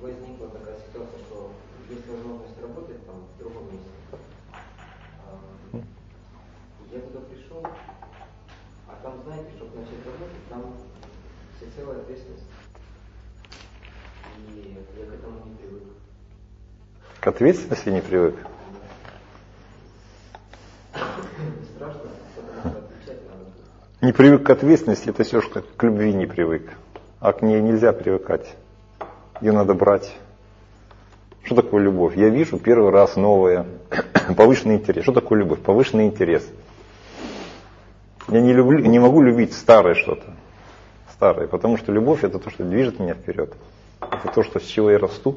возникла такая ситуация, что есть возможность работать там в другом месте. Я туда пришел, а там, знаете, чтобы начать работать, там всецелая ответственность. И я к этому не привык. К ответственности не привык? Страшно, потому что отвечать надо. Не привык к ответственности, это все, что к любви не привык. А к ней нельзя привыкать. Ее надо брать. Что такое любовь? Я вижу первый раз новое. Повышенный интерес. Что такое любовь? Повышенный интерес. Я не могу любить старое что-то. Старое. Потому что любовь это то, что движет меня вперед. Это то, что с чего я расту.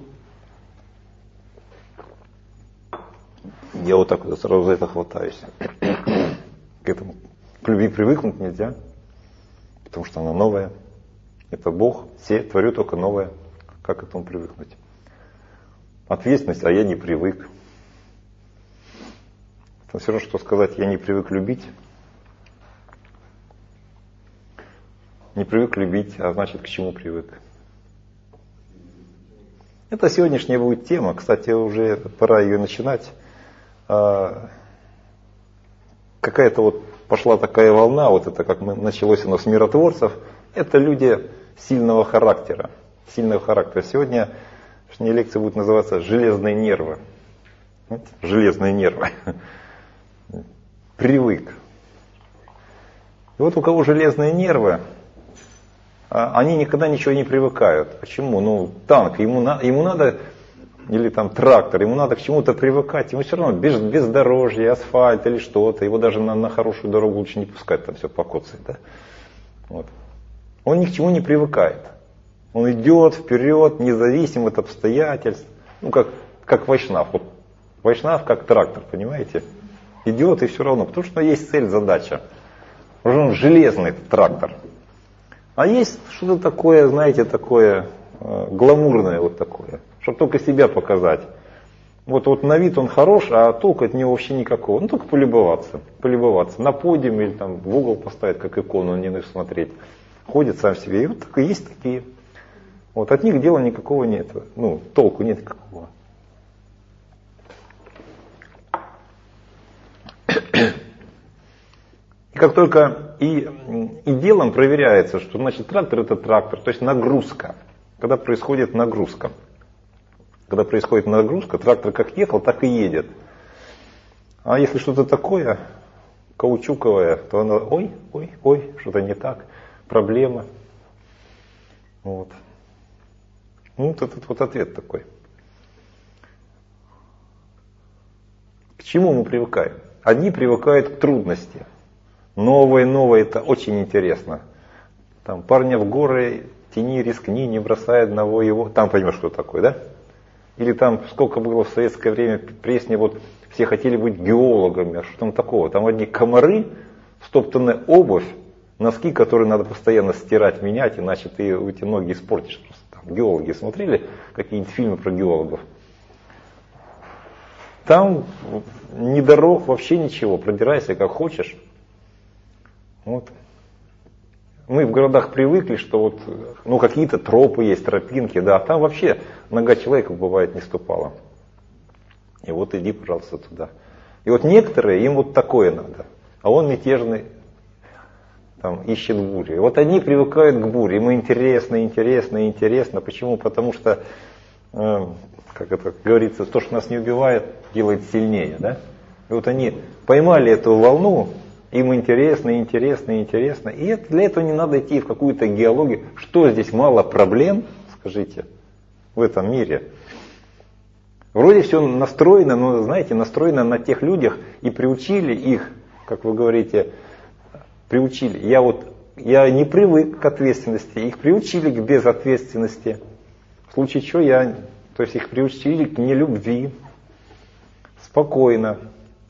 Я вот так вот сразу за это хватаюсь. К этому. К любви привыкнуть нельзя. Потому что она новая. Это Бог. Творю только новое. Как к этому привыкнуть? Ответственность, а я не привык. Это все равно, что сказать, я не привык любить. Не привык любить, а значит, к чему привык? Это сегодняшняя будет тема. Кстати, уже пора ее начинать. Какая-то вот пошла такая волна, вот это как началось у нас с миротворцев. Это люди сильного характера. Сильного характера. Сегодня лекция будет называться «Железные нервы». Железные нервы. Привык. И вот у кого железные нервы, они никогда ничего не привыкают. Почему? Ну, танк, ему надо, или там трактор, ему надо к чему-то привыкать. Ему все равно бездорожье, асфальт или что-то. Его даже на хорошую дорогу лучше не пускать, там все покоцает. Да? Вот. Он ни к чему не привыкает. Он идет вперед, независимо от обстоятельств. Ну, как вайшнав. Вот вайшнав как трактор, понимаете? Идет и все равно. Потому что есть цель, задача. Он железный трактор. А есть что-то такое, знаете, такое гламурное вот такое. Чтобы только себя показать. Вот на вид он хорош, а толку от него вообще никакого. Ну, только полюбоваться. Полюбоваться. На подиум или там в угол поставить, как икону, не нужно смотреть. Ходит сам себе. И вот так и есть такие. Вот от них дела никакого нет. Ну, толку нет никакого. И как только и делом проверяется, что значит трактор это трактор, то есть нагрузка. Когда происходит нагрузка. Когда происходит нагрузка, трактор как ехал, так и едет. А если что-то такое, каучуковое, то оно, ой, что-то не так, проблема. Вот. Ну, вот этот вот ответ такой. К чему мы привыкаем? Одни привыкают к трудности. Новое, это очень интересно. Там парня в горы, тяни, рискни, не бросай одного его. Там поймешь, что такое, да? Или там сколько было в советское время пресни, вот все хотели быть геологами, а что там такого? Там одни комары, стоптанная обувь, носки, которые надо постоянно стирать, менять, иначе ты эти ноги испортишь просто. Там геологи смотрели какие-нибудь фильмы про геологов? Там ни дорог, вообще ничего, продирайся как хочешь. Вот. Мы в городах привыкли, что вот, ну, какие-то тропы есть, тропинки, да, а там вообще нога человека бывает не ступала. И вот иди, пожалуйста, туда. И вот некоторые, им вот такое надо, а он мятежный, там, ищет бури. И вот одни привыкают к буре, ему интересно. Почему? Потому что, как это говорится, то, что нас не убивает, делает сильнее, да? И вот они поймали эту волну, им интересно. И для этого не надо идти в какую-то геологию. Что здесь мало проблем, скажите, в этом мире? Вроде все настроено, но, знаете, настроено на тех людях и приучили их, как вы говорите, приучили. Я не привык к ответственности, их приучили к безответственности. В случае чего то есть их приучили к нелюбви, спокойно.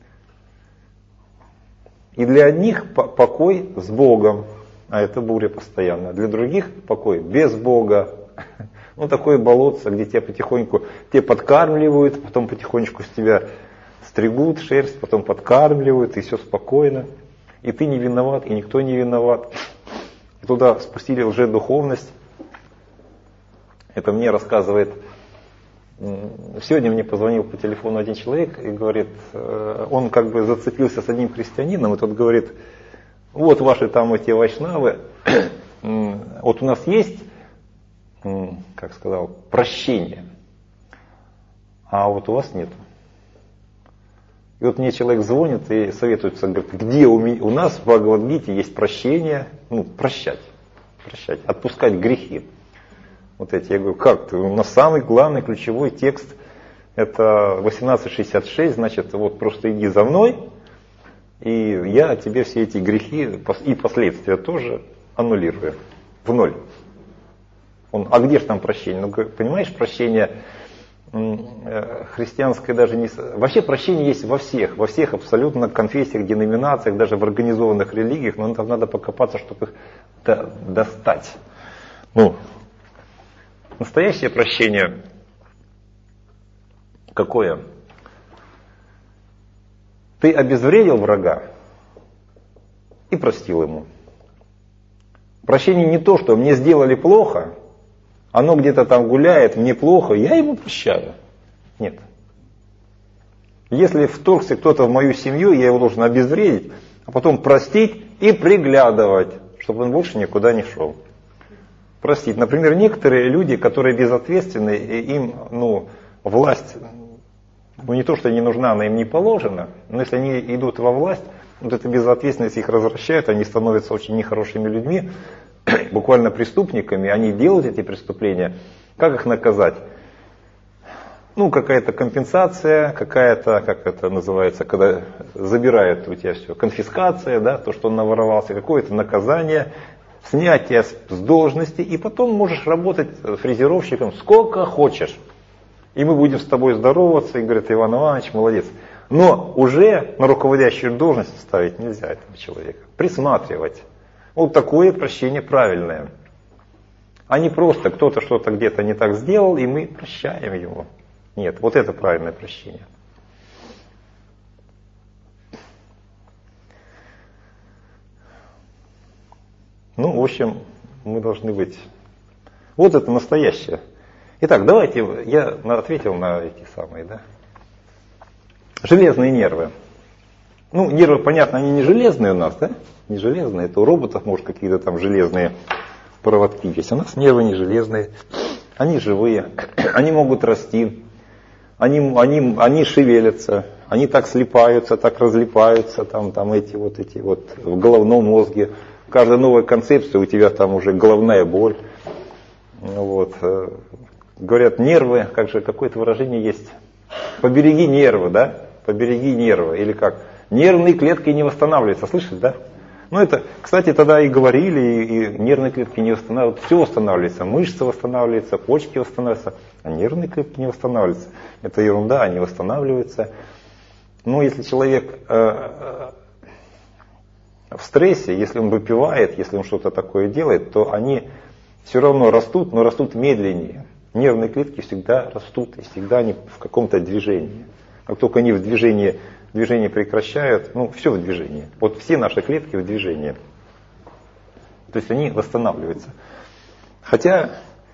И для одних покой с Богом, а это буря постоянно. Для других покой без Бога. Ну, такое болотце, где тебя потихоньку подкармливают, потом потихонечку с тебя стригут шерсть, потом подкармливают, и все спокойно. И ты не виноват, и никто не виноват. И туда спустили лжедуховность. Это мне рассказывает Сегодня мне позвонил по телефону один человек и говорит, он как бы зацепился с одним христианином, и тот говорит, вот ваши там эти вайшнавы, вот у нас есть, как сказал, прощение, а вот у вас нет. И вот мне человек звонит и советуется, говорит, где у нас в Бхагавад-гите есть прощение, прощать, отпускать грехи. Вот эти, я говорю, как ты? У нас самый главный ключевой текст это 1866, значит, вот просто иди за мной, и я тебе все эти грехи и последствия тоже аннулирую в ноль. А где же там прощение? Ну, понимаешь, прощение христианское даже не... Вообще прощение есть во всех абсолютно конфессиях, деноминациях, даже в организованных религиях, но там надо покопаться, чтобы их достать. Настоящее прощение какое? Ты обезвредил врага и простил ему. Прощение не то, что мне сделали плохо, оно где-то там гуляет, мне плохо, я ему прощаю. Нет. Если вторгся кто-то в мою семью, я его должен обезвредить, а потом простить и приглядывать, чтобы он больше никуда не шел. Простить. Например, некоторые люди, которые безответственны, и им власть, не то, что не нужна, она им не положена, но если они идут во власть, вот эта безответственность их развращает, они становятся очень нехорошими людьми, буквально преступниками, они делают эти преступления. Как их наказать? Какая-то компенсация, какая-то, как это называется, когда забирают у тебя все, конфискация, да, то, что он наворовался, какое-то наказание, снятие с должности, и потом можешь работать фрезеровщиком сколько хочешь. И мы будем с тобой здороваться, и говорит, Иван Иванович, молодец. Но уже на руководящую должность ставить нельзя этого человека. Присматривать. Вот такое прощение правильное. А не просто кто-то что-то где-то не так сделал, и мы прощаем его. Нет, вот это правильное прощение. В общем, мы должны быть... Вот это настоящее. Итак, давайте, я ответил на эти самые, да? Железные нервы. Нервы, понятно, они не железные у нас, да? Не железные, это у роботов, может, какие-то там железные проводки есть. У нас нервы не железные, они живые, они могут расти, они шевелятся, они так слипаются, так разлипаются, там эти вот в головном мозге. Каждая новая концепция, у тебя там уже головная боль. Говорят, нервы, какое-то выражение есть. Побереги нервы, да? Побереги нервы. Или как? Нервные клетки не восстанавливаются. Слышали, да? Это, кстати, тогда и говорили, и нервные клетки не восстанавливаются. Все восстанавливается. Мышцы восстанавливаются, почки восстанавливаются. А нервные клетки не восстанавливаются. Это ерунда, они восстанавливаются. Если человек в стрессе, если он выпивает, если он что-то такое делает, то они все равно растут, но растут медленнее. Нервные клетки всегда растут, и всегда они в каком-то движении. Как только они в движение прекращают, все в движении. Вот все наши клетки в движении. То есть они восстанавливаются. Хотя,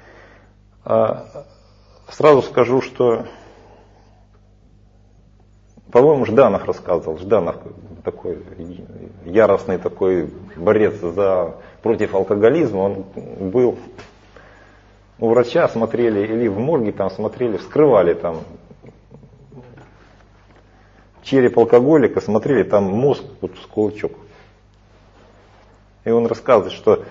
сразу скажу, что, по-моему, Жданов рассказывал. Жданов такой яростный такой борец против алкоголизма. Он был у врача, смотрели, или в морге там смотрели, вскрывали там череп алкоголика, смотрели, там мозг, вот с кулачок. И он рассказывает, что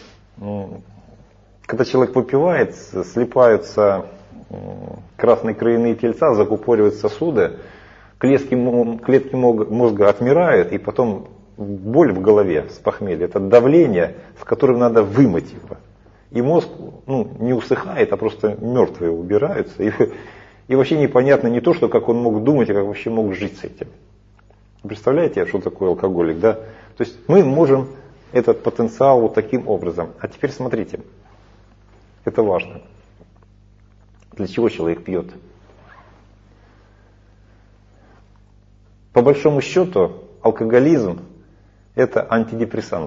когда человек выпивает, слипаются красные кровяные тельца, закупоривают сосуды, клетки мозга отмирают, и потом боль в голове с похмелья, это давление, с которым надо вымыть его. И мозг не усыхает, а просто мертвые убираются. И вообще непонятно не то, что как он мог думать, а как вообще мог жить с этим. Представляете, что такое алкоголик, да? То есть мы можем этот потенциал вот таким образом. А теперь смотрите, это важно. Для чего человек пьет? По большому счету, алкоголизм – это антидепрессант.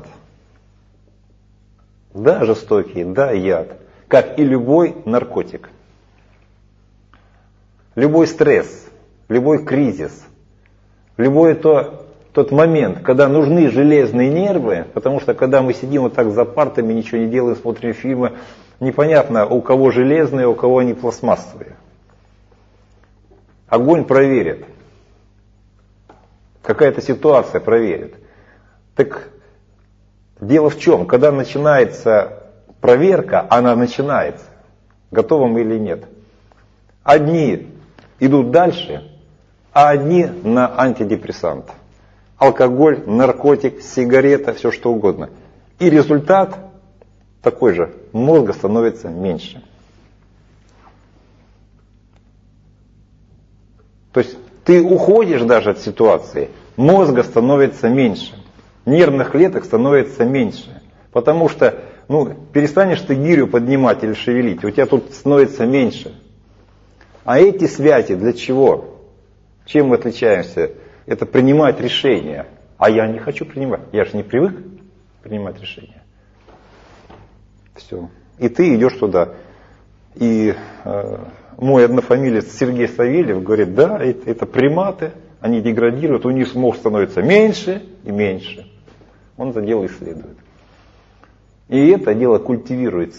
Да, жестокий, да, яд, как и любой наркотик. любой стресс, любой кризис, любой тот момент, когда нужны железные нервы, потому что когда мы сидим вот так за партами, ничего не делаем, смотрим фильмы, непонятно, у кого железные, у кого они пластмассовые. Огонь проверит. Какая-то ситуация проверит. Так дело в чем? Когда начинается проверка, она начинается. Готовы мы или нет. Одни идут дальше, а одни на антидепрессант. Алкоголь, наркотик, сигарета, все что угодно. И результат такой же. Мозга становится меньше. То есть ты уходишь даже от ситуации, мозга становится меньше. Нервных клеток становится меньше. Потому что перестанешь ты гирю поднимать или шевелить, у тебя тут становится меньше. А эти связи для чего? Чем мы отличаемся? Это принимать решения. А я не хочу принимать. Я же не привык принимать решения. Все. И ты идешь туда. И мой однофамилец Сергей Савельев говорит, да, это приматы, они деградируют, у них мозг становится меньше и меньше. Он это дело исследует. И это дело культивируется.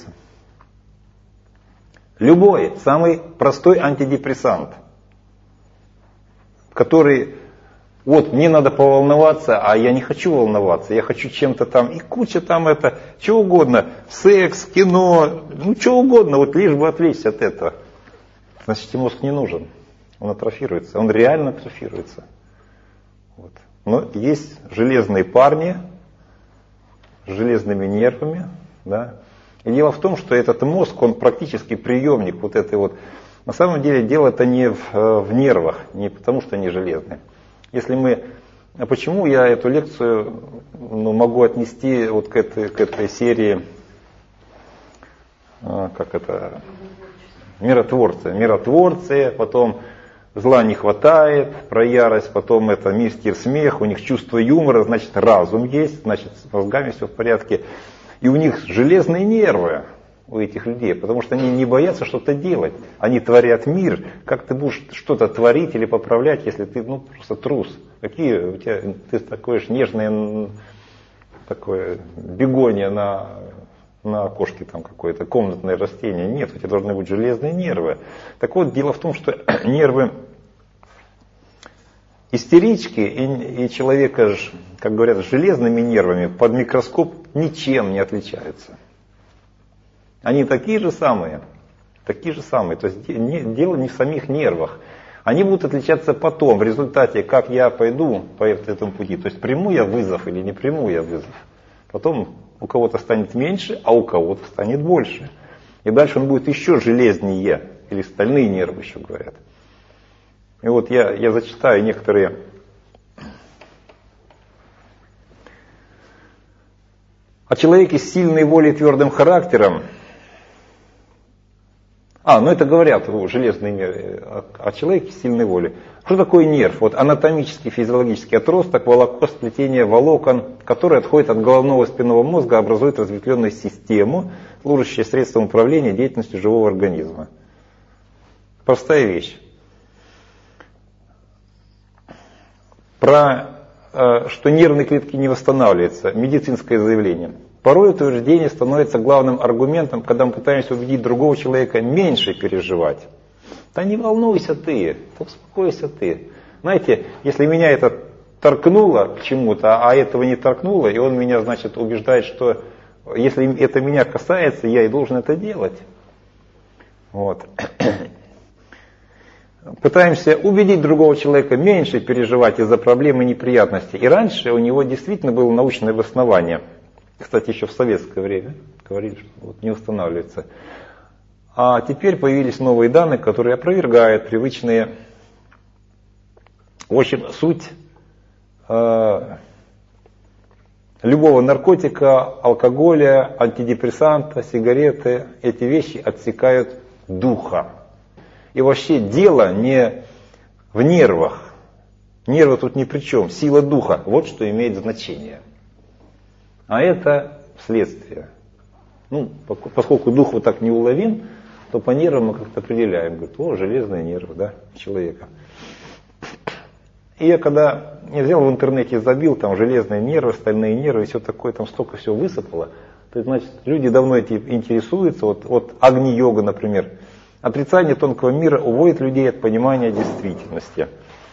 Любой, самый простой антидепрессант, который, вот мне надо поволноваться, а я не хочу волноваться, я хочу чем-то там, и куча там это, чего угодно, секс, кино, что угодно, вот лишь бы отвлечься от этого. Значит, мозг не нужен, он атрофируется, он реально атрофируется. Вот. Но есть железные парни, с железными нервами, да. И дело в том, что этот мозг, он практически приемник вот этой вот. На самом деле дело это не в нервах, не потому что они железные. Если мы, почему я эту лекцию могу отнести вот к этой серии, как это, миротворцы, потом зла не хватает, про ярость, потом это мистер смех, у них чувство юмора, значит разум есть, значит с мозгами все в порядке. И у них железные нервы у этих людей, потому что они не боятся что-то делать. Они творят мир. Как ты будешь что-то творить или поправлять, если ты просто трус? Какие у тебя, ты такое же нежное, такое бегоние на окошке там какое-то, комнатное растение. Нет, у тебя должны быть железные нервы. Так вот, дело в том, что нервы истерички и человека, как говорят, с железными нервами под микроскоп ничем не отличаются. Они такие же самые. То есть дело не в самих нервах. Они будут отличаться потом, в результате, как я пойду по этому пути. То есть приму я вызов или не приму я вызов. Потом у кого-то станет меньше, а у кого-то станет больше. И дальше он будет еще железнее, или стальные нервы еще говорят. И вот я зачитаю некоторые о человеке с сильной волей и твердым характером. Это говорят железные нервы, о человеке с сильной волей. Что такое нерв? Вот анатомический, физиологический отросток, волокос, сплетение волокон, который отходит от головного и спинного мозга, образует разветвленную систему, служащую средством управления деятельностью живого организма. Простая вещь. Что нервные клетки не восстанавливаются, медицинское заявление. Порой утверждение становится главным аргументом, когда мы пытаемся убедить другого человека меньше переживать. Да не волнуйся ты, успокойся ты. Знаете, если меня это торкнуло к чему-то, а этого не торкнуло, и он меня, значит, убеждает, что если это меня касается, я и должен это делать. Вот. Пытаемся убедить другого человека меньше переживать из-за проблем и неприятностей. И раньше у него действительно было научное обоснование. Кстати, еще в советское время говорили, что вот не устанавливается. А теперь появились новые данные, которые опровергают привычные. В общем, суть любого наркотика, алкоголя, антидепрессанта, сигареты, эти вещи отсекают духа. И вообще дело не в нервах. Нервы тут ни при чем. Сила духа. Вот что имеет значение. А это следствие. Поскольку дух вот так неуловим, то по нервам мы как-то определяем. Говорит, о, железные нервы, да, человека. И я взял в интернете, забил там железные нервы, стальные нервы, и все такое, там столько всего высыпало. То есть, значит, люди давно этим интересуются. Вот Агни-йога, например. Отрицание тонкого мира уводит людей от понимания действительности.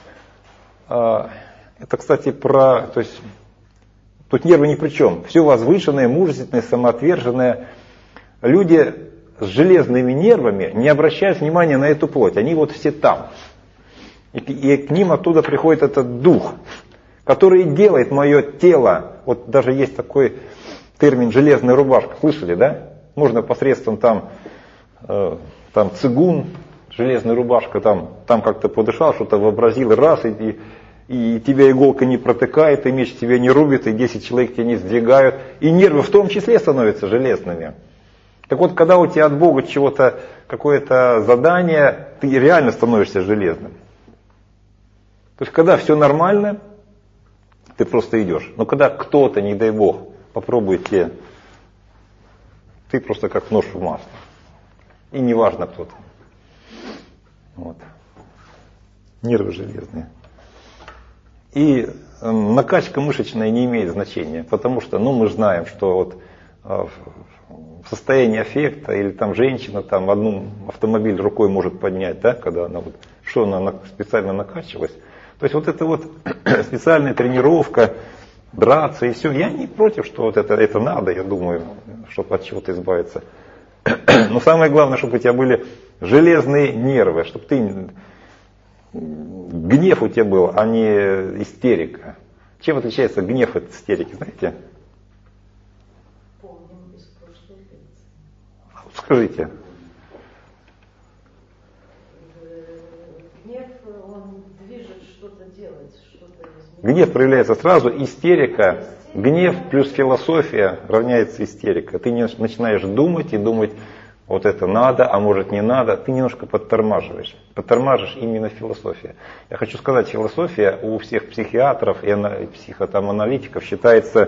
Это, кстати, то есть, тут нервы ни при чем. Все возвышенное, мужественное, самоотверженное. Люди с железными нервами не обращают внимания на эту плоть. Они вот все там. И к ним оттуда приходит этот дух, который делает мое тело. Вот даже есть такой термин «железная рубашка». Слышали, да? Можно посредством там цигун, железная рубашка, там как-то подышал, что-то вообразил, раз, и тебя иголка не протыкает, и меч тебя не рубит, и 10 человек тебя не сдвигают, и нервы в том числе становятся железными. Так вот, когда у тебя от Бога чего-то, какое-то задание, ты реально становишься железным. То есть, когда все нормально, ты просто идешь. Но когда кто-то, не дай Бог, попробует тебе, ты просто как нож в масло. И неважно кто-то. Вот. Нервы железные. И накачка мышечная не имеет значения, потому что, мы знаем, что вот в состоянии аффекта или там женщина там одну автомобиль рукой может поднять, да, когда она специально накачивалась. То есть вот это вот специальная тренировка, драться и все. Я не против, что вот это надо, я думаю, чтобы от чего-то избавиться. Но самое главное, чтобы у тебя были железные нервы, чтобы гнев у тебя был, а не истерика. Чем отличается гнев от истерики, знаете? Помним из прошлой лекции. Скажите. Гнев, он движет что-то делать, что-то изменить. Гнев проявляется сразу, истерика, гнев плюс философия равняется истерика. Ты начинаешь думать и думать, вот это надо, а может не надо, ты немножко подтормаживаешь. Подтормаживаешь именно философия. Я хочу сказать, философия у всех психиатров и психоаналитиков считается,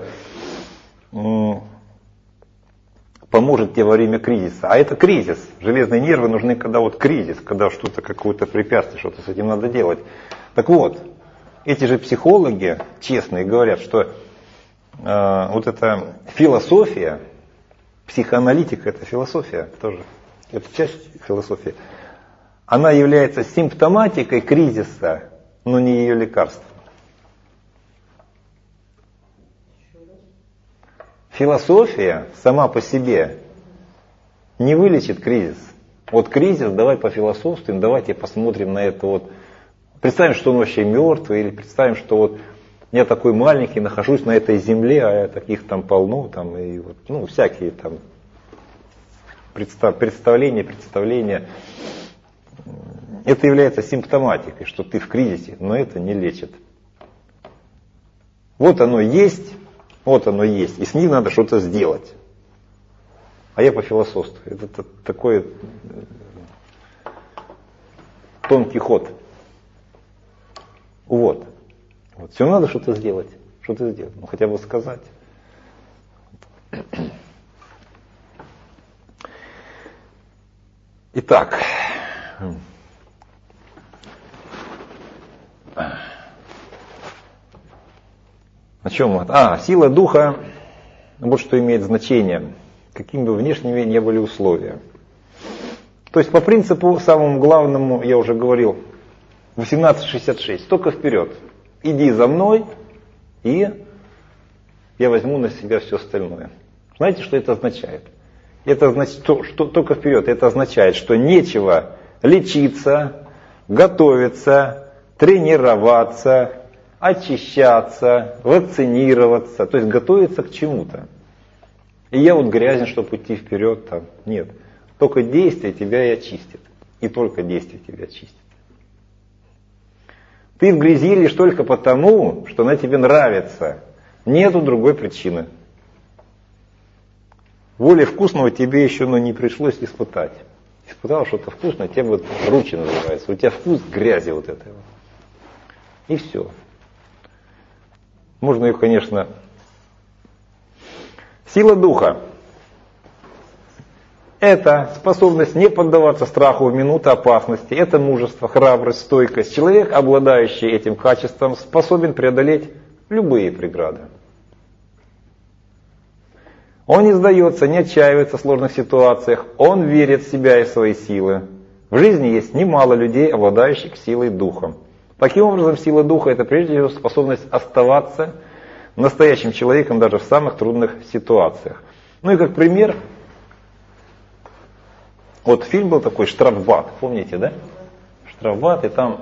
поможет тебе во время кризиса. А это кризис. Железные нервы нужны, когда вот кризис, когда что-то, какое-то препятствие, что-то с этим надо делать. Так вот, эти же психологи честные говорят, что вот эта философия, психоаналитика — это философия тоже, это часть философии. Она является симптоматикой кризиса, но не ее лекарством. Философия сама по себе не вылечит кризис. Вот кризис, давай пофилософствуем, давайте посмотрим на это вот. Представим, что он вообще мертвый, или представим, что вот я такой маленький, нахожусь на этой земле, а таких там полно, там, и вот, всякие там представления. Это является симптоматикой, что ты в кризисе, но это не лечит. Вот оно есть, и с ним надо что-то сделать. А я пофилософствую. Это такой тонкий ход. Вот. Все надо что-то сделать. Хотя бы сказать. Итак. О чем мы? Сила духа, вот что имеет значение, какими бы внешними ни были условия. То есть по принципу самому главному, я уже говорил, 1866, только вперед. Иди за мной, и я возьму на себя все остальное. Знаете, что это означает? Это значит, что только вперед. Это означает, что нечего лечиться, готовиться, тренироваться, очищаться, вакцинироваться, то есть готовиться к чему-то. И я вот грязен, чтобы идти вперед. Там. Нет. Только действие тебя и очистит. И только действие тебя очистит. Ты в грязи лишь только потому, что она тебе нравится. Нету другой причины. Более вкусного тебе еще не пришлось испытать. Испытал что-то вкусное, тебе вот ручи называется. У тебя вкус грязи вот этой. И все. Можно ее, конечно... Сила духа. Это способность не поддаваться страху в минуты опасности, это мужество, храбрость, стойкость. Человек, обладающий этим качеством, способен преодолеть любые преграды. Он не сдается, не отчаивается в сложных ситуациях, он верит в себя и в свои силы. В жизни есть немало людей, обладающих силой духа. Таким образом, сила духа – это прежде всего способность оставаться настоящим человеком даже в самых трудных ситуациях. Ну и как пример, вот фильм был такой «Штрафбат», помните, да? «Штрафбат», и там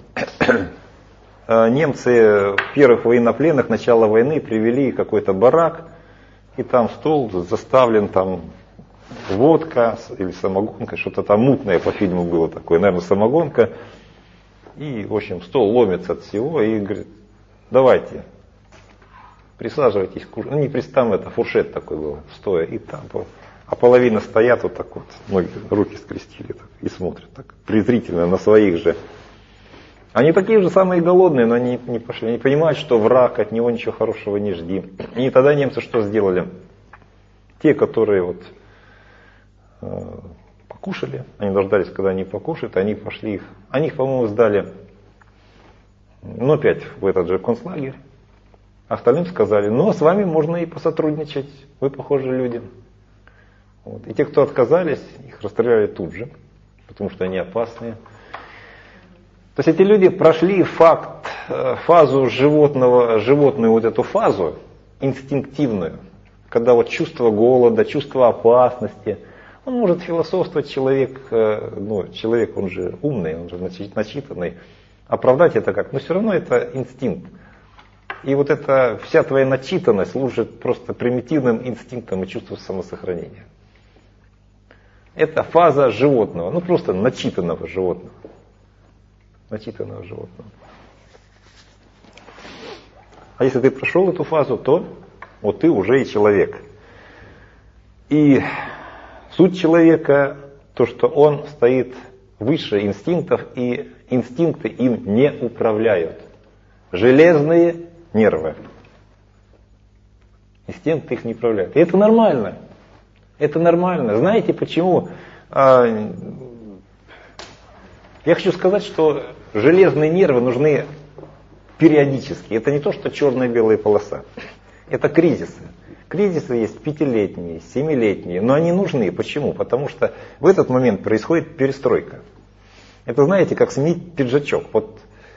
немцы первых военнопленных начала войны привели какой-то барак, и там стол заставлен там водка или самогонка, что-то там мутное по фильму было такое, наверное, самогонка. И, в общем, стол ломится от всего и говорит, давайте, присаживайтесь, ну не там это, фуршет такой был, стоя, и там, а половина стоят вот так вот, ноги, руки скрестили так, и смотрят так презрительно на своих же. Они такие же самые голодные, но они не пошли, они понимают, что враг, от него ничего хорошего не жди. И тогда немцы что сделали? Те, которые вот покушали, они дождались, когда они покушают, они пошли их, они их, по-моему, сдали, ну опять в этот же концлагерь. Остальным сказали, ну с вами можно и посотрудничать, вы похожие люди. Вот. И те, кто отказались, их расстреляли тут же, потому что они опасные. То есть эти люди прошли фазу животную вот эту фазу, инстинктивную, когда вот чувство голода, чувство опасности. Он может философствовать, человек, он же умный, он же начитанный. Оправдать это как? Но все равно это инстинкт. И вот эта вся твоя начитанность служит просто примитивным инстинктом и чувством самосохранения. Это фаза животного, ну просто начитанного животного. Начитанного животного. А если ты прошел эту фазу, то вот ты уже и человек. И суть человека, то, что он стоит выше инстинктов, и инстинкты им не управляют. Железные нервы. Инстинкты их не управляют. И это нормально. Это нормально. Знаете почему? Я хочу сказать, что железные нервы нужны периодически. Это не то, что черно-белая полоса. Это кризисы. Кризисы есть 5-летние, 7-летние, но они нужны. Почему? Потому что в этот момент происходит перестройка. Это, знаете, как сменить пиджачок. Вот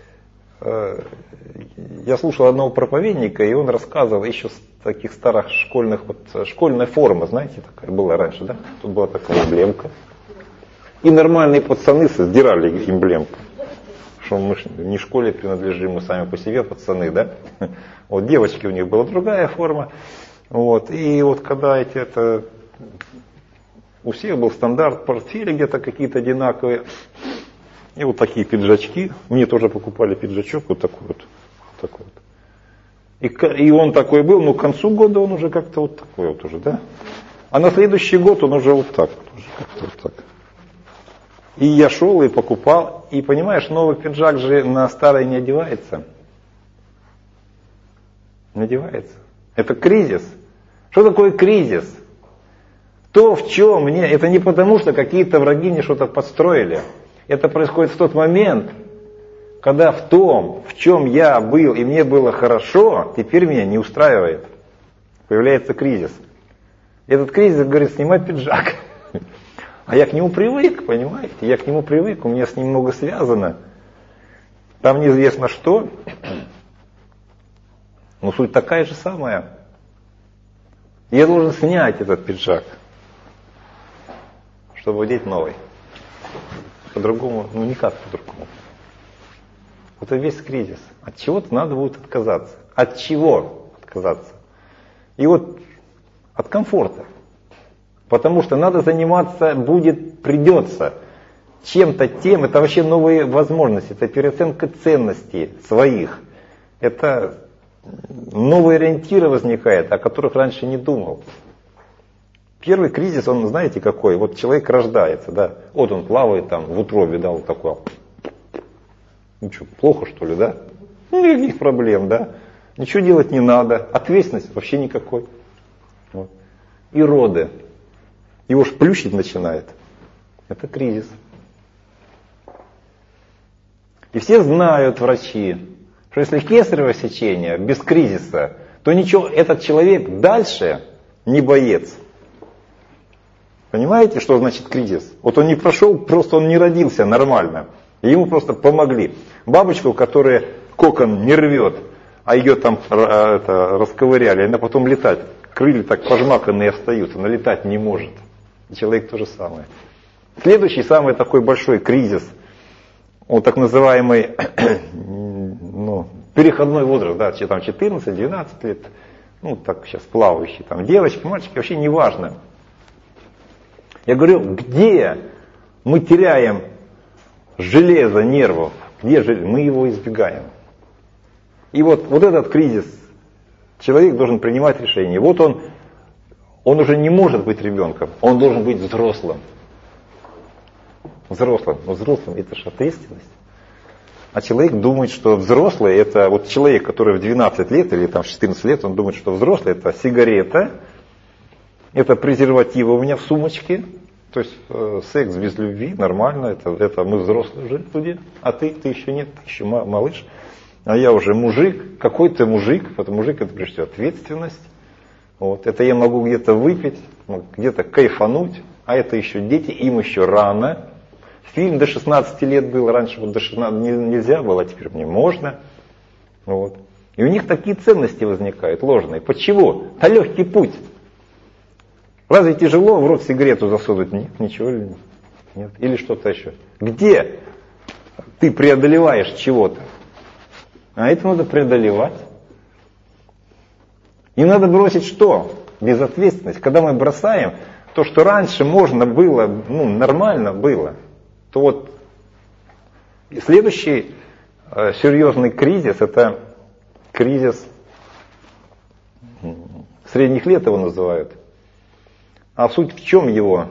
я слушал одного проповедника, и он рассказывал еще с таких старых школьных, вот школьная форма, знаете, такая была раньше, да? Тут была такая эмблемка. И нормальные пацаны сдирали эмблемку. Что мы не школе принадлежим, мы сами по себе пацаны, да? Вот девочки, у них была другая форма. Вот. И вот когда у всех был стандарт, портфели где-то какие-то одинаковые. И вот такие пиджачки. Мне тоже покупали пиджачок вот такой вот. Вот такой вот. И он такой был, но к концу года он уже как-то вот такой вот уже, да? А на следующий год он уже вот так вот, уже как-то вот так. И я шел и покупал. И понимаешь, новый пиджак же на старый не одевается. Не одевается. Это кризис. Что такое кризис? То, в чем мне... Это не потому, что какие-то враги мне что-то подстроили. Это происходит в тот момент, когда в том, в чем я был и мне было хорошо, теперь меня не устраивает. Появляется кризис. Этот кризис говорит, снимай пиджак. А я к нему привык, понимаете? Я к нему привык, у меня с ним много связано. Там неизвестно что. Но суть такая же самая. Я должен снять этот пиджак, чтобы одеть новый. По-другому, ну никак по-другому. Это весь кризис. От чего-то надо будет отказаться. От чего отказаться? И вот от комфорта. Потому что надо заниматься придется чем-то тем, это вообще новые возможности, это переоценка ценностей своих. Это новые ориентиры возникают, о которых раньше не думал. Первый кризис, он, знаете, какой? Вот человек рождается, да, вот он плавает там в утробе, да, вот такой. Ну что, плохо что ли, да? Никаких проблем, да? Ничего делать не надо, ответственности вообще никакой. Вот. И роды. его ж плющить начинает. Это кризис. И все знают, врачи, что если кесарево сечение без кризиса, то ничего, этот человек дальше не боец. Понимаете, что значит кризис? Вот он не прошел, просто он не родился нормально. И ему просто помогли. Бабочку, которая кокон не рвет, а ее там расковыряли, она потом летает. Крылья так пожмаканные остаются, но летать не может. И человек то же самое. Следующий, самый такой большой кризис, вот так называемый переходной возраст, да, там 14-12 лет, ну так сейчас плавающие, там девочки, мальчики, вообще не важно. Я говорю, где мы теряем железо нервов, где мы его избегаем. И вот этот кризис, человек должен принимать решение. Вот он уже не может быть ребенком, он должен быть взрослым. Взрослым. Но взрослым это же ответственность. А человек думает, что взрослый это вот человек, который в 12 лет или там в 14 лет, он думает, что взрослый это сигарета, это презервативы у меня в сумочке. То есть секс без любви, нормально, это мы взрослые уже люди, а ты еще нет, ты еще малыш, а я уже мужик. Какой ты мужик? Потому мужик это прежде всего ответственность. Вот. Это я могу где-то выпить, где-то кайфануть, а это еще дети, им еще рано. Фильм до 16 лет был, раньше вот до 16 нельзя было, а теперь мне можно. Вот. И у них такие ценности возникают ложные. Почему? Это легкий путь. Разве тяжело в рот сигарету засунуть? Нет, ничего нет. Или что-то еще. Где ты преодолеваешь чего-то? А это надо преодолевать. И надо бросить что? Безответственность. Когда мы бросаем то, что раньше можно было, нормально было, то вот следующий серьезный кризис, это кризис средних лет его называют. А суть в чем его?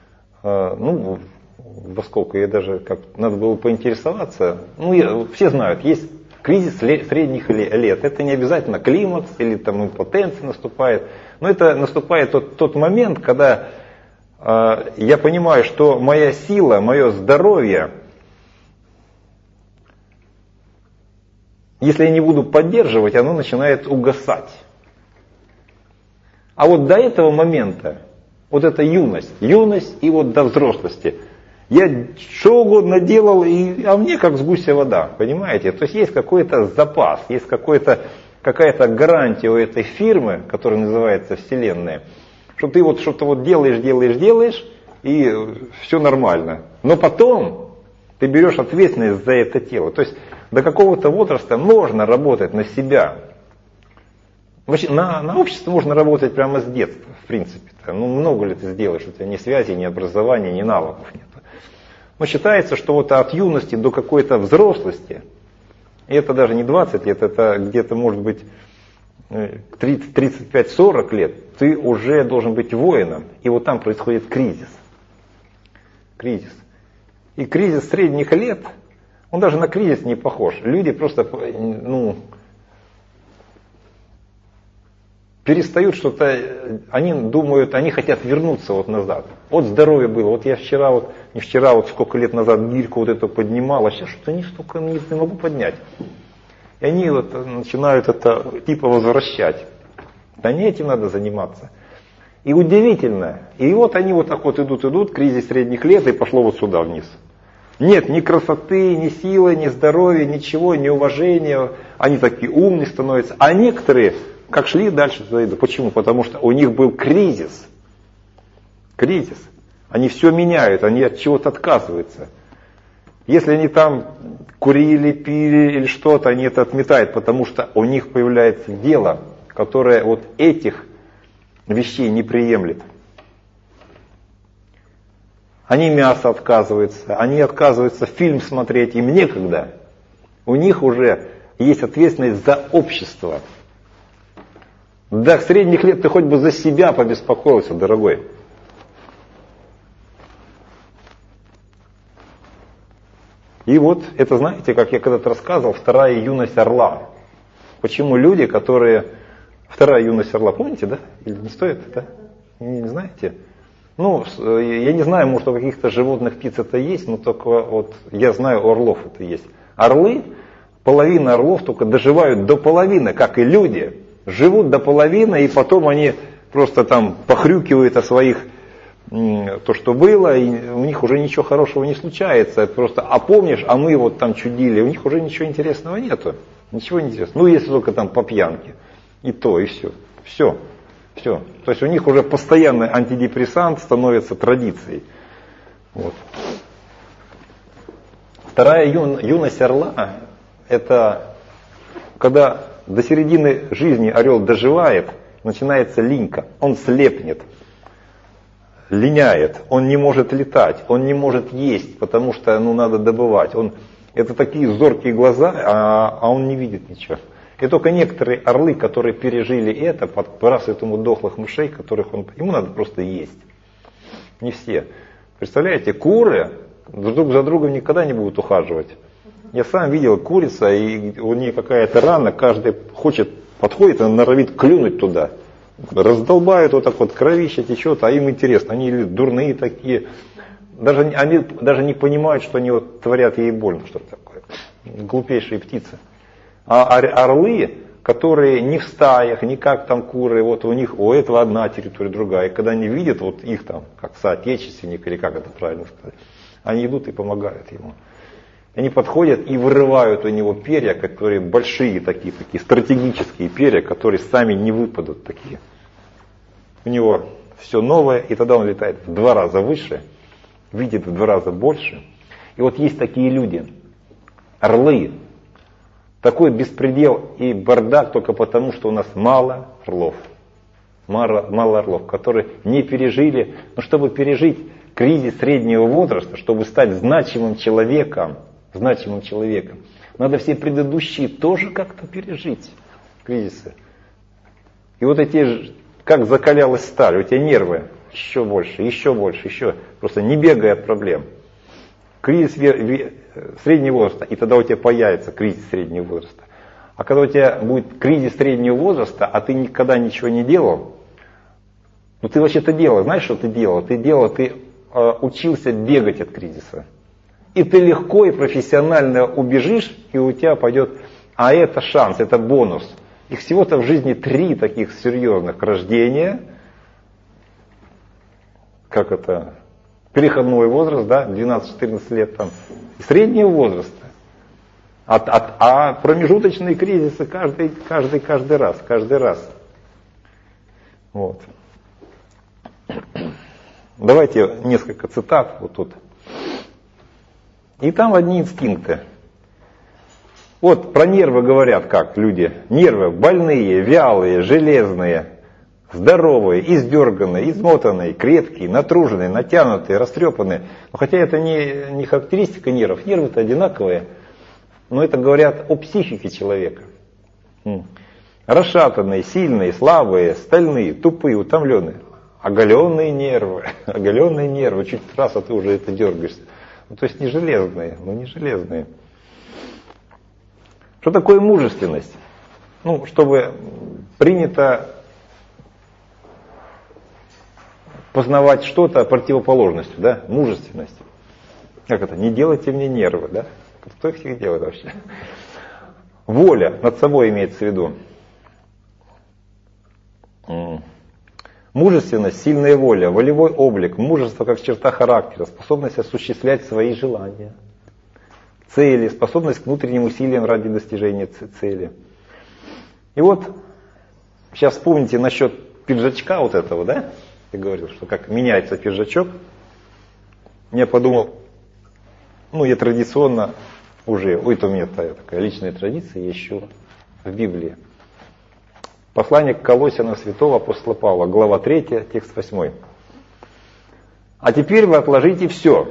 Во сколько, я даже надо было поинтересоваться. Все знают, есть кризис средних лет. Это не обязательно климакс или там импотенция наступает. Но это наступает тот момент, когда я понимаю, что моя сила, мое здоровье, если я не буду поддерживать, оно начинает угасать. А вот до этого момента, вот это юность и вот до взрослости, я что угодно делал, а мне как с гуся вода, понимаете? То есть есть какой-то запас, есть какая-то гарантия у этой фирмы, которая называется Вселенная, что ты вот что-то вот делаешь, и все нормально. Но потом ты берешь ответственность за это тело. То есть до какого-то возраста можно работать на себя. Вообще, на общество можно работать прямо с детства, в принципе. Много ли ты сделаешь, у тебя ни связи, ни образования, ни навыков нет. Но считается, что вот от юности до какой-то взрослости, и это даже не 20 лет, это где-то может быть 35-40 лет, ты уже должен быть воином. И вот там происходит кризис. И кризис средних лет, он даже на кризис не похож. Люди просто, перестают что-то, они думают, они хотят вернуться вот назад. Вот здоровье было, вот я не вчера, сколько лет назад гирьку вот эту поднимал, а сейчас что-то не могу поднять. И они вот начинают это типа возвращать. Да не этим надо заниматься. И удивительно, и вот они вот так вот идут, кризис средних лет, и пошло вот сюда вниз. Нет ни красоты, ни силы, ни здоровья, ничего, ни уважения. Они такие умные становятся. А некоторые, как шли дальше туда идут. Почему? Потому что у них был кризис. Они все меняют, они от чего-то отказываются. Если они там курили, пили или что-то, они это отметают, потому что у них появляется дело, которое вот этих вещей не приемлет. Они мясо отказываются, они отказываются фильм смотреть, им некогда. У них уже есть ответственность за общество. До средних лет ты хоть бы за себя побеспокоился, дорогой. И вот это, знаете, как я когда-то рассказывал, вторая юность орла. Почему люди, которые... Вторая юность орла, помните, да? Или не стоит, да? Не знаете? Ну, я не знаю, может, у каких-то животных птиц это есть, но только вот я знаю, у орлов это есть. Орлы, половина орлов только доживают до половины, как и люди. Живут до половины, и потом они просто там похрюкивают о своих, то, что было, и у них уже ничего хорошего не случается. Это просто, а помнишь, а мы вот там чудили, у них уже ничего интересного нету. Ничего не интересного. Ну, если только там по пьянке. И то, и все. Все. Все. То есть у них уже постоянный антидепрессант становится традицией. Вот. Вторая юность орла, это когда до середины жизни орел доживает, начинается линька, он слепнет, линяет, он не может летать, он не может есть, потому что надо добывать. Это такие зоркие глаза, а он не видит ничего. И только некоторые орлы, которые пережили это, подбрасывают ему дохлых мышей, ему надо просто есть. Не все. Представляете, куры друг за другом никогда не будут ухаживать. Я сам видел курица, и у нее какая-то рана, каждый подходит, и норовит клюнуть туда. Раздолбают вот так вот, кровище течет, а им интересно, они дурные такие. Они даже не понимают, что они вот творят ей больно, что такое. Глупейшие птицы. А орлы, которые не в стаях, не как там куры, вот у них у этого одна территория, другая. И когда они видят вот их там, как соотечественник, или как это правильно сказать, они идут и помогают ему. Они подходят и вырывают у него перья, которые большие такие стратегические перья, которые сами не выпадут такие. У него все новое, и тогда он летает в 2 раза выше, видит в 2 раза больше. И вот есть такие люди, орлы. Такой беспредел и бардак только потому, что у нас мало орлов. Мало орлов, которые не пережили. Но чтобы пережить кризис среднего возраста, чтобы стать значимым человеком, надо все предыдущие тоже как-то пережить кризисы. И вот как закалялась сталь, у тебя нервы еще больше, просто не бегай от проблем. Кризис среднего возраста, и тогда у тебя появится кризис среднего возраста. А когда у тебя будет кризис среднего возраста, а ты никогда ничего не делал, ты вообще-то делал, знаешь, что ты делал? Ты учился бегать от кризиса. И ты легко и профессионально убежишь, и у тебя пойдет, а это шанс, это бонус. Их всего-то в жизни 3 таких серьезных: рождения, переходной возраст, 12-14 лет там, и среднего возраста. А промежуточные кризисы каждый раз. Вот. Давайте несколько цитат вот тут. И там одни инстинкты. Вот про нервы говорят как люди. Нервы больные, вялые, железные, здоровые, издерганные, измотанные, крепкие, натруженные, натянутые, растрепанные. Но хотя это не характеристика нервов, нервы-то одинаковые, но это говорят о психике человека. Расшатанные, сильные, слабые, стальные, тупые, утомленные. Оголенные нервы, чуть раз, а ты уже это дергаешься. То есть не железные. Что такое мужественность? Чтобы принято познавать что-то противоположностью, мужественность. Как это? Не делайте мне нервы, Кто их делает вообще? Воля, над собой имеется в виду. Мужественность, сильная воля, волевой облик, мужество как черта характера, способность осуществлять свои желания, цели, способность к внутренним усилиям ради достижения цели. И вот, сейчас вспомните насчет пиджачка вот этого, Я говорил, что как меняется пиджачок. Я подумал, я традиционно это у меня такая личная традиция, я ищу в Библии. Послание к Колоссянам святого апостола Павла, глава 3, текст 8. А теперь вы отложите все.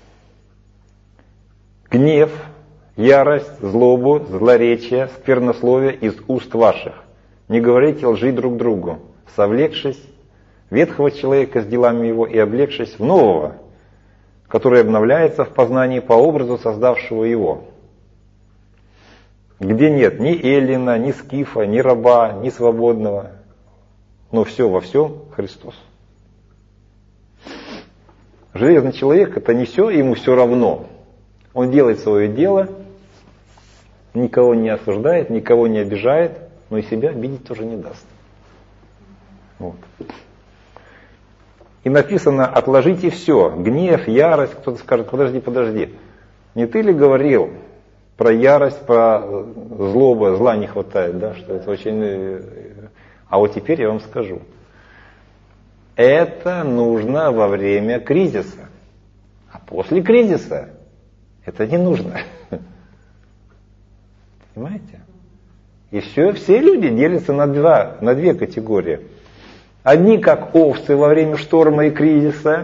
Гнев, ярость, злобу, злоречие, сквернословие из уст ваших. Не говорите лжи друг другу, совлекшись ветхого человека с делами его и облегшись в нового, который обновляется в познании по образу создавшего его. Где нет ни эллина, ни скифа, ни раба, ни свободного, но все во всем Христос. Железный человек — это не все, ему все равно. Он делает свое дело, никого не осуждает, никого не обижает, но и себя обидеть тоже не даст. Вот. И написано: отложите все, гнев, ярость. Кто-то скажет: подожди. Не ты ли говорил про ярость, про злобу, зла не хватает, да, что это очень... А вот теперь я вам скажу. Это нужно во время кризиса. А после кризиса это не нужно. Понимаете? И все люди делятся на две категории. Одни как овцы во время шторма и кризиса.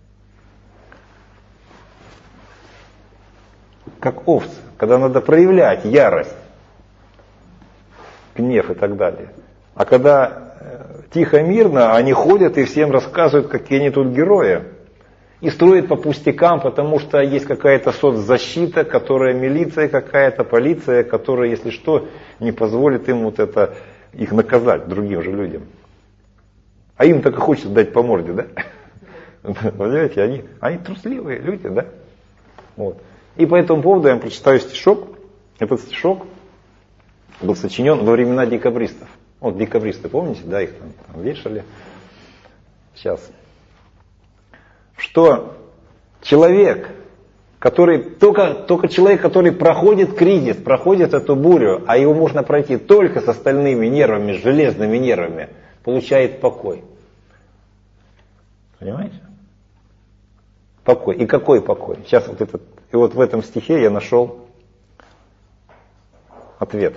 Как овцы, когда надо проявлять ярость, гнев и так далее. А когда тихо, мирно, они ходят и всем рассказывают, какие они тут герои. И строят по пустякам, потому что есть какая-то соцзащита, которая милиция какая-то, полиция, которая, если что, не позволит им вот это, их наказать другим же людям. А им так и хочется дать по морде, да? Понимаете, они трусливые люди, да? Вот. И по этому поводу я вам прочитаю стишок. Этот стишок был сочинен во времена декабристов. Вот декабристы, помните, да, их там вешали. Сейчас. Что человек, который, только человек, который проходит кризис, проходит эту бурю, а его можно пройти только с остальными нервами, с железными нервами, получает покой. Понимаете? Покой. И какой покой? Сейчас и вот в этом стихе я нашел ответ.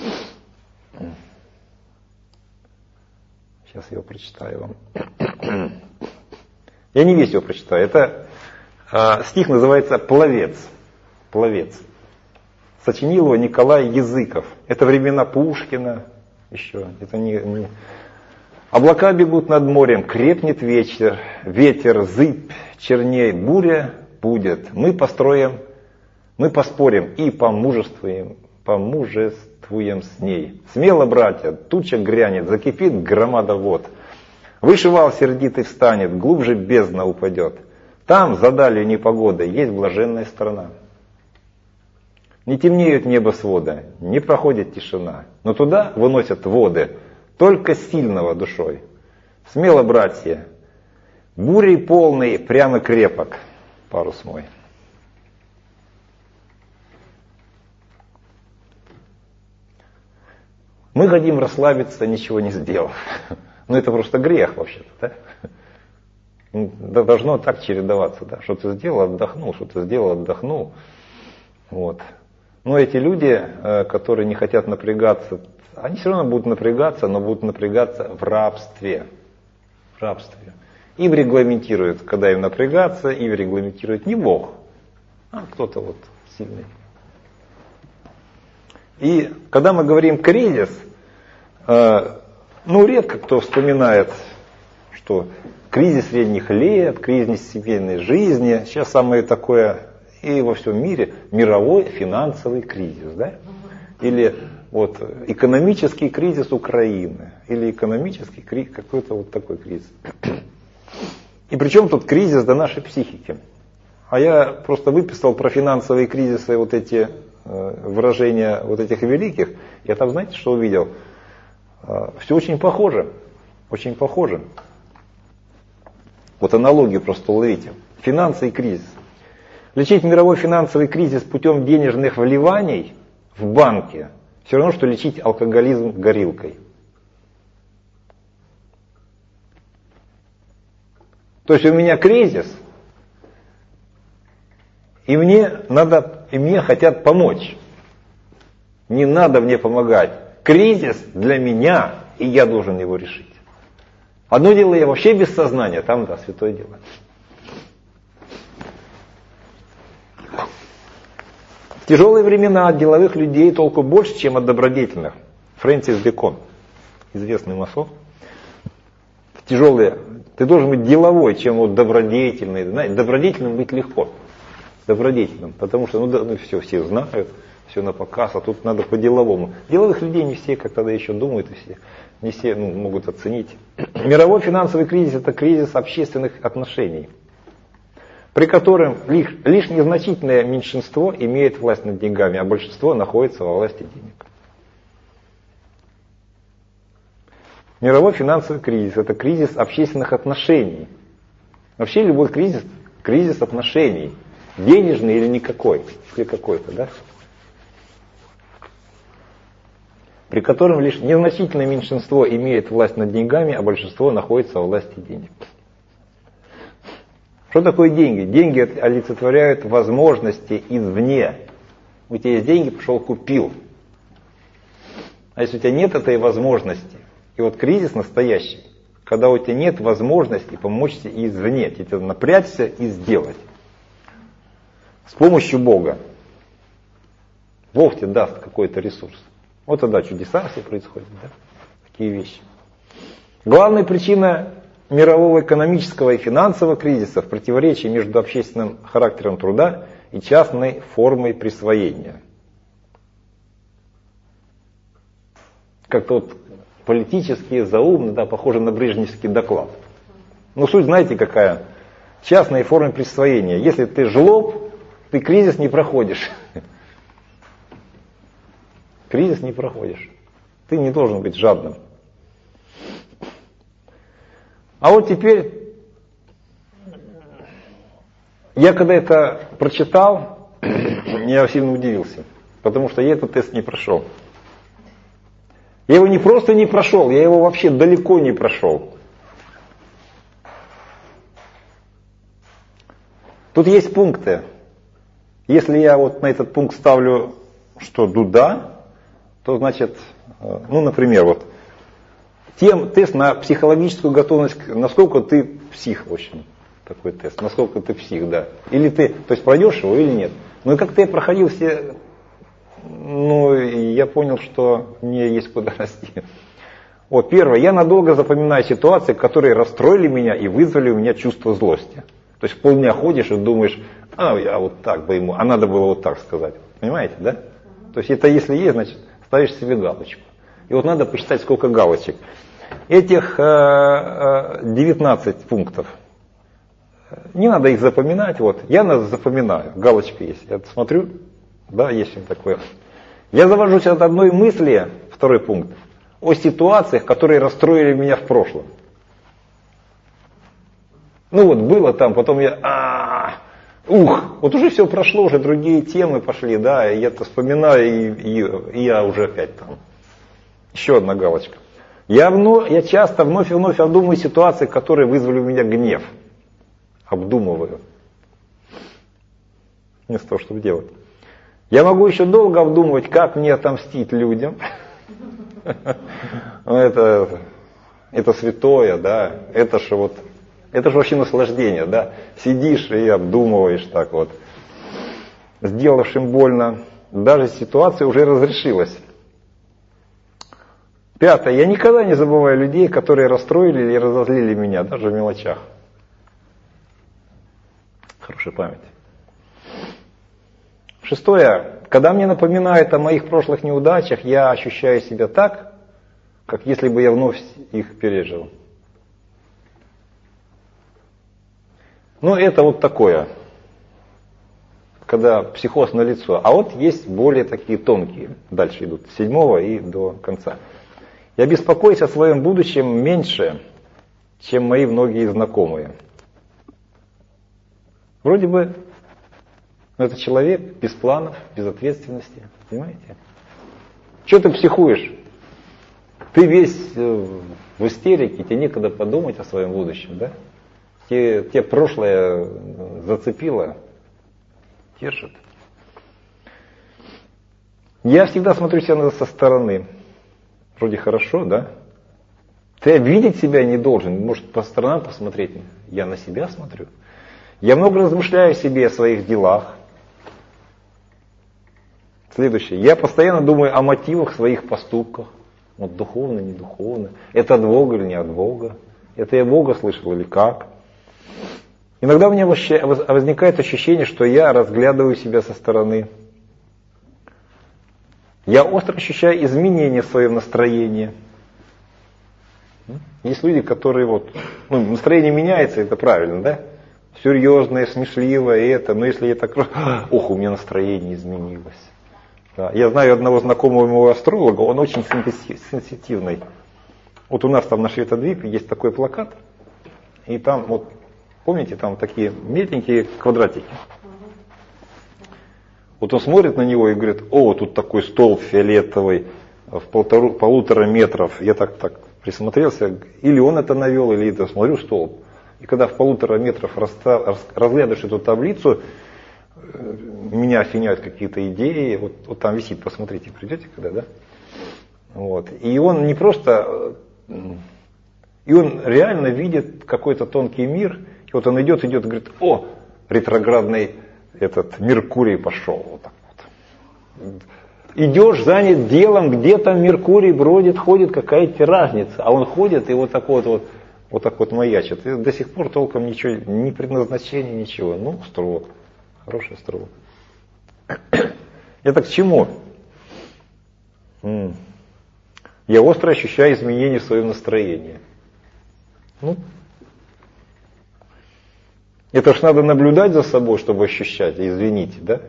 Сейчас я его прочитаю вам. Я не весь его прочитаю. Это стих называется «Пловец». «Пловец». Сочинил его Николай Языков. Это времена Пушкина еще. Это не... Облака бегут над морем, крепнет ветер, зыбь чернеет, буря будет. Мы поспорим и помужествуем с ней. Смело, братья, туча грянет, закипит громада вод. Выше вал сердитый встанет, глубже бездна упадет. Там, за далью непогодой, есть блаженная страна. Не темнеют небосводы, не проходит тишина, но туда выносят воды только сильного душой. Смело, братья, бурей полный, прямо крепок парус мой. Мы хотим расслабиться, ничего не сделав. Но это просто грех вообще-то, да? Должно так чередоваться, да? Что ты сделал, отдохнул, что ты сделал, отдохнул. Вот. Но эти люди, которые не хотят напрягаться, они все равно будут напрягаться, но будут напрягаться в рабстве. В рабстве. Им регламентируют, когда им напрягаться, им регламентирует не Бог, а кто-то вот сильный. И когда мы говорим кризис, редко кто вспоминает, что кризис средних лет, кризис семейной жизни, сейчас самое такое и во всем мире мировой финансовый кризис, да? Или вот экономический кризис Украины, или экономический кризис, какой-то вот такой кризис. И причем тут кризис до нашей психики. А я просто выписал про финансовые кризисы вот эти выражения вот этих великих. Я там, знаете, что увидел? Все очень похоже. Очень похоже. Вот аналогию просто уловите. Финансы и кризис. Лечить мировой финансовый кризис путем денежных вливаний в банке все равно, что лечить алкоголизм горилкой. То есть у меня кризис, и мне хотят помочь. Не надо мне помогать. Кризис для меня, и я должен его решить. Одно дело я вообще без сознания, там, да, святое дело. В тяжелые времена от деловых людей толку больше, чем от добродетельных. Фрэнсис Бэкон, известный масон. В тяжелые, ты должен быть деловой, чем вот добродетельный. Знаете, добродетельным быть легко. Добродетельным, потому что все знают, все на показ, а тут надо по-деловому. Деловых людей не все, как тогда еще думают, не все могут оценить. Мировой финансовый кризис — это кризис общественных отношений. при котором лишь незначительное меньшинство имеет власть над деньгами, а большинство находится во власти денег. Мировой финансовый кризис – это кризис общественных отношений. Вообще любой кризис – кризис отношений. Денежный или никакой, или какой-то, да? При котором лишь незначительное меньшинство имеет власть над деньгами, а большинство находится во власти денег. Что такое деньги? Деньги олицетворяют возможности извне. У тебя есть деньги, пошел купил. А если у тебя нет этой возможности, и вот кризис настоящий, когда у тебя нет возможности помочь себе извне, тебе напрячься и сделать. С помощью Бога. Бог тебе даст какой-то ресурс. Вот тогда чудеса все происходят, да? Такие вещи. Главная причина мирового экономического и финансового кризиса в противоречии между общественным характером труда и частной формой присвоения. Как-то вот политически заумно, да, похоже на брежневский доклад. Но суть знаете какая? Частная форма присвоения. Если ты жлоб, ты кризис не проходишь. Кризис не проходишь. Ты не должен быть жадным. А вот теперь, я когда это прочитал, я сильно удивился, потому что я этот тест не прошел. Я его не просто не прошел, я его вообще далеко не прошел. Тут есть пункты. Если я вот на этот пункт ставлю, что да, то значит, ну, например, вот, тест на психологическую готовность, насколько ты псих, в общем, такой тест, насколько ты псих, да. Или ты, то есть пройдешь его или нет. Ну и как-то я проходил все, ну, и я понял, что мне есть куда расти. Вот, первое, я надолго запоминаю ситуации, которые расстроили меня и вызвали у меня чувство злости. То есть полдня ходишь и думаешь, я вот так бы ему, а надо было вот так сказать. Понимаете, да? То есть это если есть, значит, ставишь себе галочку. И вот надо посчитать, сколько галочек. Этих 19 пунктов. Не надо их запоминать. Вот. Я нас запоминаю. Галочка есть. Я смотрю, да, есть что-то такое. Я завожусь от одной мысли, второй пункт, о ситуациях, которые расстроили меня в прошлом. Ну вот было там, потом я, вот уже все прошло, уже другие темы пошли, да, и я это вспоминаю, и я уже опять там. Еще одна галочка. Я часто вновь и вновь обдумываю ситуации, которые вызвали у меня гнев. Обдумываю. Вместо того, чтобы делать. Я могу еще долго обдумывать, как мне отомстить людям. Это святое, да. Это же вообще наслаждение, да. Сидишь и обдумываешь так вот. Сделавшим больно. Даже ситуация уже разрешилась. Пятое. Я никогда не забываю людей, которые расстроили или разозлили меня, даже в мелочах. Хорошая память. Шестое. Когда мне напоминают о моих прошлых неудачах, я ощущаю себя так, как если бы я вновь их пережил. Ну, это вот такое, когда психоз налицо. А вот есть более такие тонкие, дальше идут, с 7 и до конца. Я беспокоюсь о своем будущем меньше, чем мои многие знакомые. Вроде бы, это человек без планов, без ответственности, понимаете? Чего ты психуешь? Ты весь в истерике, тебе некогда подумать о своем будущем, да? Тебе прошлое зацепило, держит. Я всегда смотрю себя со стороны. Вроде хорошо, да? Ты обидеть себя не должен. Может, по сторонам посмотреть. Я на себя смотрю. Я много размышляю себе о своих делах. Следующее. Я постоянно думаю о мотивах своих поступков. Вот духовно, не духовно. Это от Бога или не от Бога? Это я Бога слышал или как? Иногда у меня возникает ощущение, что я разглядываю себя со стороны. Я остро ощущаю изменения в своем настроении. Есть люди, которые настроение меняется, это правильно, да? серьезное, смешливое, это, но если я так, ох, у меня настроение изменилось. Да. Я знаю одного знакомого моего астролога, он очень сенситивный. Вот у нас там на Шветодвипе есть такой плакат, и там, вот, помните, там такие меленькие квадратики. Вот он смотрит на него и говорит, о, тут такой столб фиолетовый в 1,5 метров. Я так присмотрелся, или он это навел, или это, смотрю, столб. И когда в 1,5 метров разглядываешь эту таблицу, меня осеняют какие-то идеи. Вот там висит, посмотрите, придете когда, да? Вот. И он не просто, и он реально видит какой-то тонкий мир. И вот он идет и говорит, о, ретроградный этот Меркурий пошел. Вот так вот. Идешь, занят делом, где там Меркурий бродит, ходит, какая тебе разница. А он ходит и вот так вот маячит. И до сих пор толком ничего, ни предназначения, ничего. Ну, астролог. Хороший астролог. Это к чему? Я остро ощущаю изменения в своем настроении. Ну, это ж надо наблюдать за собой, чтобы ощущать, извините, да?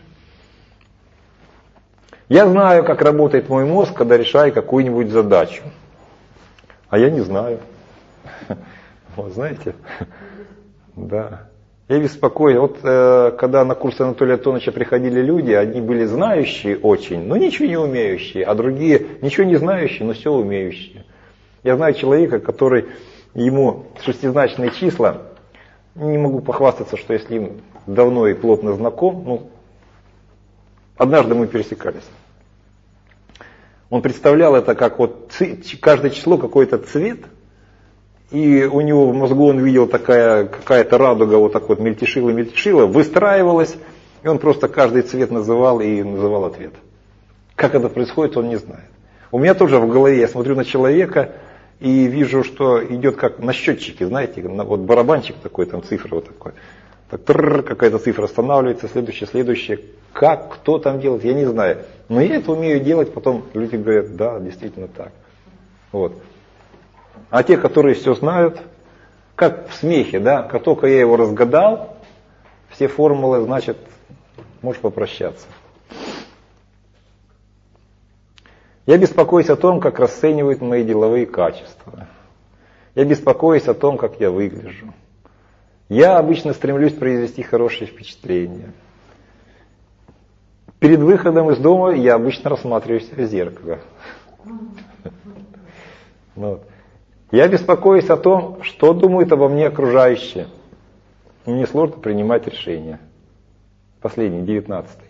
Я знаю, как работает мой мозг, когда решаю какую-нибудь задачу. А я не знаю. Вот знаете? Да. Я беспокоюсь. Вот когда на курсы Анатолия Антоновича приходили люди, они были знающие очень, но ничего не умеющие, а другие ничего не знающие, но все умеющие. Я знаю человека, который, ему шестизначные числа, не могу похвастаться, что если им давно и плотно знаком, ну, однажды мы пересекались. Он представлял это как вот каждое число какой-то цвет, и у него в мозгу он видел какая-то радуга вот так вот мельтешила, выстраивалась, и он просто каждый цвет называл и называл ответ. Как это происходит, он не знает. У меня тоже в голове, я смотрю на человека и вижу, что идет как на счетчике, знаете, вот барабанчик такой, там цифра вот такой. Так, какая-то цифра останавливается, следующая. Как, кто там делает, я не знаю. Но я это умею делать, потом люди говорят, да, действительно так. Вот. А те, которые все знают, как в смехе, да, как только я его разгадал, все формулы, значит, можешь попрощаться. Я беспокоюсь о том, как расценивают мои деловые качества. Я беспокоюсь о том, как я выгляжу. Я обычно стремлюсь произвести хорошее впечатление. Перед выходом из дома я обычно рассматриваю себя в зеркало. Вот. Я беспокоюсь о том, что думают обо мне окружающие. Мне сложно принимать решения. Последний, 19-й.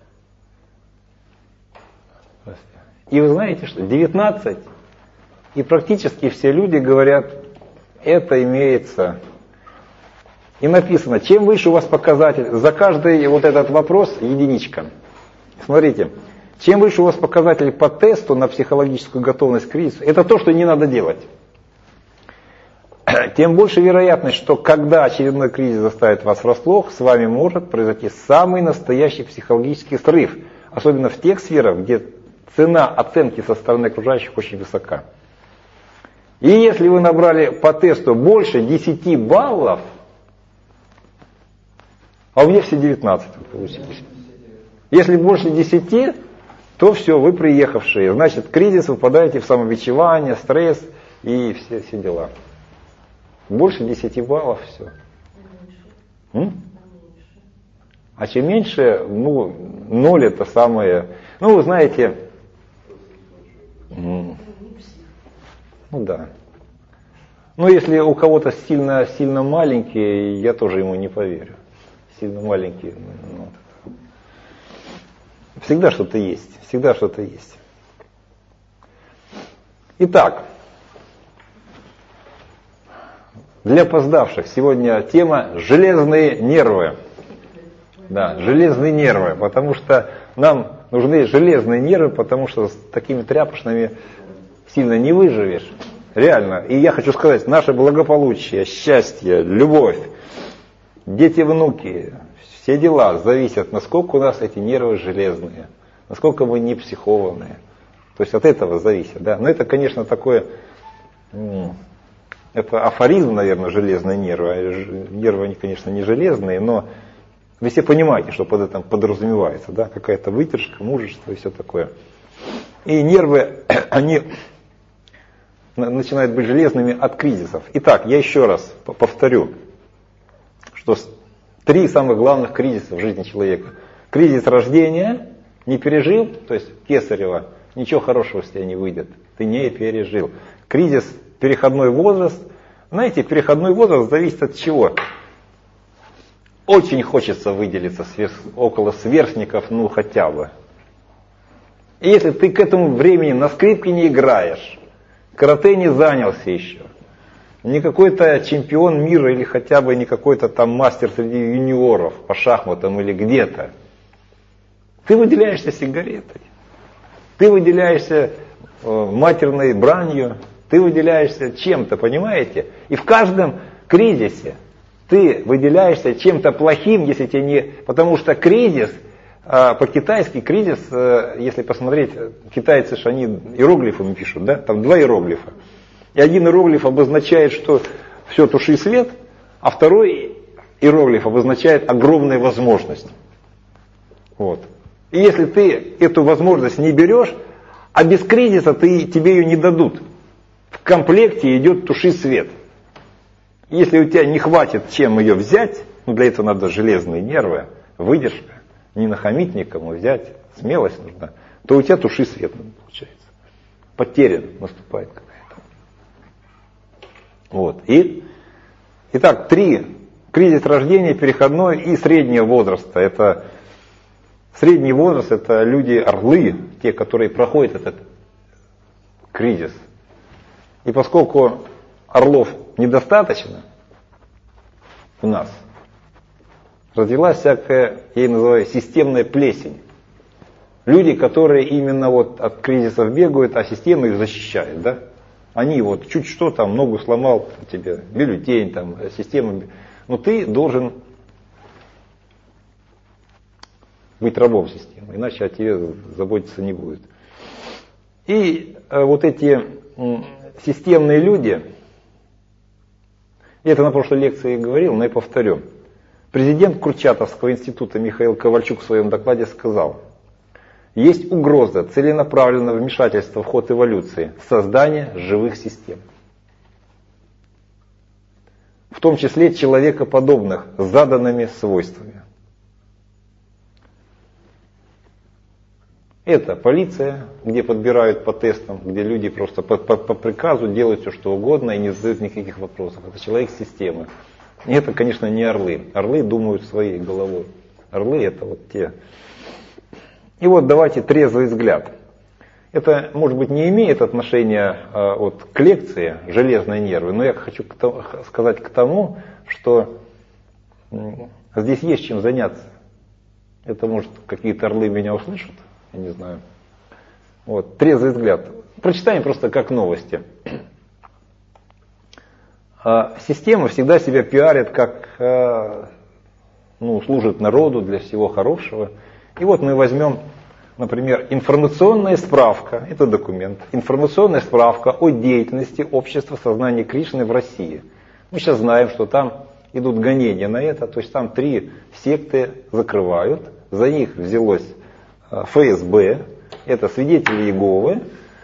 И вы знаете, что 19, и практически все люди говорят, это имеется. И написано, чем выше у вас показатель, за каждый вот этот вопрос единичка. Смотрите, чем выше у вас показатель по тесту на психологическую готовность к кризису, это то, что не надо делать. Тем больше вероятность, что когда очередной кризис заставит вас врасплох, с вами может произойти самый настоящий психологический срыв. Особенно в тех сферах, где цена оценки со стороны окружающих очень высока. И если вы набрали по тесту больше 10 баллов, а у меня все 19 получилось. Если больше 10, то все, вы приехавшие. Значит, кризис, вы попадаете в самобичевание, стресс и все дела. Больше 10 баллов, все. А чем меньше, 0 это самое... вы знаете... да. Если у кого-то сильно маленький, я тоже ему не поверю. Сильно маленький. Всегда что-то есть. Всегда что-то есть. Итак, для опоздавших сегодня тема «железные нервы». Да, железные нервы, потому что нам нужны железные нервы, потому что с такими тряпочными сильно не выживешь. Реально. И я хочу сказать, наше благополучие, счастье, любовь, дети, внуки, все дела зависят, насколько у нас эти нервы железные, насколько мы не психованные. То есть от этого зависит. Да? Но это, конечно, такое Это афоризм, наверное, железные нервы. Нервы, они, конечно, не железные, но вы все понимаете, что под этим подразумевается, да, какая-то выдержка, мужество и все такое. И нервы, они начинают быть железными от кризисов. Итак, я еще раз повторю, что 3 самых главных кризиса в жизни человека. Кризис рождения, не пережил, то есть кесарево, ничего хорошего с тебя не выйдет, ты не пережил. Кризис переходной возраст. Знаете, переходной возраст зависит от чего? Очень хочется выделиться около сверстников, ну хотя бы. И если ты к этому времени на скрипке не играешь, карате не занялся еще, не какой-то чемпион мира или хотя бы не какой-то там мастер среди юниоров по шахматам или где-то, ты выделяешься сигаретой, ты выделяешься матерной бранью, ты выделяешься чем-то, понимаете? И в каждом кризисе ты выделяешься чем-то плохим, если тебе не... Потому что кризис, по-китайски кризис, если посмотреть, китайцы же они иероглифами пишут, да? Там 2 иероглифа. И один иероглиф обозначает, что все, туши свет, а второй иероглиф обозначает огромные возможности. Вот. И если ты эту возможность не берешь, а без кризиса тебе ее не дадут. В комплекте идет туши свет. Если у тебя не хватит чем ее взять, ну для этого надо железные нервы, выдержка, не нахамить никому, взять, смелость нужна, то у тебя туши свет получается. Потеря наступает какая-то. Вот. Итак, 3. Кризис рождения, переходной и среднего возраста. Средний возраст это люди-орлы, те, которые проходят этот кризис. И поскольку орлов недостаточно у нас, развилась всякая, я ее называю, системная плесень. Люди, которые именно вот от кризисов бегают, а система их защищает, да? Они вот чуть что там, ногу сломал, тебе бюллетень, там, система. Но ты должен быть рабом системы, иначе о тебе заботиться не будет. И вот эти системные люди, я это на прошлой лекции говорил, но я повторю. Президент Курчатовского института Михаил Ковальчук в своем докладе сказал: есть угроза целенаправленного вмешательства в ход эволюции, создания живых систем. В том числе человекоподобных, с заданными свойствами. Это полиция, где подбирают по тестам, где люди просто по приказу делают все, что угодно и не задают никаких вопросов. Это человек системы. И это, конечно, не орлы. Орлы думают своей головой. Орлы это вот те. И вот давайте трезвый взгляд. Это, может быть, не имеет отношения вот, к лекции «Железные нервы», но я хочу сказать к тому, что здесь есть чем заняться. Это, может, какие-то орлы меня услышат. Я не знаю. Вот, трезвый взгляд. Прочитаем просто как новости. Система всегда себя пиарит, как служит народу для всего хорошего. И вот мы возьмем, например, информационная справка, это документ, информационная справка о деятельности общества сознания Кришны в России. Мы сейчас знаем, что там идут гонения на это, то есть там 3 секты закрывают, за них взялось ФСБ, это свидетели Иеговы,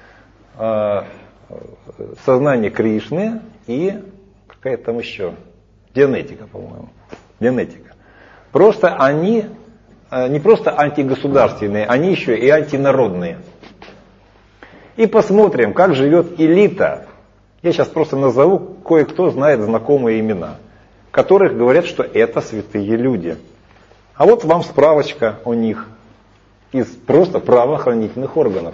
сознание Кришны и какая-то там еще, Дианетика, по-моему, Дианетика. Просто они не просто антигосударственные, они еще и антинародные. И посмотрим, как живет элита. Я сейчас просто назову, кое-кто знает знакомые имена, которых говорят, что это святые люди. А вот вам справочка о них из просто правоохранительных органов.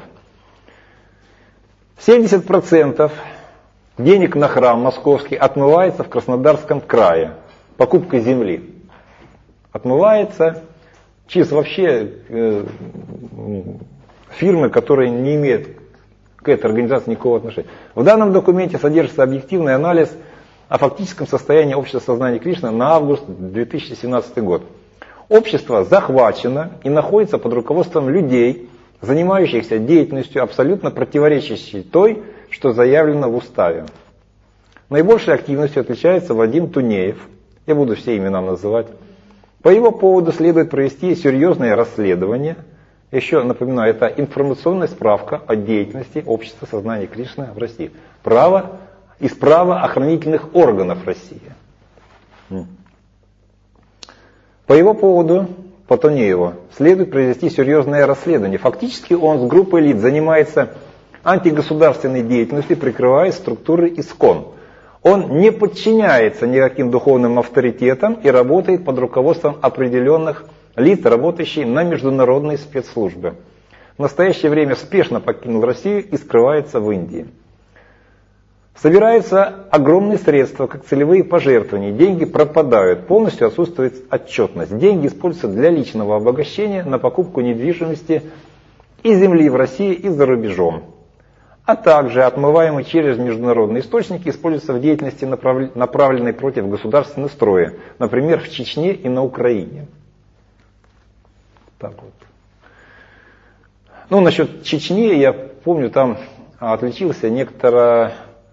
70% денег на храм московский отмывается в Краснодарском крае покупкой земли. Отмывается через вообще фирмы, которые не имеют к этой организации никакого отношения. В данном документе содержится объективный анализ о фактическом состоянии общества сознания Кришны на август 2017 год. Общество захвачено и находится под руководством людей, занимающихся деятельностью, абсолютно противоречащей той, что заявлено в уставе. Наибольшей активностью отличается Вадим Тунеев. Я буду все имена называть. По его поводу следует провести серьезное расследование. Еще напоминаю, это информационная справка о деятельности Общества сознания Кришны в России. Из правоохранительных органов России. По его поводу, по Тунееву, следует провести серьезное расследование. Фактически он с группой лиц занимается антигосударственной деятельностью, прикрывая структуры ИСККОН. Он не подчиняется никаким духовным авторитетам и работает под руководством определенных лиц, работающих на международные спецслужбы. В настоящее время спешно покинул Россию и скрывается в Индии. Собираются огромные средства, как целевые пожертвования. Деньги пропадают, полностью отсутствует отчетность. Деньги используются для личного обогащения на покупку недвижимости и земли в России и за рубежом. А также отмываемые через международные источники используются в деятельности, направленной против государственного строя, например, в Чечне и на Украине. Так вот. Ну, насчет Чечни, я помню, там отличился некоторое,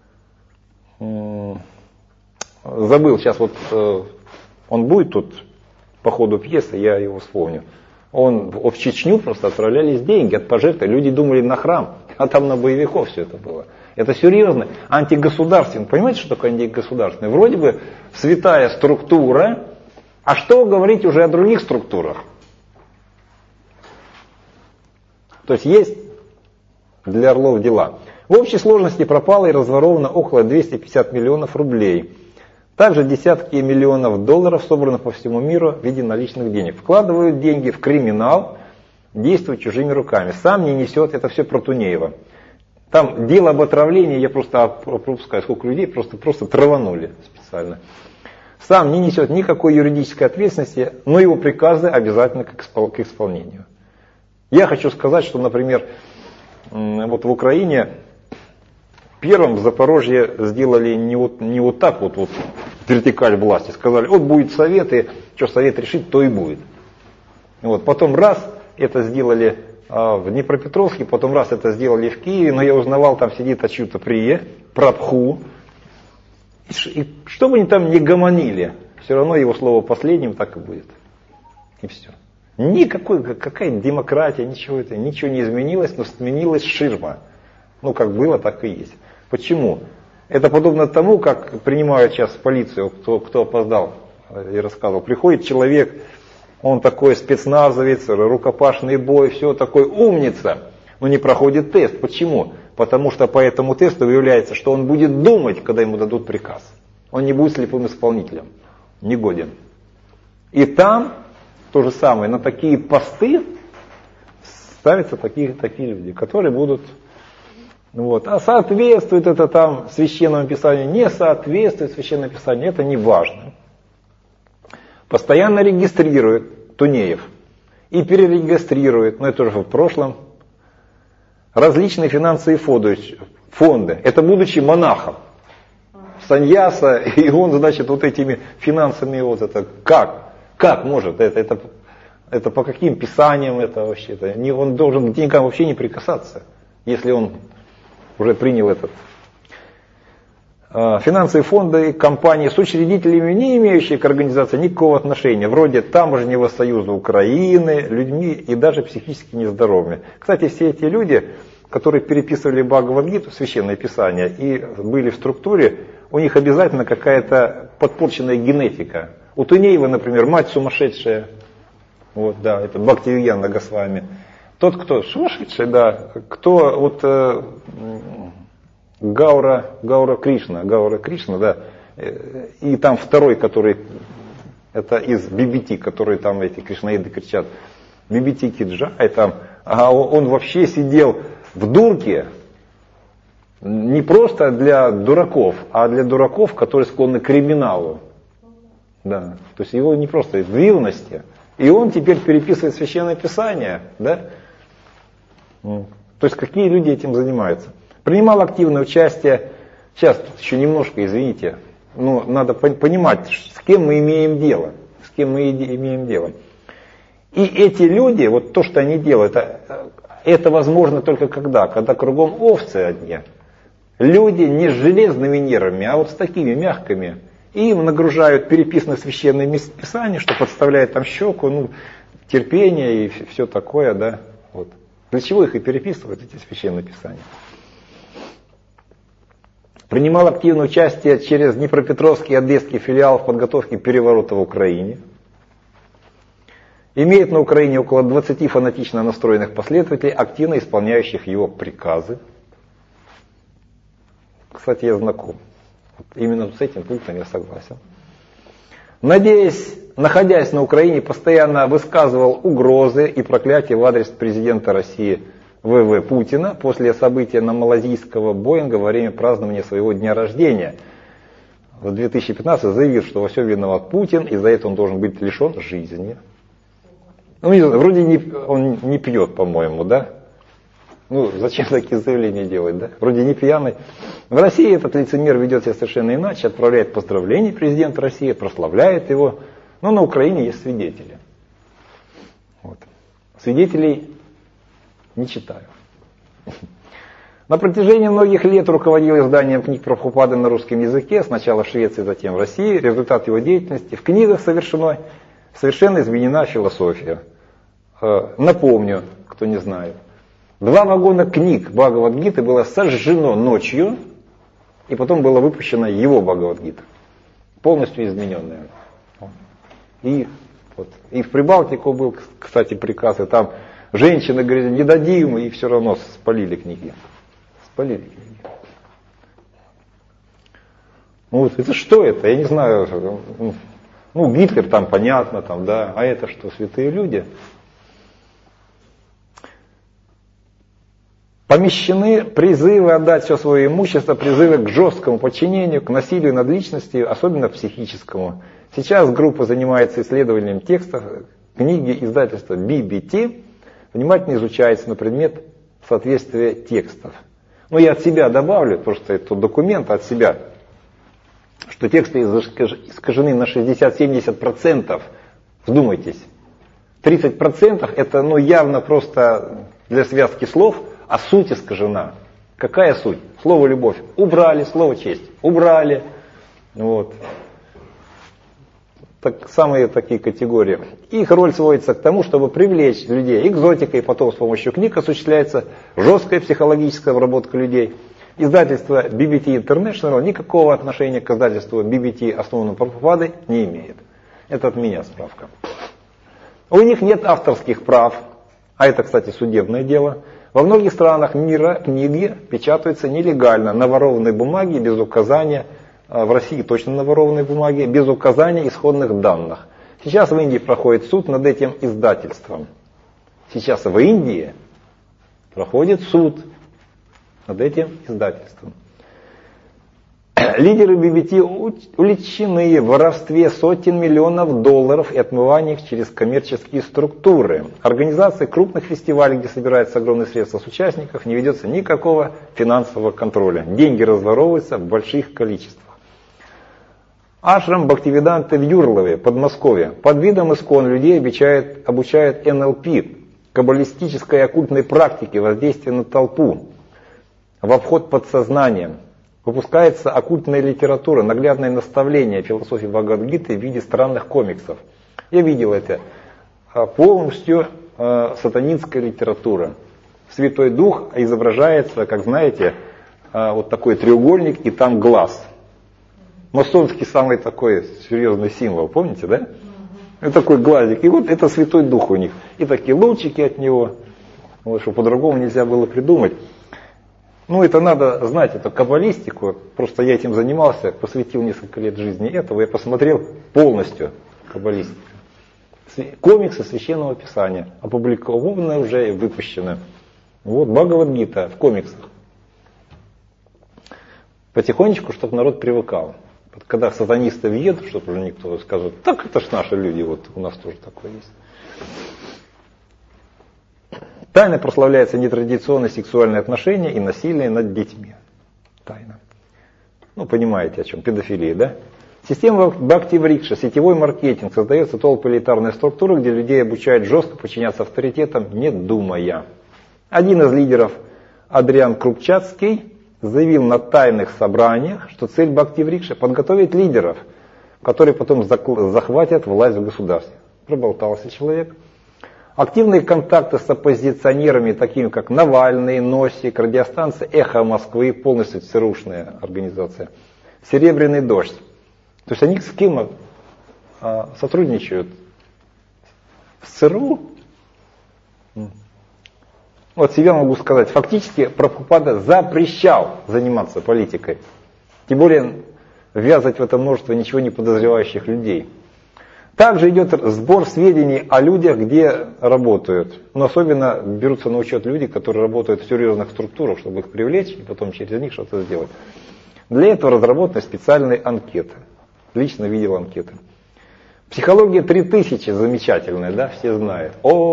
забыл, сейчас вот он будет тут по ходу пьесы, я его вспомню. В Чечню просто отправлялись деньги от пожертвований, люди думали на храм, а там на боевиков все это было. Это серьезно, антигосударственный. Понимаете, что такое антигосударственный? Вроде бы святая структура, а что говорить уже о других структурах? То есть для орлов дела. В общей сложности пропало и разворовано около 250 миллионов рублей. Также десятки миллионов долларов собраны по всему миру в виде наличных денег. Вкладывают деньги в криминал, действуют чужими руками. Сам не несет, это все про Тунеева. Там дело об отравлении, я просто пропускаю, сколько людей просто траванули специально. Сам не несет никакой юридической ответственности, но его приказы обязательно к исполнению. Я хочу сказать, что, например, вот в Украине первым в Запорожье сделали не вот так вот вертикаль власти. Сказали, вот будет совет, и что совет решит, то и будет. Вот, потом раз это сделали в Днепропетровске, потом раз это сделали в Киеве, но я узнавал, там сидит Ачюта Прие, Прабху. И что бы они там ни гомонили, все равно его слово последним так и будет. И все. Какая демократия, ничего не изменилось, но сменилась ширма. Ну, как было, так и есть. Почему? Это подобно тому, как принимают сейчас в полицию, кто опоздал и рассказывал. Приходит человек, он такой спецназовец, рукопашный бой, все такой умница, но не проходит тест. Почему? Потому что по этому тесту выявляется, что он будет думать, когда ему дадут приказ. Он не будет слепым исполнителем, не годен. И там то же самое, на такие посты ставятся такие люди, которые будут... Вот. А соответствует это там Священному Писанию, не соответствует Священному Писанию, это не важно. Постоянно регистрирует Тунеев и перерегистрирует, но это уже в прошлом, различные финансовые фонды. Это будучи монахом, саньяса, и он, значит, вот этими финансами, вот это как может, это по каким писаниям это вообще, он должен к деньгам вообще не прикасаться, если он уже принял этот. Финансовые фонды, компании с учредителями, не имеющие к организации никакого отношения, вроде Таможенного союза Украины, людьми и даже психически нездоровыми. Кстати, все эти люди, которые переписывали Бхагавад-гиту, Священное Писание, и были в структуре, у них обязательно какая-то подпорченная генетика. У Тунеева, например, мать сумасшедшая, вот, да, это Бхактивиянна Госвами. Тот, кто сумасшедший, да, кто вот Гаура Кришна, да, и там второй, который, это из Бибити, которые там эти кришнаиды кричат, Бибити Киджай, там, а он вообще сидел в дурке, не просто для дураков, а для дураков, которые склонны к криминалу. Да, то есть его не просто в юности. И он теперь переписывает Священное Писание, да? То есть какие люди этим занимаются? Принимал активное участие, сейчас еще немножко, извините, но надо понимать, с кем мы имеем дело. И эти люди, вот то, что они делают, это возможно только когда кругом овцы одни. Люди не с железными нервами, а вот с такими мягкими. И им нагружают переписанное священное писание, что подставляет там щеку, терпение и все такое, да. Вот. Для чего их и переписывают, эти священные писания? Принимал активное участие через Днепропетровский и Одесский филиал в подготовке переворота в Украине. Имеет на Украине около 20 фанатично настроенных последователей, активно исполняющих его приказы. Кстати, я знаком. Именно с этим пунктом я согласен. Надеясь, находясь на Украине, постоянно высказывал угрозы и проклятия в адрес президента России В.В. Путина после события на малазийского Боинга во время празднования своего дня рождения. В 2015 заявил, что во всем виноват Путин, и за это он должен быть лишен жизни. Вроде он не пьет, по-моему, да? Зачем такие заявления делать, да? Вроде не пьяный. В России этот лицемер ведет себя совершенно иначе, отправляет поздравления президенту России, прославляет его. Но на Украине есть свидетели. Вот. Свидетелей не читаю. На протяжении многих лет руководил изданием книг Прабхупады на русском языке, сначала в Швеции, затем в России. Результат его деятельности: в книгах совершенно изменена философия. Напомню, кто не знает. 2 вагона книг Бхагавад-гиты было сожжено ночью, и потом была выпущена его Бхагавад-гита, полностью измененная. И в Прибалтику был, кстати, приказ, и там женщины говорили, не дадим, и все равно спалили книги. Это что это? Я не знаю. Гитлер там понятно, да, а это что, святые люди? Помещены призывы отдать все свое имущество, призывы к жесткому подчинению, к насилию над личностью, особенно психическому. Сейчас группа занимается исследованием текстов книги издательства BBT, внимательно изучается на предмет соответствия текстов. Я от себя добавлю, просто это документ от себя, что тексты искажены на 60-70%. Вдумайтесь. 30% это явно просто для связки слов, а суть искажена. Какая суть? Слово «любовь» убрали, слово «честь» убрали. Самые такие категории. Их роль сводится к тому, чтобы привлечь людей экзотикой, и потом с помощью книг осуществляется жесткая психологическая обработка людей. Издательство BBT International никакого отношения к издательству BBT, основанному Прабхупадой, не имеет. Это от меня справка. У них нет авторских прав, а это, кстати, судебное дело. Во многих странах мира книги печатаются нелегально, на ворованной бумаге, без указания, в России точно на ворованной бумаге, без указания исходных данных. Сейчас в Индии проходит суд над этим издательством. Сейчас в Индии проходит суд над этим издательством. Лидеры BBT уличены в воровстве сотен миллионов долларов и отмывании их через коммерческие структуры. Организация крупных фестивалей, где собираются огромные средства с участников, не ведется никакого финансового контроля. Деньги разворовываются в больших количествах. Ашрам Бхактивиданты в Юрлове, Подмосковье, под видом искон людей обучают НЛП, каббалистической и оккультной практике воздействия на толпу, в обход подсознанием. Выпускается оккультная литература, наглядное наставление философии Бхагавад-гиты в виде странных комиксов. Я видел это. Полностью сатанинская литература. Святой Дух изображается, как знаете, вот такой треугольник и там глаз. Масонский самый такой серьезный символ, помните, да? И такой глазик. И вот это Святой Дух у них. И такие лучики от него. Что по-другому нельзя было придумать. Это надо знать, эту каббалистику. Просто я этим занимался, посвятил несколько лет жизни этого. Я посмотрел полностью каббалистику. Комиксы Священного Писания, опубликованные уже и выпущены. Бхагавад-гита в комиксах. Потихонечку, чтобы народ привыкал. Когда сатанисты въедут, чтобы уже никто скажет, так это ж наши люди, у нас тоже такое есть. Тайно прославляется нетрадиционные сексуальные отношения и насилие над детьми. Тайна. Понимаете о чем, педофилия, да? Система Бхакти-врикша, сетевой маркетинг, создается толпа элитарной структуры, где людей обучают жестко подчиняться авторитетам, не думая. Один из лидеров, Адриан Крупчатский, заявил на тайных собраниях, что цель Бхакти-врикши — подготовить лидеров, которые потом захватят власть в государстве. Проболтался человек. Активные контакты с оппозиционерами, такими как Навальный, Носик, радиостанция «Эхо Москвы», полностью ЦРУшная организация, «Серебряный дождь». То есть они с кем сотрудничают? С ЦРУ? Вот себе могу сказать, фактически Прабхупада запрещал заниматься политикой. Тем более ввязать в это множество ничего не подозревающих людей. Также идет сбор сведений о людях, где работают. Но особенно берутся на учет люди, которые работают в серьезных структурах, чтобы их привлечь и потом через них что-то сделать. Для этого разработаны специальные анкеты. Лично видел анкеты. Психология 3000 замечательная, да, все знают.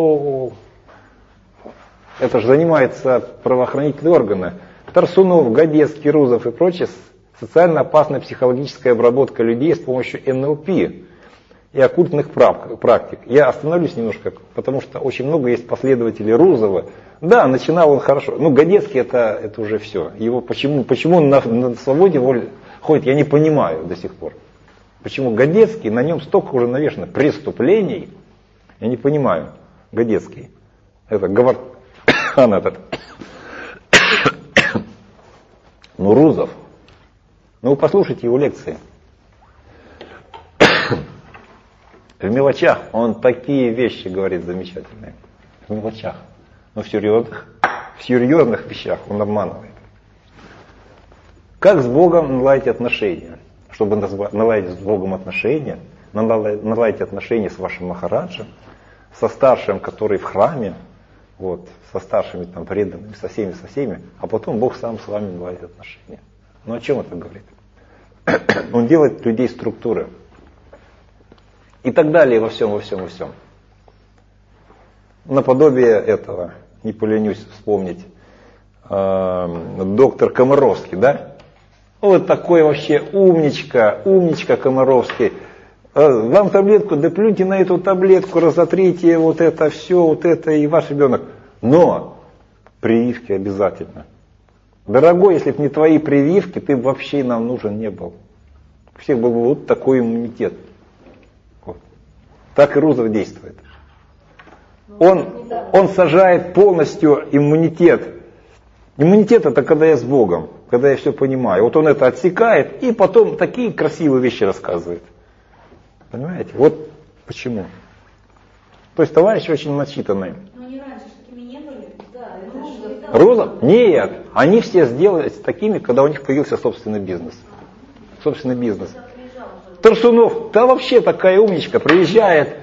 Это же занимаются правоохранительные органы. Тарсунов, Годецкий, Рузов и прочее. Социально опасная психологическая обработка людей с помощью НЛП и оккультных практик. Я остановлюсь немножко, потому что очень много есть последователей Рузова. Да, начинал он хорошо. Ну, Годецкий это уже все. Его почему он на свободе ходит, я не понимаю до сих пор. Почему Годецкий, на нем столько уже навешано преступлений, я не понимаю. Годецкий. Это Гавархан этот. Ну, Рузов. Ну, вы послушайте его лекции. В мелочах он такие вещи говорит замечательные. В мелочах. Но в серьезных вещах он обманывает. Как с Богом наладить отношения? Чтобы наладить с Богом отношения, наладить отношения с вашим Махараджем, со старшим, который в храме, вот, со старшими там преданными, со всеми, а потом Бог сам с вами наладит отношения. Ну о чем это говорит? Он делает людей структуры. И так далее во всем. Наподобие этого, не поленюсь вспомнить, доктор Комаровский, да? Вот такой вообще умничка Комаровский. Вам таблетку, да плюньте на эту таблетку, разотрите вот это все, и ваш ребенок. Но прививки обязательно. Дорогой, если бы не твои прививки, ты бы вообще нам нужен не был. У всех был бы вот такой иммунитет. Вот. Так и Рузов действует. Он сажает полностью иммунитет. Иммунитет — это когда я с Богом, когда я все понимаю. Вот он это отсекает и потом такие красивые вещи рассказывает. Понимаете? Вот почему. То есть товарищи очень начитанные. Но они раньше такими не были. Да, Рузов? Нет. Они все сделались такими, когда у них появился собственный бизнес. Тарсунов, да вообще такая умничка, приезжает,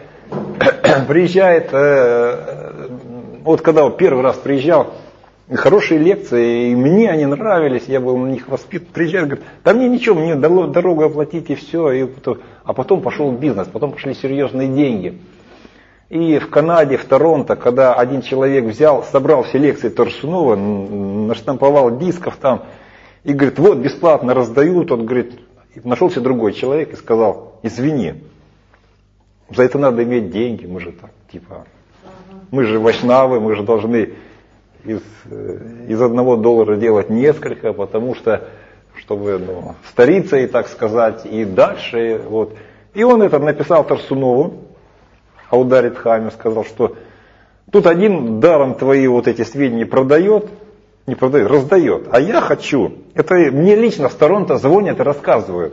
вот когда он первый раз приезжал, хорошие лекции, и мне они нравились, я был на них воспитан, приезжает, говорит, да мне ничего, мне дорогу оплатить и все, а потом пошел бизнес, потом пошли серьезные деньги. И в Канаде, в Торонто, когда один человек собрал все лекции Тарсунова, наштамповал дисков там, и говорит, вот бесплатно раздают, он говорит, нашелся другой человек и сказал, извини, за это надо иметь деньги, мы же так, мы же вайшнавы, мы же должны из $1 делать несколько, потому что, чтобы стариться, и так сказать, и дальше, вот. И он это написал Тарсунову, Аудари Дхаме, сказал, что тут один даром твои вот эти сведения раздает, а я хочу, это мне лично в Торонто звонят и рассказывают,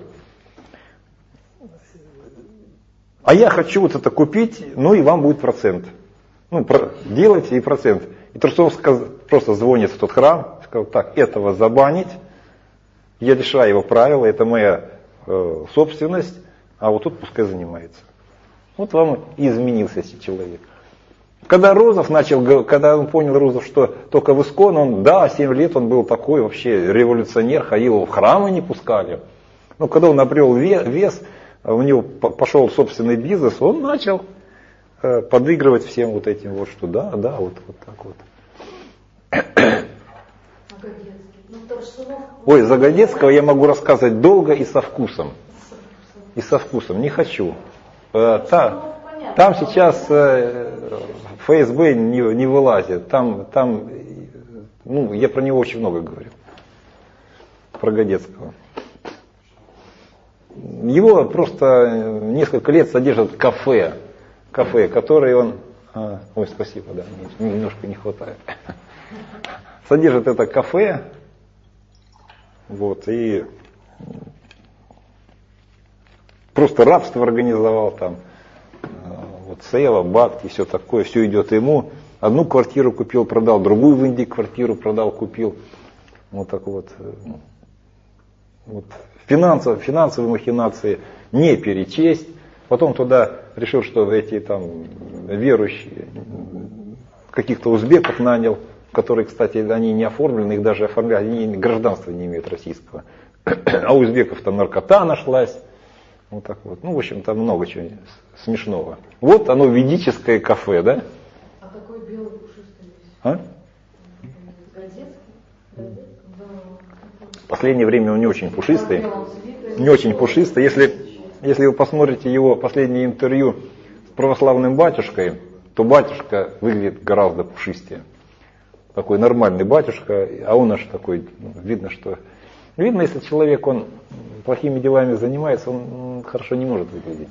а я хочу вот это купить, ну и вам будет процент, делайте и процент. И Тарсунов просто звонит в тот храм, сказал, так, этого забанить, я решаю его правила, это моя собственность, а вот тут пускай занимается. Вот вам и изменился этот человек. Когда он понял Рузов, что только в ИСККОН, 7 лет он был такой вообще революционер, ходил, его в храмы не пускали. Но когда он обрел вес, у него пошел собственный бизнес, он начал подыгрывать всем вот этим вот, что вот так вот. Ой, за Годецкого я могу рассказывать долго и со вкусом. Не хочу. Там сейчас ФСБ не вылазит. Я про него очень много говорил. про Годецкого. Его просто несколько лет содержат кафе, которое он... ой, спасибо, да, немножко не хватает. Содержит это кафе, вот, и просто рабство организовал там, вот Сева, Бхакти, все такое, все идет ему. Одну квартиру купил, продал, другую в Индии квартиру продал, купил. Вот так вот. Вот. Финансовые махинации не перечесть. Потом туда решил, что эти там верующие, каких-то узбеков нанял, которые, кстати, они не оформлены, их даже оформляли, они гражданства не имеют российского. А у узбеков там наркота нашлась. Вот так вот. Ну, в общем, там много чего смешного. Вот оно, ведическое кафе, да? А какой белый пушистый весь? А? Годецкий? В последнее время он не очень пушистый. Не очень пушистый. Если вы посмотрите его последнее интервью с православным батюшкой, то батюшка выглядит гораздо пушистее. Такой нормальный батюшка, а он аж такой, видно, если человек, он плохими делами занимается, он хорошо не может выглядеть.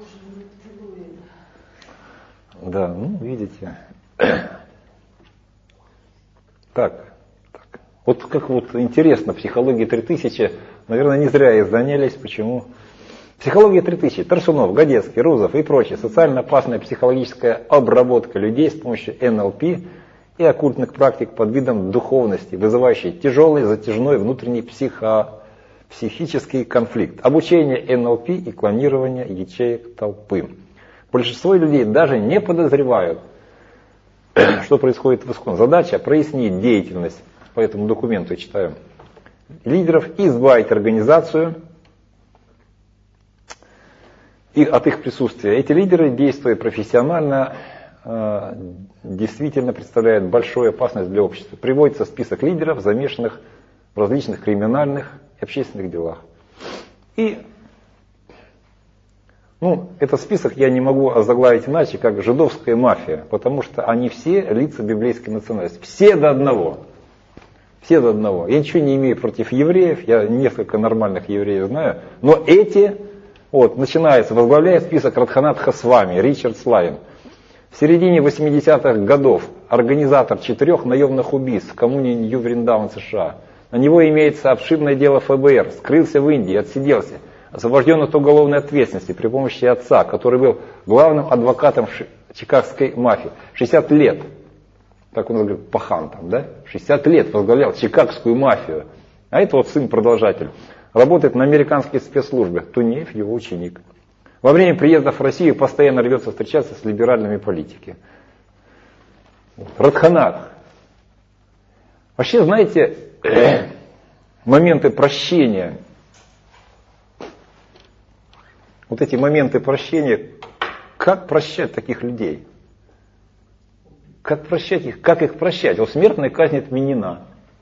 Да, ну, видите. Так. Вот как вот интересно, психология 3000, наверное, не зря ей занялись. Почему? Психология 3000, Тарсунов, Годецкий, Рузов и прочее. Социально опасная психологическая обработка людей с помощью НЛП и оккультных практик под видом духовности, вызывающей тяжелый, затяжной внутренний психический конфликт. Обучение НЛП и клонирование ячеек толпы. Большинство людей даже не подозревают, что происходит в ИСККОН. Задача прояснить деятельность, по этому документу я читаю, лидеров, избавить организацию от их присутствия. Эти лидеры, действуя профессионально, действительно представляют большую опасность для общества. Приводится список лидеров, замешанных в различных криминальных и общественных делах. И этот список я не могу озаглавить иначе, как жидовская мафия, потому что они все лица библейской национальности. Все до одного. Все до одного. Я ничего не имею против евреев, я несколько нормальных евреев знаю, но эти, возглавляет список Радханат Хасвами, Ричард Славин. В середине 80-х годов организатор 4 наемных убийств в коммуне Нью-Вриндаун, США. На него имеется обширное дело ФБР, скрылся в Индии, отсиделся, освобожден от уголовной ответственности при помощи отца, который был главным адвокатом чикагской мафии. 60 лет. Так он говорит, пахан там, да? 60 лет возглавлял чикагскую мафию. А это вот сын-продолжатель. Работает на американские спецслужбы. Тунеев его ученик. Во время приезда в Россию постоянно рвется встречаться с либеральными политиками. Радханат. Вообще, знаете, моменты прощения. Вот эти моменты прощения. Как прощать таких людей? Как прощать их? Как их прощать? Вот смертная казнь отменена.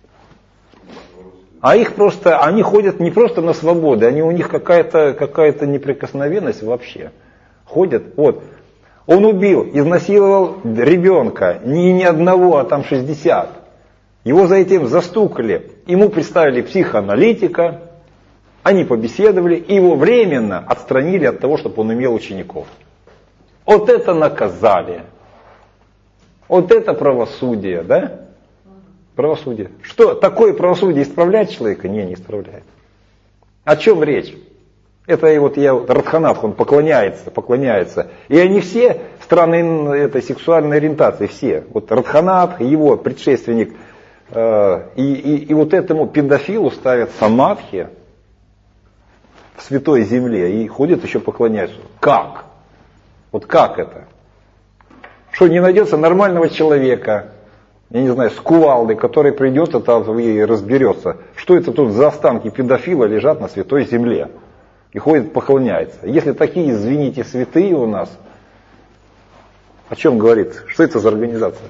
А их просто, они ходят не просто на свободу, у них какая-то неприкосновенность вообще. Ходят, вот. Он убил, изнасиловал ребенка, не одного, а там 60. Его за этим застукали. Ему представили психоаналитика, они побеседовали, и его временно отстранили от того, чтобы он имел учеников. Вот это наказали. Вот это правосудие, да? Правосудие. Что, такое правосудие исправляет человека? Не исправляет. О чем речь? Это Радханат, он поклоняется. И они все страны этой сексуальной ориентации, все. Вот Радханат, его предшественник, и вот этому педофилу ставят самадхи в святой земле и ходят еще поклоняются. Как? Вот как это? Что не найдется нормального человека, я не знаю, с кувалдой, который придет и разберется, что это тут за останки педофила лежат на святой земле. И ходит, поклоняется. Если такие, извините, святые у нас, о чем говорит? Что это за организация?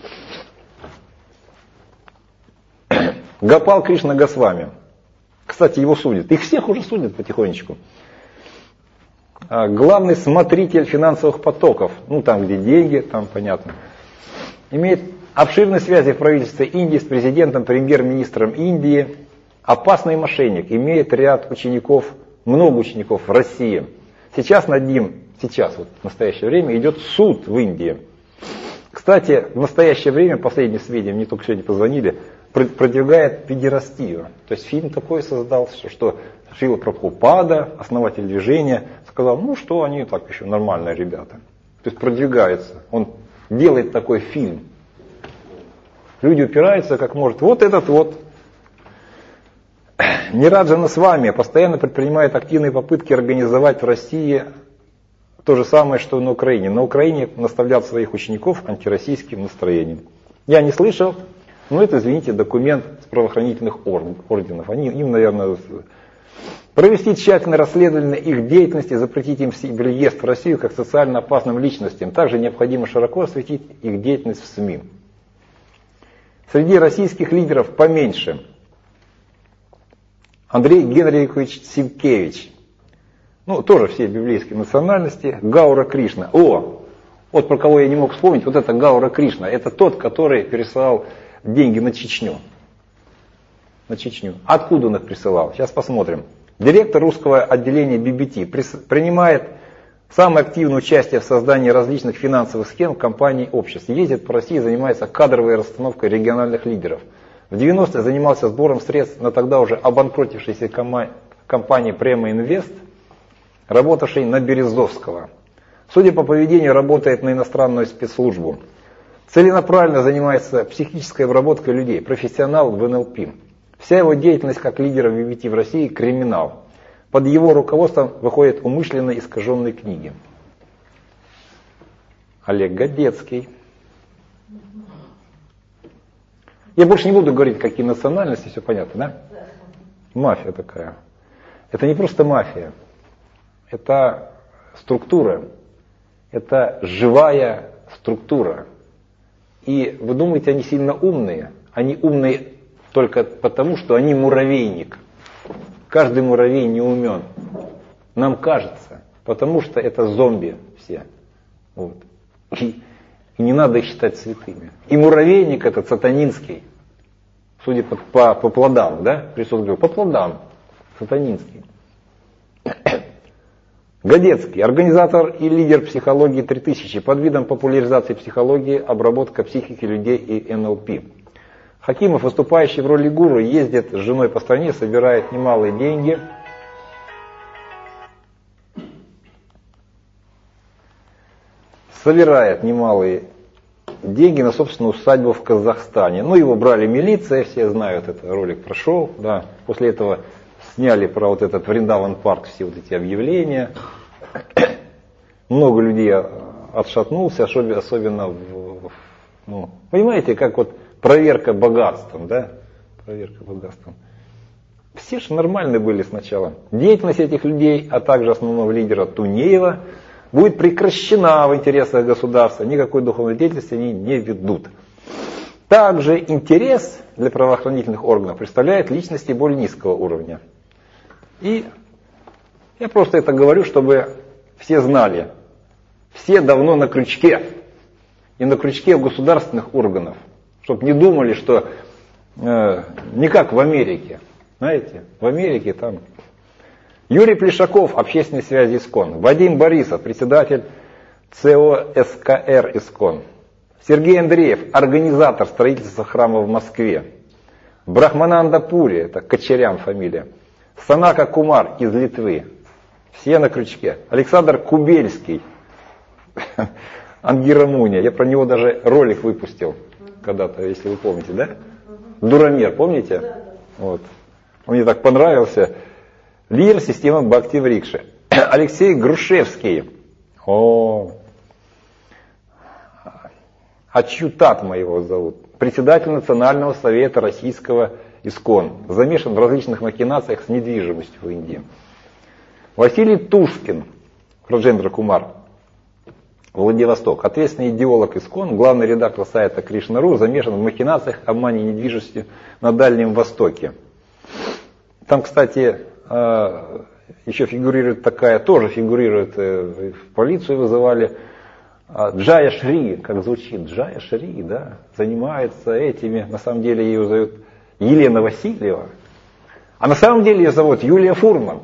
Гопал Кришна Госвами. Кстати, его судят. Их всех уже судят потихонечку. Главный смотритель финансовых потоков, там, где деньги, там понятно, имеет обширные связи в правительстве Индии с президентом, премьер-министром Индии, опасный мошенник, имеет ряд учеников, много учеников в России. Сейчас над ним, вот в настоящее время, идет суд в Индии. Кстати, в настоящее время, последние сведения, мне только сегодня позвонили, продвигает педерастию. То есть фильм такой создался, что Шрила Прабхупада, основатель движения, сказал, ну что они так еще нормальные ребята. То есть продвигается. Он делает такой фильм. Люди упираются как может. Вот этот вот Нираджана Свами постоянно предпринимает активные попытки организовать в России то же самое, что на Украине. На Украине наставлял своих учеников антироссийским настроением. Я не слышал, но это, извините, документ с правоохранительных орденов. Им, наверное, провести тщательное расследование их деятельности, запретить им въезд в Россию как социально опасным личностям. Также необходимо широко осветить их деятельность в СМИ. Среди российских лидеров поменьше. Андрей Генрихович Синкевич. Ну, тоже все библейские национальности. Гаура Кришна. Вот про кого я не мог вспомнить, вот это Гаура Кришна. Это тот, который пересылал деньги на Чечню. Откуда он их присылал? Сейчас посмотрим. Директор русского отделения ББТ принимает самое активное участие в создании различных финансовых схем в компании обществ. Ездит по России, занимается кадровой расстановкой региональных лидеров. В 90-е занимался сбором средств на тогда уже обанкротившейся компании Према Инвест, работавшей на Березовского. Судя по поведению, работает на иностранную спецслужбу. Целенаправленно занимается психической обработкой людей, профессионал в НЛП. Вся его деятельность как лидера ВВТ в России – криминал. Под его руководством выходят умышленно искаженные книги. Олег Годецкий. Я больше не буду говорить, какие национальности, все понятно, да? Мафия такая. Это не просто мафия. Это структура. Это живая структура. И вы думаете, они сильно умные? Они умные только потому, что они муравейник. Каждый муравей не умен. Нам кажется, потому что это зомби все. Вот. И не надо их считать святыми. И муравейник этот сатанинский. Судя по плодам, да? Христос говорил, по плодам. Сатанинский. Годецкий, организатор и лидер психологии 3000, под видом популяризации психологии, обработка психики людей и НЛП. Хакимов, выступающий в роли гуру, ездит с женой по стране, собирает немалые деньги. Собирает немалые деньги на собственную усадьбу в Казахстане. Ну, его брали милиция, все знают, этот ролик прошел. Да. После этого сняли про вот этот Вриндаван парк все вот эти объявления. Много людей отшатнулся, особенно понимаете, как вот проверка богатством, да? Проверка богатством. Все же нормальные были сначала. Деятельность этих людей, а также основного лидера Тунеева, будет прекращена в интересах государства. Никакой духовной деятельности они не ведут. Также интерес для правоохранительных органов представляет личности более низкого уровня. И я просто это говорю, чтобы все знали. Все давно на крючке. И на крючке государственных органов. Чтобы не думали, что не как в Америке. Знаете, в Америке там... Юрий Плешаков, общественной связи ИСКОН. Вадим Борисов, председатель ЦО СКР ИСКОН. Сергей Андреев, организатор строительства храма в Москве. Брахмананда Пури, это Кочарян фамилия. Санака Кумар из Литвы. Все на крючке. Александр Кубельский. Ангира Муния. Я про него даже ролик выпустил когда-то, если вы помните, да? Дурамир, помните? Вот. Он мне так понравился. Лидер системы Бхакти Врикши. Алексей Грушевский. Ачютатма его зовут. Председатель Национального совета российского ИСКОН. Замешан в различных махинациях с недвижимостью в Индии. Василий Тушкин. Раджендра Кумар. Владивосток. Ответственный идеолог ИСКОН, главный редактор сайта Кришна.ру, замешан в махинациях, обмане недвижимости на Дальнем Востоке. Там, кстати, еще фигурирует такая, тоже фигурирует, в полицию вызывали, Джая Шри, как звучит, Джая Шри, да, занимается этими, на самом деле ее зовут Елена Васильева. А на самом деле ее зовут Юлия Фурман.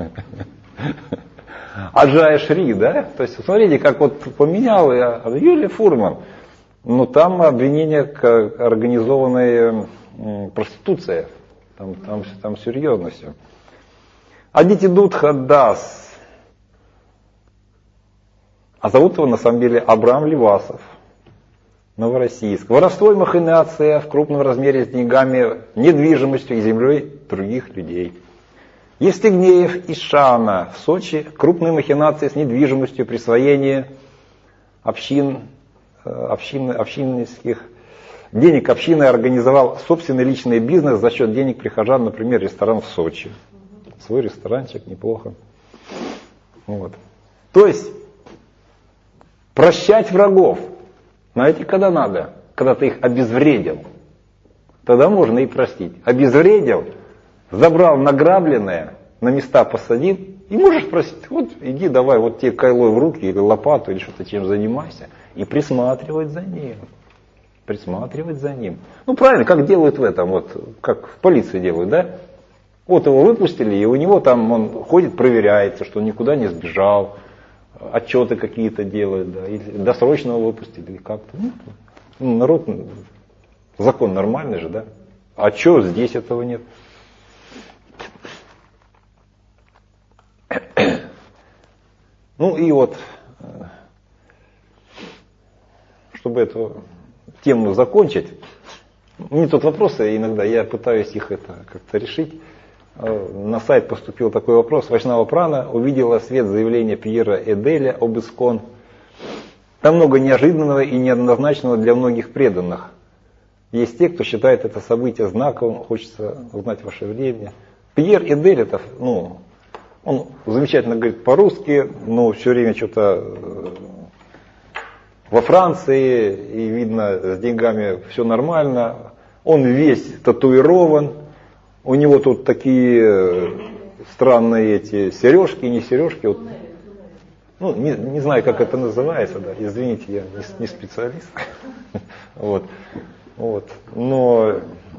Аджая Шри, да? То есть, смотрите, как вот поменял я Юлия Фурман. Ну, там обвинение к организованной проституции. Там серьезно все. Адитидутха Дас. А зовут его на самом деле Абрам Левасов. Новороссийск. Воровство и махинация в крупном размере с деньгами, недвижимостью и землей других людей. Евстигнеев и Шана в Сочи. Крупные махинации с недвижимостью, присвоение общинских денег. Община организовал собственный личный бизнес за счет денег прихожан, например, ресторан в Сочи. Свой ресторанчик, неплохо. Вот. То есть, прощать врагов. Знаете, когда надо? Когда ты их обезвредил. Тогда можно и простить. Обезвредил, забрал награбленное, на места посадил, и можешь просить, вот иди давай, вот тебе кайлой в руки, или лопату, или что-то чем занимайся, и присматривать за ним. Присматривать за ним. Ну правильно, как делают в этом, вот, как в полиции делают, да? Вот его выпустили, и у него там он ходит, проверяется, что он никуда не сбежал, отчеты какие-то делают, да, или досрочно выпустили, или как-то. Ну, народ, закон нормальный же, да? А что здесь этого нет? Ну и вот, чтобы эту тему закончить, мне тут вопросы иногда, я пытаюсь их как-то решить. На сайт поступил такой вопрос. Вайшнава Прана увидела свет заявления Пьера Эделя об Искон. Там много неожиданного и неоднозначного для многих преданных. Есть те, кто считает это событие знаковым, хочется узнать ваше мнение. Пьер Эдель, это, он замечательно говорит по-русски, но все время что-то во Франции, и видно, с деньгами все нормально. Он весь татуирован. У него тут такие странные эти сережки, не сережки. Вот, не знаю, как это называется, да. Извините, я не специалист. Вот. Но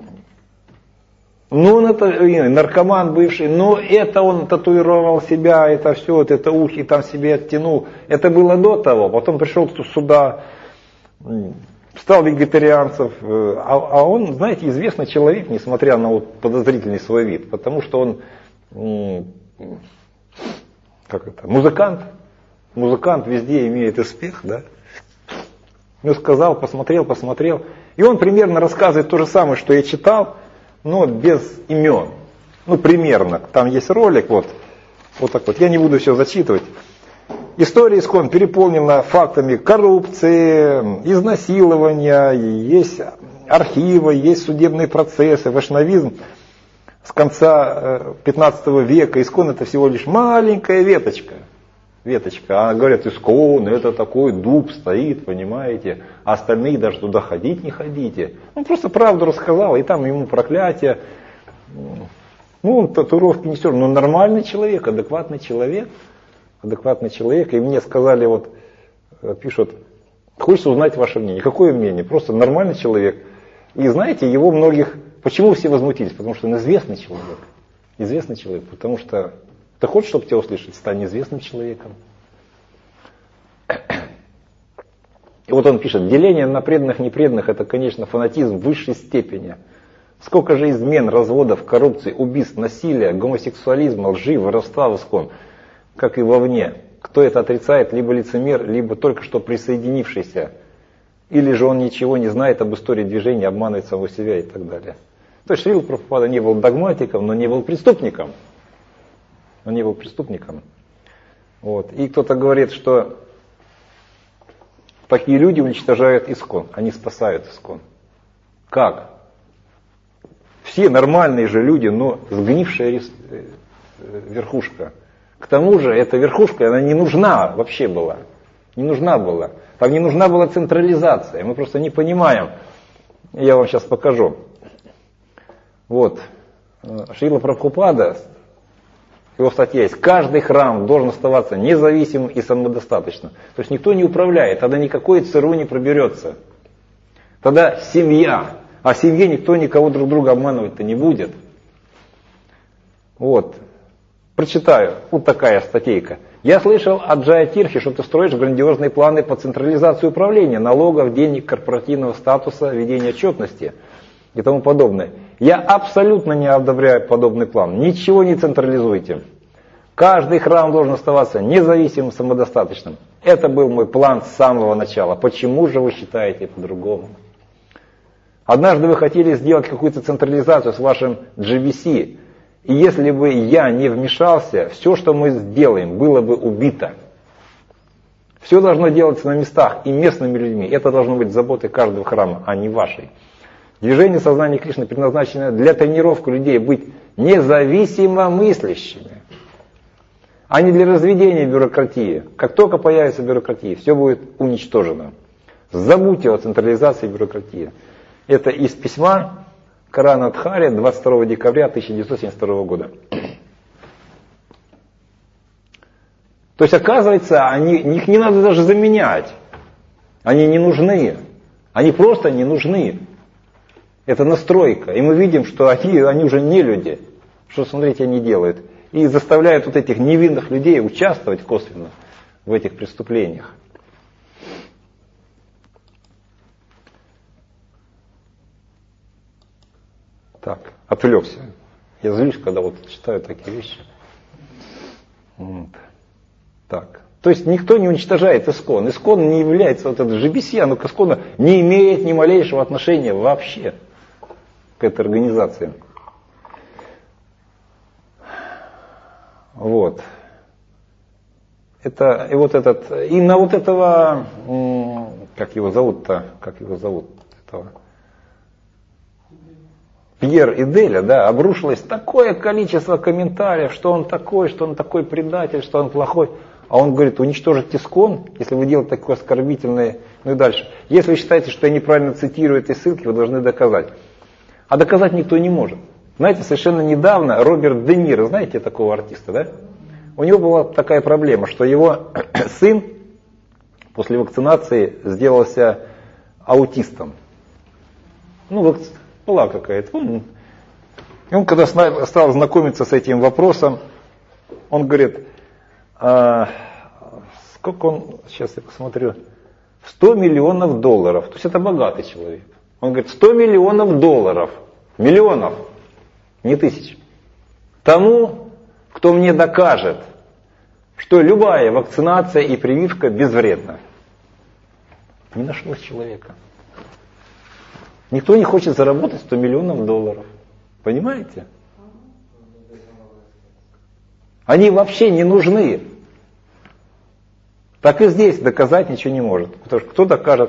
он это наркоман бывший, но это он татуировал себя, это все, вот это ухи там себе оттянул. Это было до того, потом пришел сюда, стал вегетарианцем, а он, знаете, известный человек, несмотря на вот подозрительный свой вид, потому что он музыкант везде имеет успех, да. Ну, сказал, посмотрел, и он примерно рассказывает то же самое, что я читал, но без имен. Ну, примерно, там есть ролик, вот так вот, я не буду все зачитывать. История Искон переполнена фактами коррупции, изнасилования, есть архивы, есть судебные процессы. Вайшнавизм с конца 15 века, Искон это всего лишь маленькая веточка. А говорят, Искон это такой дуб стоит, понимаете, а остальные даже туда ходить не ходите. Он просто правду рассказал, и там ему проклятие. Он татуировки не все, но нормальный человек, адекватный человек, и мне сказали, вот пишут, хочется узнать ваше мнение. Какое мнение? Просто нормальный человек. И знаете, его многих, почему все возмутились? Потому что он известный человек, потому что ты хочешь, чтобы тебя услышали, стань известным человеком. И вот он пишет, деление на преданных и непреданных это, конечно, фанатизм высшей степени. Сколько же измен, разводов, коррупции, убийств, насилия, гомосексуализма, лжи, воровства в Искон, как и вовне. Кто это отрицает, либо лицемер, либо только что присоединившийся, или же он ничего не знает об истории движения, обманывает самого себя и так далее. То есть Шрила Прабхупада не был догматиком, но не был преступником. Вот. И кто-то говорит, что такие люди уничтожают Искон, они спасают Искон. Как? Все нормальные же люди, но сгнившая верхушка. К тому же эта верхушка, она не нужна вообще была. Там не нужна была централизация. Мы просто не понимаем. Я вам сейчас покажу. Вот. Шрила Прабхупада, его статья есть. Каждый храм должен оставаться независимым и самодостаточным. То есть никто не управляет, тогда никакой ЦРУ не проберется. Тогда семья. А в семье никто никого друг друга обманывать-то не будет. Вот. Прочитаю. Вот такая статейка. Я слышал от Джая Тирхи, что ты строишь грандиозные планы по централизации управления, налогов, денег, корпоративного статуса, ведения отчетности и тому подобное. Я абсолютно не одобряю подобный план. Ничего не централизуйте. Каждый храм должен оставаться независимым, самодостаточным. Это был мой план с самого начала. Почему же вы считаете по-другому? Однажды вы хотели сделать какую-то централизацию с вашим GBC. И если бы я не вмешался, все, что мы сделаем, было бы убито. Все должно делаться на местах и местными людьми. Это должно быть заботой каждого храма, а не вашей. Движение сознания Кришны предназначено для тренировки людей быть независимо мыслящими, а не для разведения бюрократии. Как только появится бюрократия, все будет уничтожено. Забудьте о централизации бюрократии. Это из письма Каранадхари 22 декабря 1972 года. То есть, оказывается, их не надо даже заменять. Они не нужны. Они просто не нужны. Это настройка. И мы видим, что они уже не люди. Что, смотрите, они делают. И заставляют вот этих невинных людей участвовать косвенно в этих преступлениях. Так, отвлекся. Я злюсь, когда вот читаю такие вещи. Вот. Так. То есть никто не уничтожает ИСККОН. ИСККОН не является, вот этот GBC, оно к ИСККОНу не имеет ни малейшего отношения вообще к этой организации. Вот. Это, и вот этот, и на вот этого, как его зовут, этого Пьер и Деля, да, обрушилось такое количество комментариев, что он такой предатель, что он плохой. А он говорит, уничтожить ИСККОН, если вы делаете такое оскорбительное, ну и дальше. Если вы считаете, что я неправильно цитирую эти ссылки, вы должны доказать. А доказать никто не может. Знаете, совершенно недавно Роберт Де Ниро, знаете такого артиста, да? У него была такая проблема, что его сын после вакцинации сделался аутистом. Ну, была какая-то. И он, когда стал знакомиться с этим вопросом, он говорит, сколько он, сейчас я посмотрю, $100 миллионов. То есть это богатый человек. Он говорит, $100 миллионов. Миллионов, не тысяч. Тому, кто мне докажет, что любая вакцинация и прививка безвредна. Не нашлось человека. Никто не хочет заработать $100 миллионов. Понимаете? Они вообще не нужны. Так и здесь доказать ничего не может. Потому что кто докажет?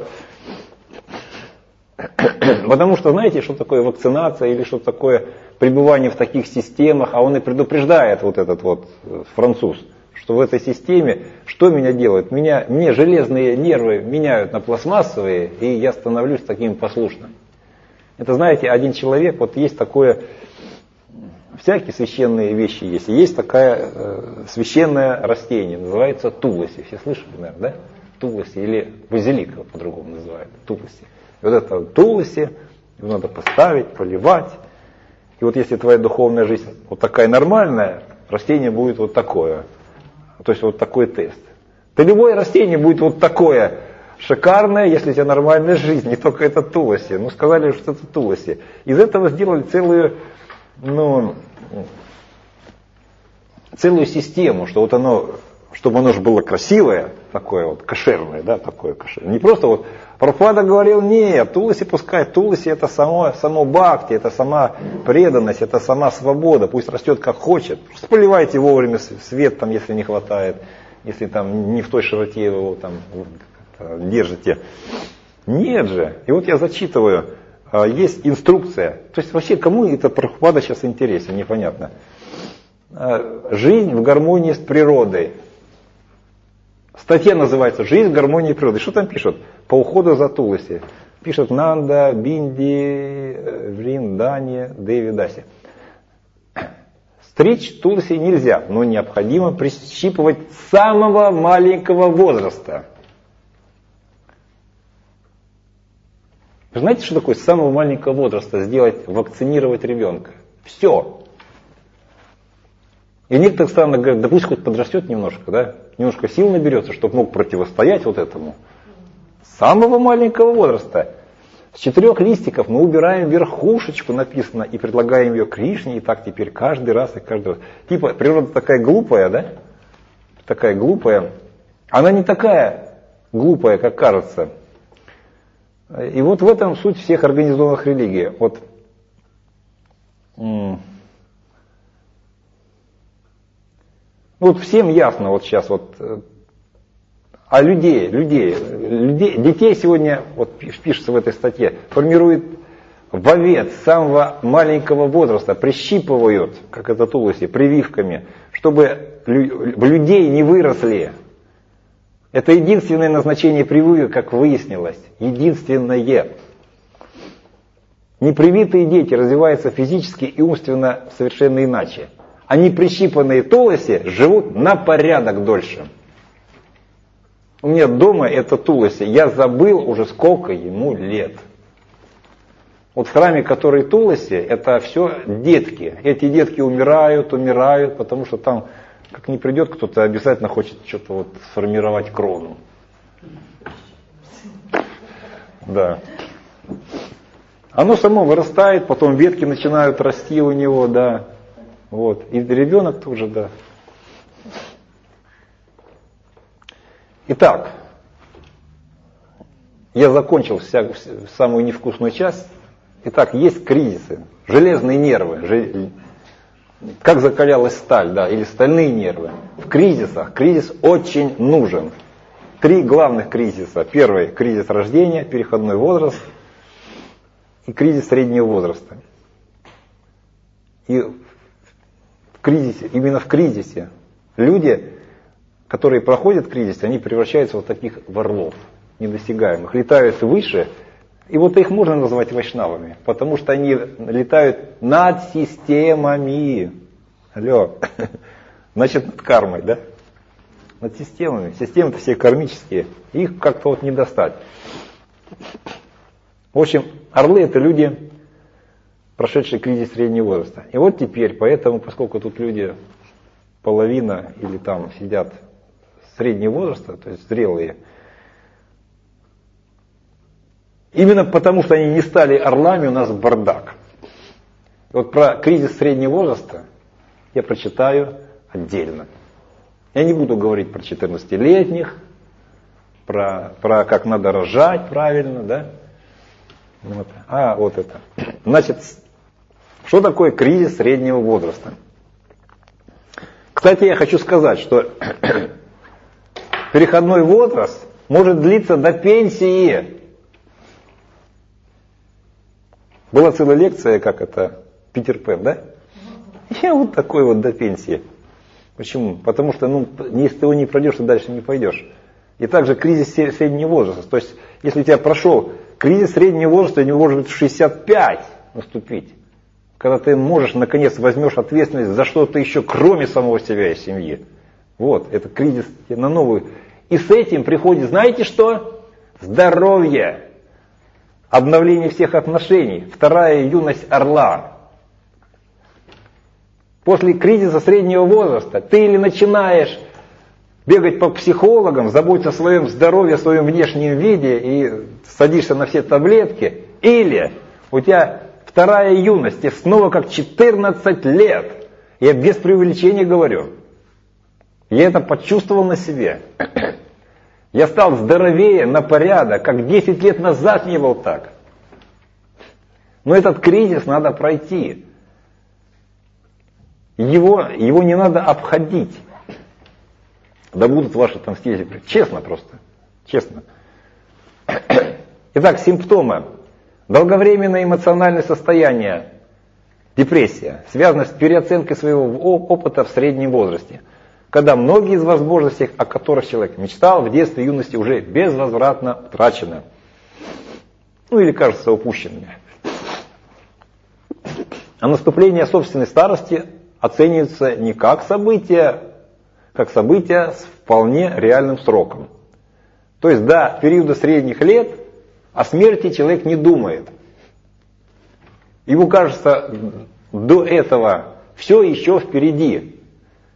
Потому что знаете, что такое вакцинация или что такое пребывание в таких системах, а он и предупреждает вот этот вот француз, что в этой системе, что меня делает? Мне железные нервы меняют на пластмассовые, и я становлюсь таким послушным. Это, знаете, один человек, вот есть такое, всякие священные вещи есть. Есть такое священное растение, называется туласи. Все слышали, наверное, да? Туласи или базилик по-другому называют. Туласи. И вот это туласи, его надо поставить, поливать. И вот если твоя духовная жизнь вот такая нормальная, растение будет вот такое. То есть вот такой тест. То любое растение будет вот такое шикарное, если у тебя нормальная жизнь, не только это туласи. Ну, сказали, что это туласи. Из этого сделали целую систему, что вот оно, чтобы оно же было красивое, такое вот кошерное, да, такое кошерное. Не просто вот Прабхупада говорил, нет, туласи пускай, туласи это само бхакти, это сама преданность, это сама свобода, пусть растет как хочет. Просто поливайте вовремя свет, там, если не хватает, если там не в той широте его там держите. Нет же. И вот я зачитываю, есть инструкция. То есть вообще кому это Прабхупада сейчас интересен, непонятно. Жизнь в гармонии с природой. Статья называется «Жизнь в гармонии природы». Что там пишут? По уходу за туласи. Пишут Нанда, Бинди, Вриндани, Деви Даси. Стричь туласи нельзя, но необходимо прищипывать с самого маленького возраста. Вы знаете, что такое с самого маленького возраста сделать, вакцинировать ребенка? Все. И в некоторых странах говорят, да пусть хоть подрастет немножко, да, немножко сил наберется, чтобы мог противостоять вот этому. С самого маленького возраста. С 4 листиков мы убираем верхушечку, написано, и предлагаем ее Кришне, и так теперь каждый раз и каждый раз. Типа, природа такая глупая, да? Такая глупая. Она не такая глупая, как кажется. И вот в этом суть всех организованных религий. Вот всем ясно вот сейчас вот. А детей сегодня, вот пишется в этой статье, формируют вовет с самого маленького возраста, прищипывают, как это тулуси, прививками, чтобы в людей не выросли. Это единственное назначение прививок, как выяснилось. Единственное. Непривитые дети развиваются физически и умственно совершенно иначе. А неприщипанные тулуси живут на порядок дольше. У меня дома это тулуси, я забыл уже сколько ему лет. Вот в храме, который тулуси, это все детки. Эти детки умирают, потому что там, как не придет кто-то, обязательно хочет что-то вот сформировать крону. Да. Оно само вырастает, потом ветки начинают расти у него, да. Вот. И ребенок тоже, да. Итак, я закончил самую невкусную часть. Итак, есть кризисы, железные нервы, как закалялась сталь, да, или стальные нервы. В кризисах кризис очень нужен. 3 главных кризиса. Первый – кризис рождения, переходной возраст и кризис среднего возраста. И именно в кризисе люди, которые проходят кризис, они превращаются в таких орлов недосягаемых, летают выше, и вот их можно назвать вайшнавами, потому что они летают над системами. Алло, значит над кармой, да? Над системами. Системы-то все кармические, их как-то вот не достать. В общем, орлы это люди, прошедшие кризис среднего возраста. И вот теперь, поэтому, поскольку тут люди половина или там сидят среднего возраста, то есть зрелые, именно потому что они не стали орлами, у нас бардак. Вот про кризис среднего возраста я прочитаю отдельно. Я не буду говорить про 14-летних, про как надо рожать правильно, да? Вот. А вот это. Значит, что такое кризис среднего возраста? Кстати, я хочу сказать, что переходной возраст может длиться до пенсии. Была целая лекция, как это, Питер Пен, да? Я вот такой вот до пенсии. Почему? Потому что, если ты его не пройдешь, ты дальше не пойдешь. И также кризис среднего возраста. То есть, если у тебя прошел кризис среднего возраста, у него может быть в 65 наступить. Когда ты можешь, наконец, возьмешь ответственность за что-то еще, кроме самого себя и семьи. Вот, это кризис на новую. И с этим приходит, знаете что? Здоровье. Обновление всех отношений. Вторая юность орла. После кризиса среднего возраста ты или начинаешь бегать по психологам, заботиться о своем здоровье, о своем внешнем виде и садишься на все таблетки, или у тебя вторая юность, тебе снова как 14 лет. Я без преувеличения говорю. Я это почувствовал на себе. Я стал здоровее на порядок, как 10 лет назад не был так. Но этот кризис надо пройти. Его не надо обходить. Да будут ваши там стези. Честно просто. Честно. Итак, симптомы. Долговременное эмоциональное состояние, депрессия, связано с переоценкой своего опыта в среднем возрасте. Когда многие из возможностей, о которых человек мечтал в детстве и юности, уже безвозвратно утрачены. Или кажутся упущенными. А наступление собственной старости оценивается не как событие с вполне реальным сроком. То есть до периода средних лет о смерти человек не думает. Ему кажется, до этого все еще впереди.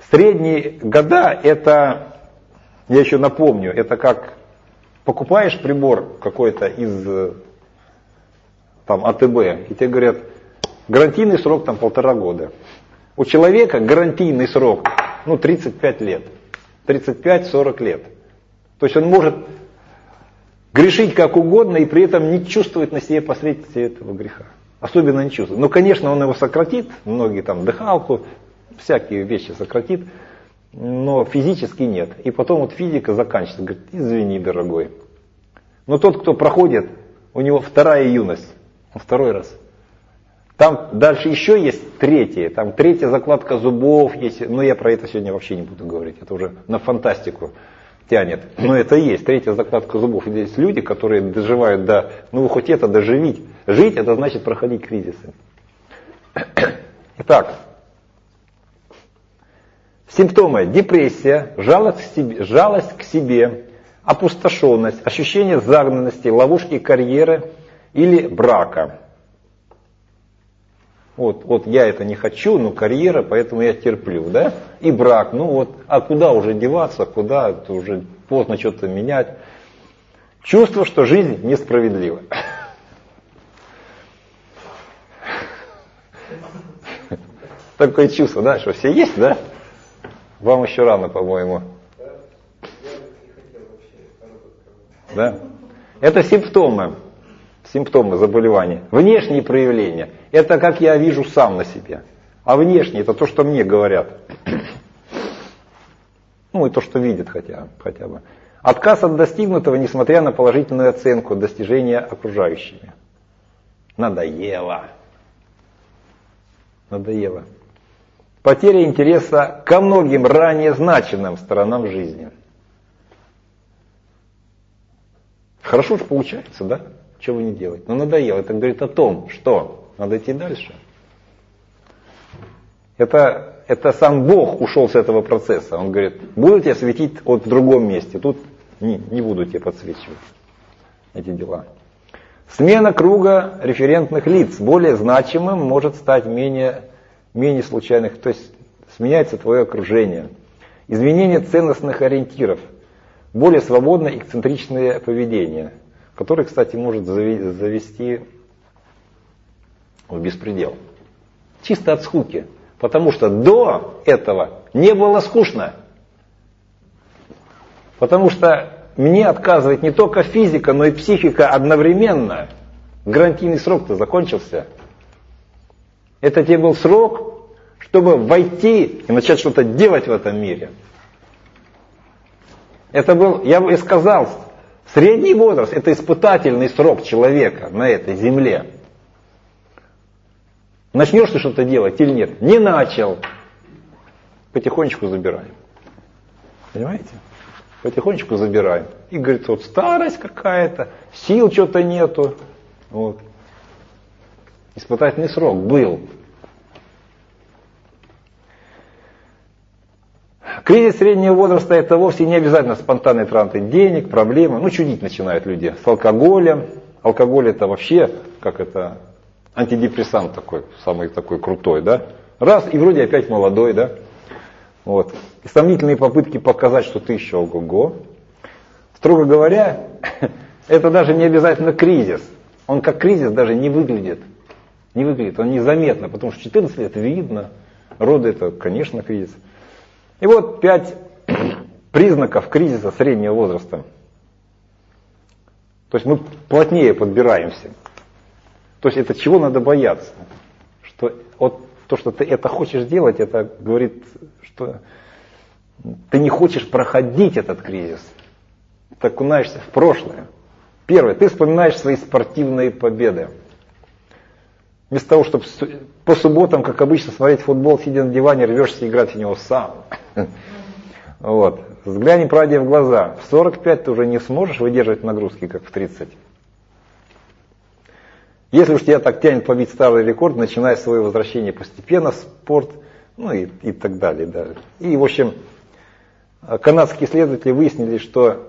Средние года, это, я еще напомню, это как покупаешь прибор какой-то из там, АТБ, и тебе говорят, гарантийный срок там 1,5 года. У человека гарантийный срок, 35 лет. 35-40 лет. То есть он может грешить как угодно и при этом не чувствовать на себе последствия этого греха. Особенно не чувствует. Ну, конечно, он его сократит, многие там дыхалку, всякие вещи сократит, но физически нет. И потом вот физика заканчивается, говорит, извини, дорогой. Но тот, кто проходит, у него вторая юность, он второй раз. Там дальше еще есть третья, там третья закладка зубов есть, но я про это сегодня вообще не буду говорить, это уже на фантастику тянет. Но это есть, третья закладка зубов. И здесь люди, которые доживают до, вы хоть это доживить. Жить это значит проходить кризисы. Итак, симптомы: депрессия, жалость к себе, опустошенность, ощущение загнанности, ловушки карьеры или брака. Вот я это не хочу, но карьера, поэтому я терплю, да? И брак, а куда уже деваться, куда, это уже поздно что-то менять. Чувство, что жизнь несправедлива. Такое чувство, да, что все есть, да? Вам еще рано, по-моему. Да? Это симптомы заболевания. Внешние проявления. Это как я вижу сам на себе. А внешние это то, что мне говорят. И то, что видят хотя бы. Отказ от достигнутого, несмотря на положительную оценку достижения окружающими. Надоело. Потеря интереса ко многим ранее значимым сторонам жизни. Хорошо же получается, да? Чего вы не делаете? Но надоело. Это говорит о том, что надо идти дальше. Это сам Бог ушел с этого процесса. Он говорит, буду тебя светить в другом месте. Тут не буду тебе подсвечивать эти дела. Смена круга референтных лиц более значимым может стать менее случайных. То есть сменяется твое окружение. Изменение ценностных ориентиров. Более свободное эксцентричное поведение, которое, кстати, может завести в беспредел. Чисто от скуки. Потому что до этого не было скучно. Потому что мне отказывает не только физика, но и психика одновременно. Гарантийный срок-то закончился. Это тебе был срок, чтобы войти и начать что-то делать в этом мире. Это был, я бы и сказал, средний возраст, это испытательный срок человека на этой земле. Начнешь ты что-то делать или нет? Не начал. Потихонечку забираем. Понимаете? Потихонечку забираем. И говорит, вот старость какая-то, сил что-то нету. Вот. Испытательный срок был. Кризис среднего возраста — это вовсе не обязательно спонтанные траты денег, проблемы. Чудить начинают люди с алкоголем. Алкоголь это вообще, антидепрессант такой, самый такой крутой, да? Раз, и вроде опять молодой, да? Вот. И сомнительные попытки показать, что ты еще ого-го. Строго говоря, это даже не обязательно кризис. Он как кризис даже не выглядит. Он незаметно, потому что 14 лет видно. Роды это, конечно, кризис. И вот 5 признаков кризиса среднего возраста. То есть мы плотнее подбираемся. То есть это чего надо бояться? Что то, что ты это хочешь делать, это говорит, что ты не хочешь проходить этот кризис. Ты окунаешься в прошлое. Первое, ты вспоминаешь свои спортивные победы. Вместо того, чтобы по субботам, как обычно, смотреть футбол, сидя на диване, рвешься играть в него сам. Вот. Взгляни правде в глаза. В 45 ты уже не сможешь выдерживать нагрузки, как в 30. Если уж тебя так тянет побить старый рекорд, начинай свое возвращение постепенно в спорт, и так далее. Да. И, в общем, канадские исследователи выяснили, что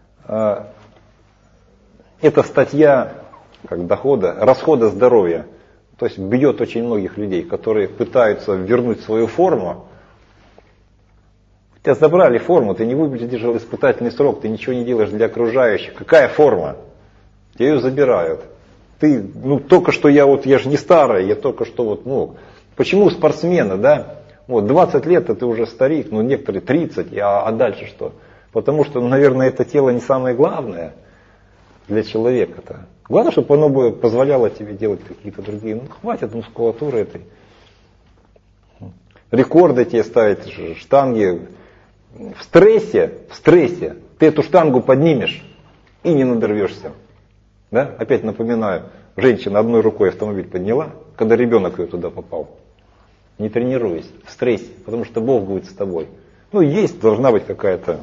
эта статья расхода здоровья, то есть бьет очень многих людей, которые пытаются вернуть свою форму, Тебя забрали форму, ты не выдержал испытательный срок, ты ничего не делаешь для окружающих. Какая форма? Тебя ее забирают. Ты, только что я же не старый, я только что Почему спортсмены, да? 20 лет ты уже старик, некоторые 30, а дальше что? Потому что, наверное, это тело не самое главное для человека-то. Главное, чтобы оно бы позволяло тебе делать какие-то другие. Хватит мускулатуры этой. Рекорды тебе ставить, штанги. В стрессе ты эту штангу поднимешь и не надорвешься. Да? Опять напоминаю, женщина одной рукой автомобиль подняла, когда ребенок ее туда попал. Не тренируйся в стрессе, потому что Бог будет с тобой. Должна быть какая-то,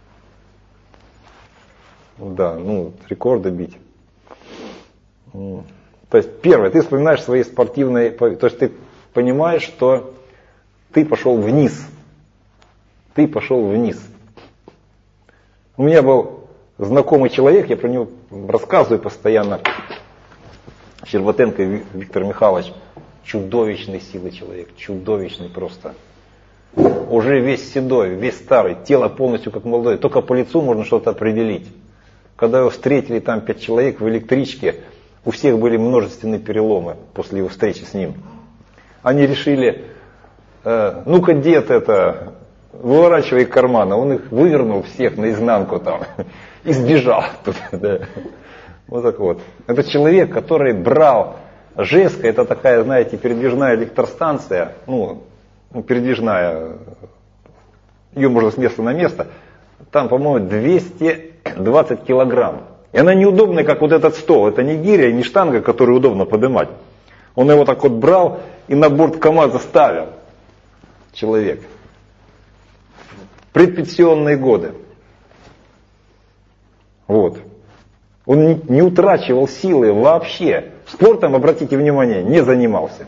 рекорды бить. То есть, первое, ты вспоминаешь свои спортивные, то есть ты понимаешь, что ты пошел вниз. Ты пошел вниз. У меня был знакомый человек, я про него рассказываю постоянно, Щербатенко Виктор Михайлович, чудовищной силы человек, чудовищный просто. Уже весь седой, весь старый, тело полностью как молодое, только по лицу можно что-то определить. Когда его встретили там 5 человек в электричке, у всех были множественные переломы после его встречи с ним. Они решили, ну-ка дед выворачивай карманы. Он их вывернул всех наизнанку там и сбежал. Вот так вот. Это человек, который брал Жеска, это такая, знаете, передвижная электростанция, передвижная, ее можно с места на место, там, по-моему, 220 килограмм. И она неудобная, как вот этот стол. Это не гиря, не штанга, которую удобно поднимать. Он его так вот брал и на борт КамАЗа ставил. Человек. Предпенсионные годы. Вот. Он не утрачивал силы вообще. Спортом, обратите внимание, не занимался.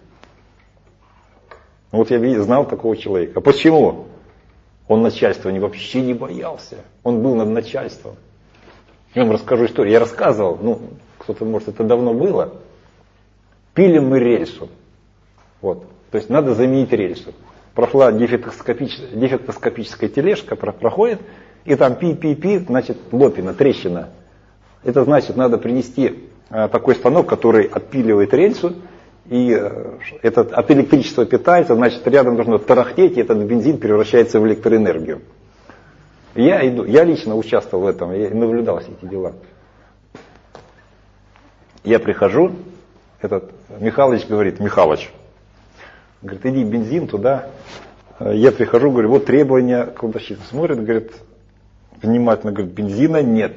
Вот я знал такого человека. Почему? Он начальства вообще не боялся. Он был над начальством. Я вам расскажу историю. Я рассказывал, кто-то, может, это давно было. Пилим мы рельсу. Вот. То есть надо заменить рельсу. Прошла дефектоскопическая тележка, проходит, и там пи-пи-пи, значит, лопина, трещина. Это значит, надо принести такой станок, который отпиливает рельсу, и это от электричества питается, значит, рядом должно тарахтеть, и этот бензин превращается в электроэнергию. Я лично участвовал в этом, я наблюдал все эти дела. Я прихожу, этот Михалыч говорит, говорит, иди бензин туда. Я прихожу, говорю, вот требования кладовщицы. Смотрит, говорит, внимательно, говорит, бензина нет.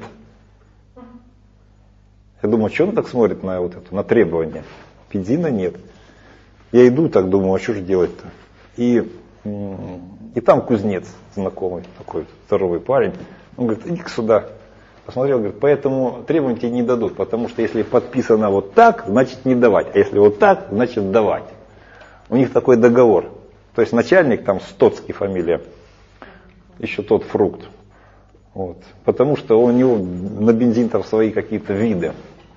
Я думаю, что он так смотрит на на требования? Бензина нет. Я иду так, думаю, а что же делать-то? И там кузнец знакомый, такой здоровый парень. Он говорит, иди сюда. Посмотрел, говорит, поэтому требования тебе не дадут, потому что если подписано вот так, значит не давать. А если вот так, значит давать. У них такой договор. То есть начальник, там Стоцкий фамилия, еще тот фрукт. Вот. Потому что у него на бензин там свои какие-то виды.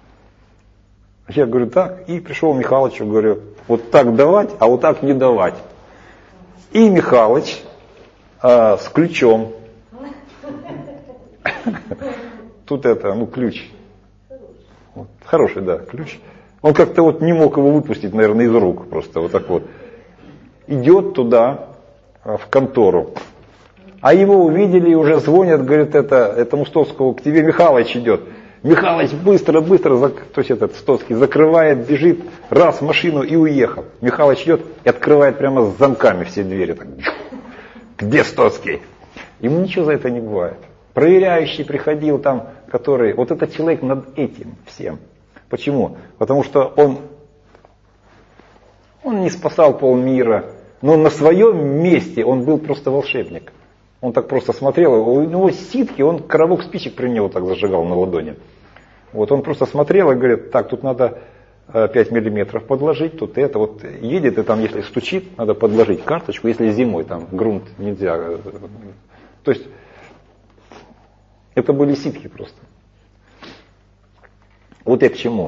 Я говорю, так, и пришел Михалычу, говорю, вот так давать, а вот так не давать. И Михалыч с ключом. Тут ключ. Вот. Хороший, да, ключ. Он как-то не мог его выпустить, наверное, из рук, просто вот так вот. Идет туда, в контору. А его увидели и уже звонят, говорят, этому Стоцкому, к тебе Михалыч идет. Михалыч быстро, то есть этот Стоцкий закрывает, бежит, раз в машину и уехал. Михалыч идет и открывает прямо с замками все двери. Так. Где Стоцкий? Ему ничего за это не бывает. Проверяющий приходил там, который, вот этот человек над этим всем. Почему? Потому что он не спасал полмира, но на своем месте он был просто волшебник. Он так просто смотрел, у него ситки, он коробок спичек при него так зажигал на ладони. Вот он просто смотрел и говорит, так, тут надо 5 миллиметров подложить, тут это, вот едет и там, если стучит, надо подложить карточку, если зимой там грунт нельзя. То есть это были ситки просто. Вот я к чему.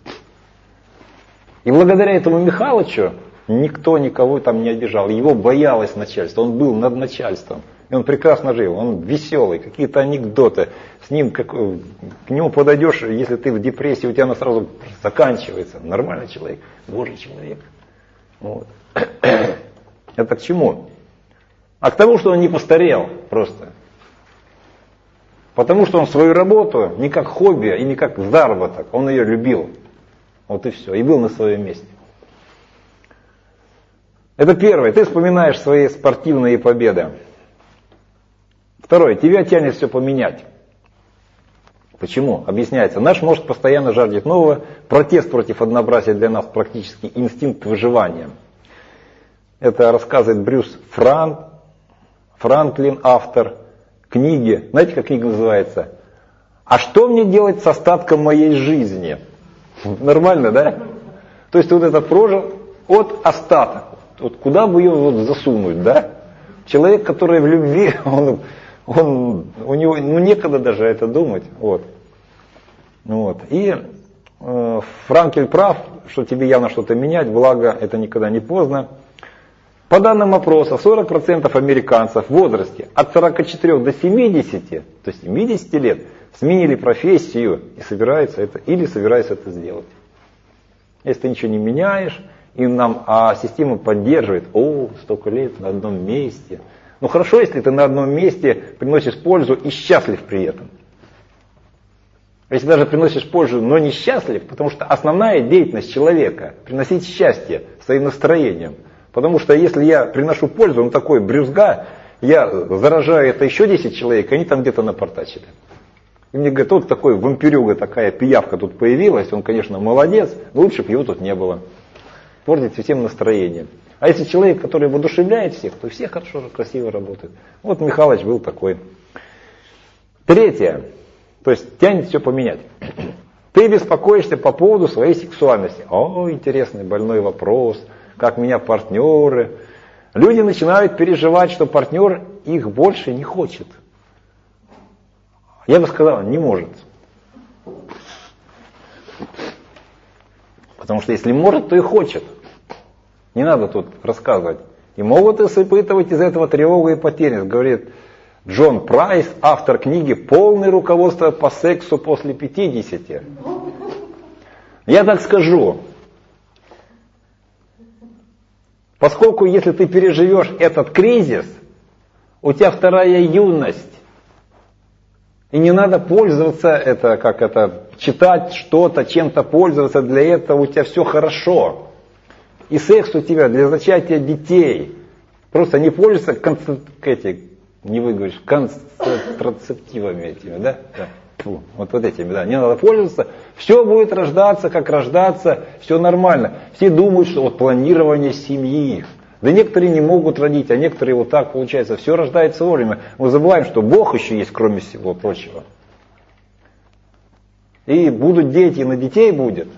И благодаря этому Михалычу никто никого там не обижал. Его боялось начальство, он был над начальством. И он прекрасно жил, он веселый, какие-то анекдоты. С ним, к нему подойдешь, если ты в депрессии, у тебя она сразу заканчивается. Нормальный человек, Божий человек. Вот. Это к чему? А к тому, что он не постарел просто. Потому что он свою работу не как хобби и не как заработок, он ее любил. Вот и все, и был на своем месте. Это первое, ты вспоминаешь свои спортивные победы. Второе, тебя тянет все поменять. Почему? Объясняется, наш мозг постоянно жаждет нового, протест против однообразия для нас практически инстинкт выживания. Это рассказывает Брюс Франклин, автор книги. Знаете, как книга называется? «А что мне делать с остатком моей жизни?» Нормально, да? То есть вот это прожил от остаток. Вот куда бы ее вот засунуть, да? Человек, который в любви, у него некогда даже это думать. Вот. И Франклин прав, что тебе явно что-то менять, благо это никогда не поздно. По данным опроса, 40% американцев в возрасте от 44 до 70, то есть 70 лет, сменили профессию и собираются это сделать. Если ты ничего не меняешь, а система поддерживает, столько лет на одном месте. Ну хорошо, если ты на одном месте приносишь пользу и счастлив при этом. Если даже приносишь пользу, но не счастлив, потому что основная деятельность человека – приносить счастье своим настроением. Потому что если я приношу пользу, он такой брюзга, я заражаю это еще 10 человек, они там где-то напортачили. И мне говорят, вот такой вампирюга, такая пиявка тут появилась, он, конечно, молодец, но лучше бы его тут не было. Портит всем настроение. А если человек, который воодушевляет всех, то все хорошо, красиво работают. Вот Михалыч был такой. Третье. То есть тянет все поменять. Ты беспокоишься по поводу своей сексуальности. Интересный больной вопрос. Как меня партнеры. Люди начинают переживать, что партнер их больше не хочет. Я бы сказал, не может. Потому что если может, то и хочет. Не надо тут рассказывать. И могут испытывать из этого тревогу и потерянность, говорит Джон Прайс, автор книги «Полное руководство по сексу после 50». Я так скажу. Поскольку если ты переживешь этот кризис, у тебя вторая юность. И не надо пользоваться, читать что-то, чем-то пользоваться, для этого у тебя все хорошо. И секс у тебя для зачатия детей. Просто не пользуйся контрацептивами этими, да? Вот этими, да. Не надо пользоваться. Все будет рождаться, как рождаться, все нормально. Все думают, что вот планирование семьи. Да некоторые не могут родить, а некоторые вот так получается. Все рождается вовремя. Мы забываем, что Бог еще есть, кроме всего прочего. И будут дети, и на детей будет.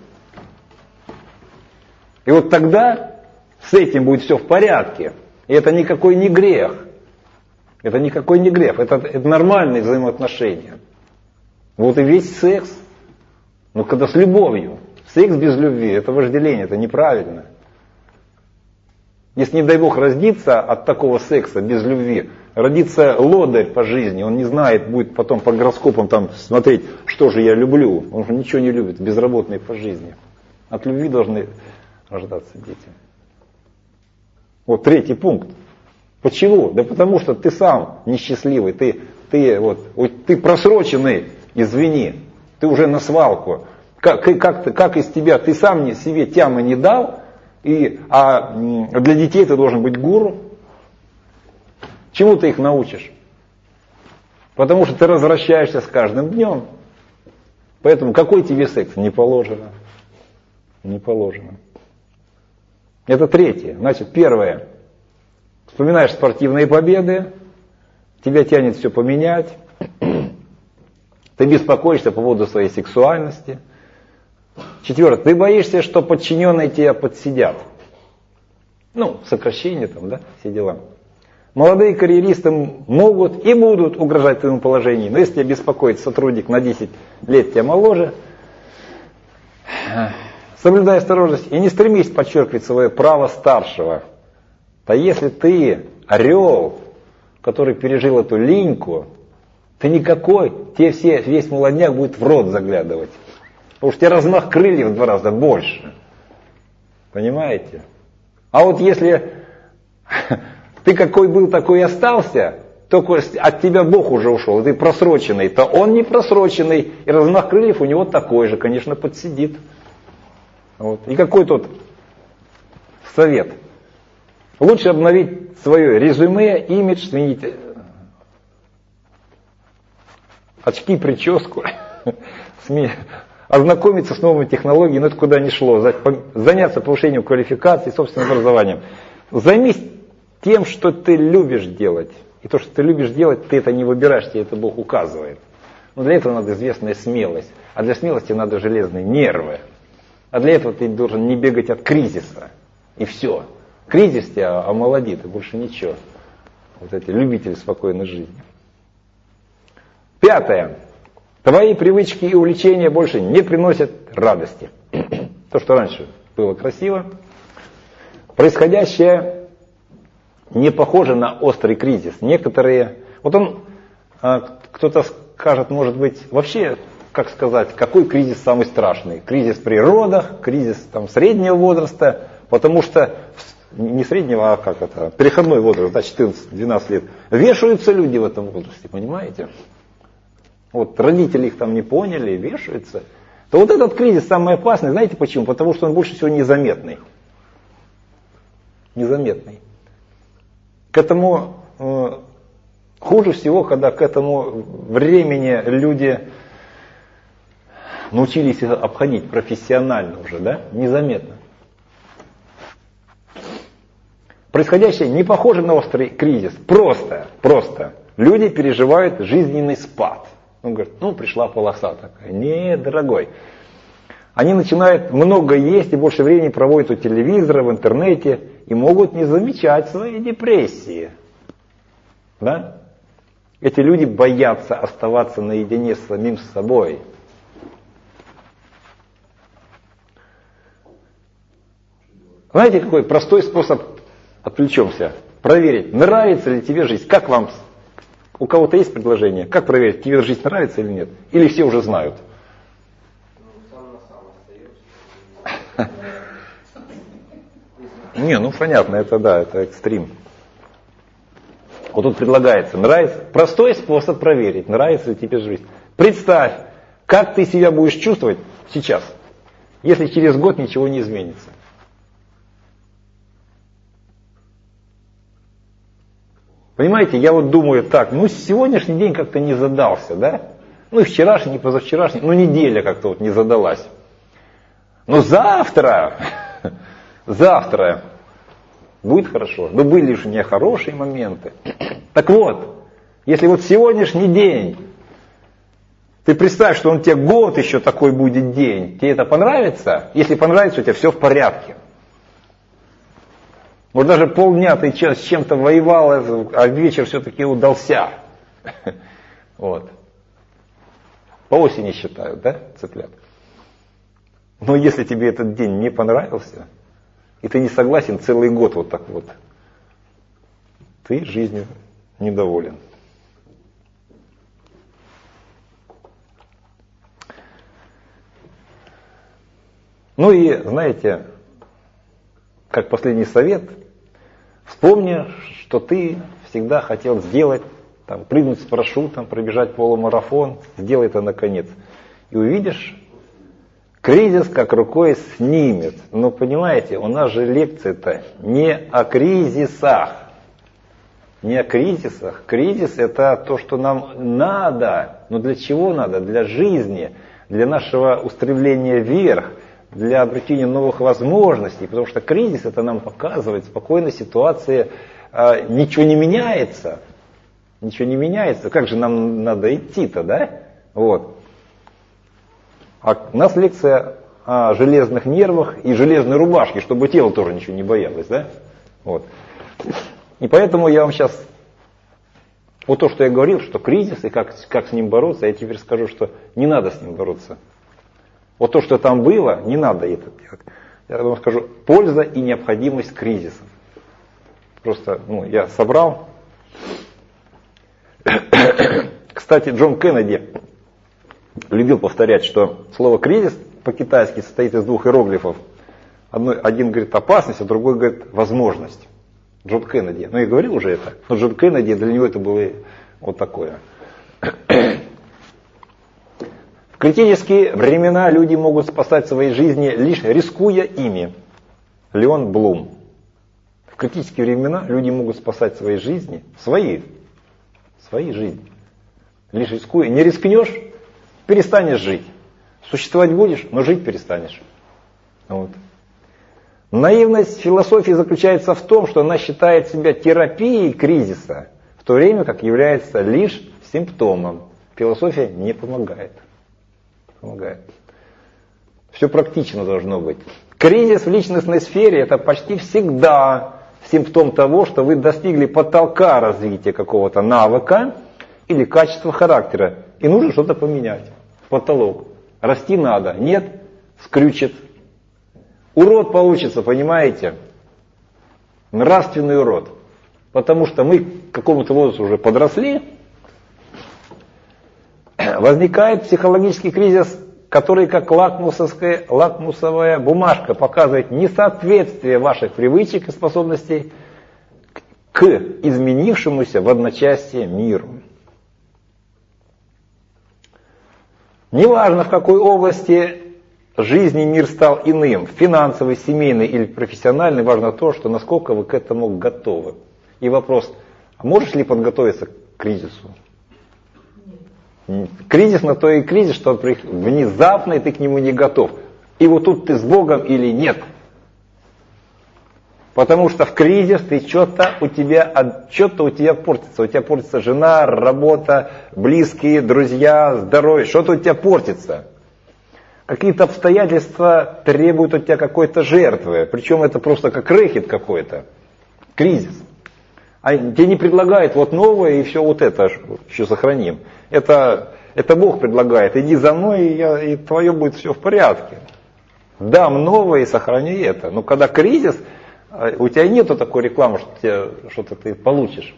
И вот тогда с этим будет все в порядке. И это никакой не грех. Это никакой не грех. Это нормальные взаимоотношения. Вот и весь секс. Но когда с любовью. Секс без любви, это вожделение, это неправильно. Если, не дай Бог, родиться от такого секса без любви, родится лодырь по жизни, он не знает, будет потом по гороскопам там смотреть, что же я люблю. Он же ничего не любит, безработный по жизни. От любви должны рождаться дети. Вот третий пункт. Почему? Да потому что ты сам несчастливый, ты просроченный, извини, ты уже на свалку. Как из тебя, ты сам себе тямы не дал, а для детей ты должен быть гуру. Чему ты их научишь? Потому что ты развращаешься с каждым днем. Поэтому какой тебе секс? Не положено. Не положено. Это третье. Значит, первое. Вспоминаешь спортивные победы, тебя тянет все поменять, ты беспокоишься по поводу своей сексуальности. Четвертое. Ты боишься, что подчиненные тебя подсидят. Сокращение там, да, все дела. Молодые карьеристы могут и будут угрожать твоему положению, но если тебя беспокоит сотрудник на 10 лет тебя моложе, соблюдай осторожность и не стремись подчеркивать свое право старшего. Да если ты орел, который пережил эту линьку, ты никакой, тебе весь молодняк будет в рот заглядывать. Потому что у тебя размах крыльев в 2 раза больше. Понимаете? А вот если ты какой был, такой и остался, только от тебя Бог уже ушел, и ты просроченный, то он не просроченный, и размах крыльев у него такой же, конечно, подсидит. Вот. И какой тут совет? Лучше обновить свое резюме, имидж, сменить очки, прическу, ознакомиться с новыми технологиями, но это куда ни шло, заняться повышением квалификации, собственным образованием. Займись тем, что ты любишь делать. И то, что ты любишь делать, ты это не выбираешь, тебе это Бог указывает. Но для этого надо известная смелость. А для смелости надо железные нервы. А для этого ты должен не бегать от кризиса. И все. Кризис тебя омолодит, и больше ничего. Вот эти любители спокойной жизни. 5. Твои привычки и увлечения больше не приносят радости. То, что раньше было красиво. Происходящее не похоже на острый кризис. Некоторые... Вот он, кто-то скажет, может быть, вообще, как сказать, какой кризис самый страшный? Кризис при родах, кризис там, среднего возраста, потому что, не среднего, а как это, переходной возраст, да, 14-12 лет. Вешаются люди в этом возрасте, понимаете? Вот родители их там не поняли, вешаются. То вот этот кризис самый опасный, знаете почему? Потому что он больше всего незаметный. Незаметный. К этому хуже всего, когда к этому времени люди научились обходить профессионально уже, да? Незаметно. Происходящее не похоже на острый кризис. Просто. Люди переживают жизненный спад. Он говорит, пришла полоса такая. Нет, дорогой. Они начинают много есть и больше времени проводят у телевизора, в интернете и могут не замечать свои депрессии. Да? Эти люди боятся оставаться наедине с самим собой. Знаете, какой простой способ, отвлечемся, проверить, нравится ли тебе жизнь? Как вам, у кого-то есть предложение? Как проверить, тебе жизнь нравится или нет? Или все уже знают? Сам на сам остаешься. Не, понятно, это да, это экстрим. Вот тут предлагается, нравится, простой способ проверить, нравится ли тебе жизнь. Представь, как ты себя будешь чувствовать сейчас, если через год ничего не изменится. Понимаете, я вот думаю так, сегодняшний день как-то не задался, да? И вчерашний, и позавчерашний, неделя как-то вот не задалась. Но завтра будет хорошо. Но были же не хорошие моменты. Так вот, если вот сегодняшний день, ты представь, что он тебе год еще такой будет день, тебе это понравится? Если понравится, у тебя все в порядке. Может, даже полдня ты с чем-то воевал, а вечер все-таки удался. Вот. По осени считают, да, цыплят? Но если тебе этот день не понравился, и ты не согласен целый год вот так вот, ты жизнью недоволен. И, знаете, как последний совет, вспомни, что ты всегда хотел сделать, прыгнуть с парашютом, пробежать полумарафон, сделай это наконец. И увидишь, кризис как рукой снимет. Но понимаете, у нас же лекция-то не о кризисах. Не о кризисах. Кризис это то, что нам надо. Но для чего надо? Для жизни, для нашего устремления вверх, для обретения новых возможностей. Потому что кризис это нам показывает, в спокойной ситуации ничего не меняется. Ничего не меняется. Как же нам надо идти-то, да? Вот. А у нас лекция о железных нервах и железной рубашке, чтобы тело тоже ничего не боялось, да? Вот. И поэтому я вам сейчас, вот то, что я говорил, что кризис и как с ним бороться, я теперь скажу, что не надо с ним бороться. Вот то, что там было, не надо это делать. Я вам скажу, польза и необходимость кризисов. Просто, я собрал Кстати, Джон Кеннеди любил повторять, что слово «кризис» по-китайски состоит из двух иероглифов. Один говорит опасность, а другой говорит возможность. Джон Кеннеди. Ну, я говорил уже это, но Джон Кеннеди, для него это было вот такое. В критические времена люди могут спасать свои жизни, лишь рискуя ими. Леон Блум. В критические времена люди могут спасать свои жизни, свои жизни. Лишь рискуя. Не рискнешь, перестанешь жить. Существовать будешь, но жить перестанешь. Вот. Наивность философии заключается в том, что она считает себя терапией кризиса, в то время как является лишь симптомом. Философия не помогает. Все практично должно быть. Кризис в личностной сфере — это почти всегда симптом того, что вы достигли потолка развития какого-то навыка или качества характера, и нужно что-то поменять. Потолок. Расти надо. Нет, скрючит. Урод получится, понимаете? Нравственный урод. Потому что мы к какому-то возрасту уже подросли. Возникает психологический кризис, который как лакмусовая бумажка показывает несоответствие ваших привычек и способностей к изменившемуся в одночасье миру. Неважно, в какой области жизни мир стал иным, финансовый, семейный или профессиональный, важно то, что насколько вы к этому готовы. И вопрос, а можешь ли подготовиться к кризису? Кризис на то и кризис, что внезапно и ты к нему не готов. И вот тут ты с Богом или нет. Потому что в кризис ты что-то у тебя портится. У тебя портится жена, работа, близкие, друзья, здоровье. Что-то у тебя портится. Какие-то обстоятельства требуют от тебя какой-то жертвы. Причем это просто как рэкет какой-то. Кризис. А тебе не предлагают вот новое и все вот это еще сохраним. Это Бог предлагает. Иди за мной, и твое будет все в порядке. Дам новое и сохрани это. Но когда кризис, у тебя нету такой рекламы, что что-то ты получишь.